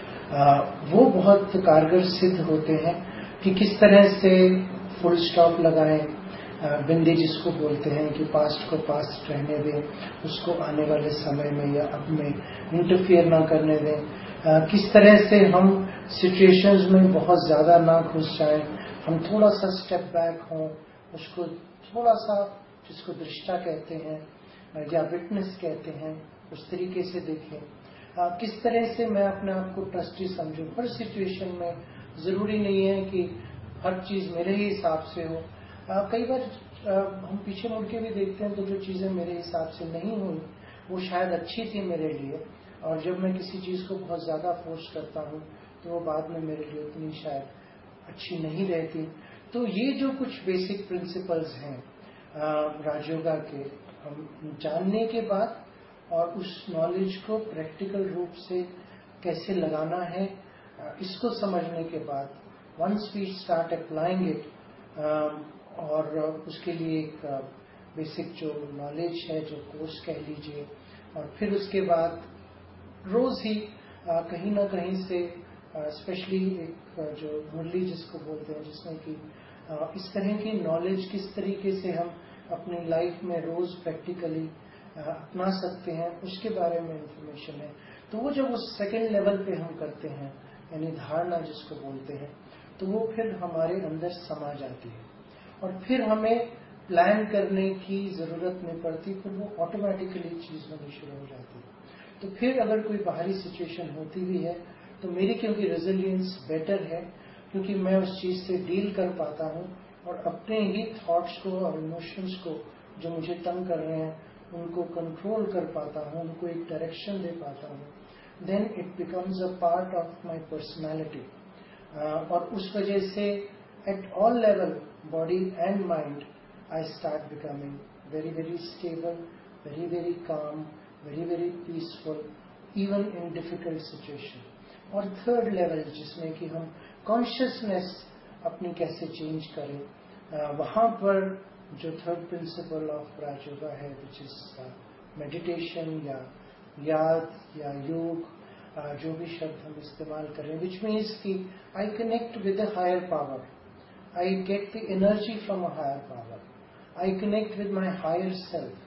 वो बहुत कारगर सिद्ध होते हैं कि किस तरह से फुल स्टॉप लगाएं, बिंदी जिसको बोलते हैं कि पास्ट को पास्ट रहने दें, उसको आने वाले समय में या अब में इंटरफियर ना करने दें। किस तरह से हम सिचुएशंस में बहुत ज्यादा ना घुस जाएं, हम थोड़ा सा स्टेप बैक हों, उसको थोड़ा सा, जिसको दृष्टा कहते हैं या विटनेस कहते हैं, उस तरीके से देखें। किस तरह से मैं अपने आप को ट्रस्टी समझूं हर सिचुएशन में। जरूरी नहीं है कि हर चीज मेरे ही हिसाब से हो। आ, कई बार आ, हम पीछे मुड़ के भी देखते हैं तो जो चीजें मेरे हिसाब से नहीं हुई वो शायद अच्छी थी मेरे लिए, और जब मैं किसी चीज को बहुत ज्यादा फोर्स करता हूँ तो वो बाद में मेरे लिए उतनी शायद अच्छी नहीं रहती। तो ये जो कुछ बेसिक प्रिंसिपल्स हैं राजयोगा के, हम जानने के बाद और उस नॉलेज को प्रैक्टिकल रूप से कैसे लगाना है इसको समझने के बाद, once we start applying it, और उसके लिए एक बेसिक जो नॉलेज है, जो कोर्स कह लीजिए, और फिर उसके बाद रोज ही कहीं ना कहीं से स्पेशली एक जो मुरली जिसको बोलते हैं, जिसमें कि इस तरह की नॉलेज किस तरीके से हम अपनी लाइफ में रोज प्रैक्टिकली अपना सकते हैं उसके बारे में इंफॉर्मेशन है। तो वो जब उस सेकेंड लेवल पे हम करते हैं, यानी धारणा जिसको बोलते हैं, तो वो फिर हमारे अंदर समा जाती है और फिर हमें प्लान करने की जरूरत नहीं पड़ती, फिर वो ऑटोमेटिकली चीज होनी शुरू हो जाती है। तो फिर अगर कोई बाहरी सिचुएशन होती भी है तो मेरी क्योंकि रेजिलियंस बेटर है, क्योंकि मैं उस चीज से डील कर पाता हूँ और अपने ही थॉट्स को और इमोशंस को जो मुझे तंग कर रहे हैं उनको कंट्रोल कर पाता हूँ, उनको एक डायरेक्शन दे पाता हूँ, then it becomes a part of my personality. और उस वजह से at all level, body and mind, I start becoming very very stable, very very calm, very very peaceful, even in difficult situation. और third level जिसमें कि हम consciousness अपनी कैसे चेंज करें, uh, वहाँ पर जो थर्ड प्रिंसिपल ऑफ राजयोगा है, विच इज मेडिटेशन या याद या योग, uh, जो भी शब्द हम इस्तेमाल करें, विच मीन्स कि I connect with a higher power, I get the energy from a higher power, I connect with my higher self,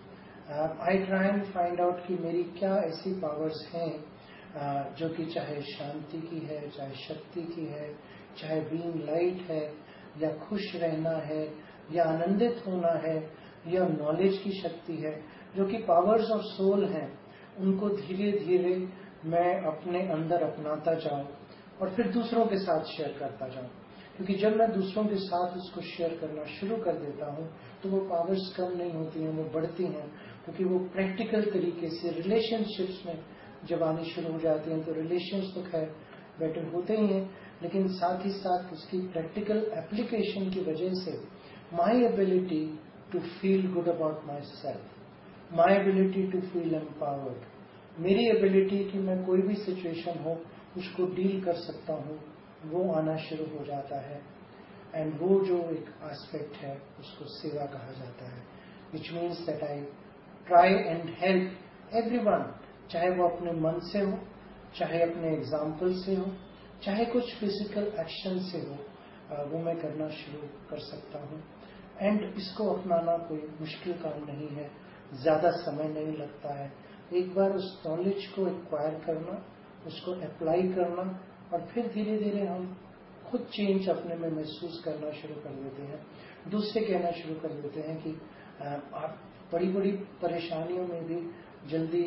I try and find out कि मेरी क्या ऐसी पावर्स हैं uh, जो कि चाहे शांति की है, चाहे शक्ति की है, चाहे बीइंग लाइट है, या खुश रहना है, या आनंदित होना है, या नॉलेज की शक्ति है, जो कि पावर्स ऑफ सोल हैं, उनको धीरे धीरे मैं अपने अंदर अपनाता जाऊं और फिर दूसरों के साथ शेयर करता जाऊं। क्योंकि जब मैं दूसरों के साथ उसको शेयर करना शुरू कर देता हूं तो वो पावर्स कम नहीं होती हैं, वो बढ़ती हैं, क्योंकि वो प्रैक्टिकल तरीके से रिलेशनशिप्स में जब आनी शुरू हो जाती हैं, तो रिलेशंस तो खैर बेटर होते ही हैं, लेकिन साथ ही साथ उसकी प्रैक्टिकल एप्लीकेशन की वजह से my ability to feel good about my self, my ability to feel empowered, मेरी एबिलिटी कि मैं कोई भी सिचुएशन हो उसको डील कर सकता हूँ, वो आना शुरू हो जाता है। एंड वो जो एक एस्पेक्ट है उसको सेवा कहा जाता है, which means that I try and help everyone, चाहे वो अपने मन से हो, चाहे अपने एग्जाम्पल से हो, चाहे कुछ फिजिकल एक्शन से हो, वो मैं करना शुरू कर सकता हूँ। एंड इसको अपनाना कोई मुश्किल काम नहीं है, ज़्यादा समय नहीं लगता है। एक बार उस नॉलेज को एक्वायर करना, उसको अप्लाई करना, और फिर धीरे धीरे हम खुद चेंज अपने में महसूस करना शुरू कर देते हैं। दूसरे कहना शुरू कर देते हैं कि आप बड़ी बड़ी परेशानियों में भी जल्दी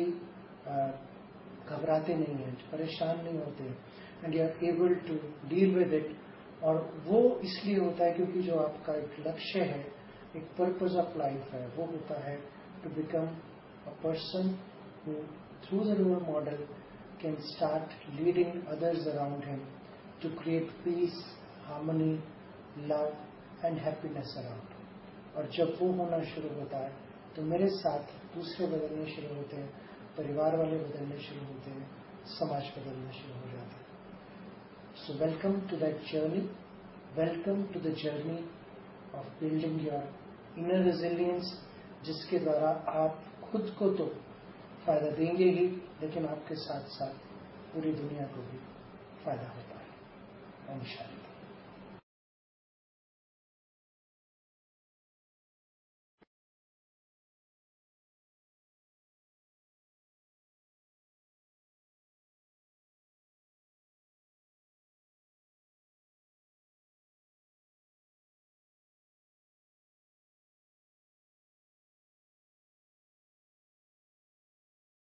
घबराते नहीं हैं, परेशान नहीं होते, and you are able to deal with it. और वो इसलिए होता है क्योंकि जो आपका एक लक्ष्य है, एक पर्पस ऑफ लाइफ है, वो होता है to become a person who through the role model can start leading others around him to create peace, harmony, love and happiness around. और जब वो होना शुरू होता है तो मेरे साथ दूसरे बदलने शुरू होते हैं, परिवार वाले बदलने शुरू होते हैं, समाज बदलना शुरू हो जाता है। So welcome to that journey, welcome to the journey of building your inner resilience, जिसके द्वारा आप खुद को तो फायदा देंगे ही, लेकिन आपके साथ साथ पूरी दुनिया को भी फायदा होता है। ओम शांति।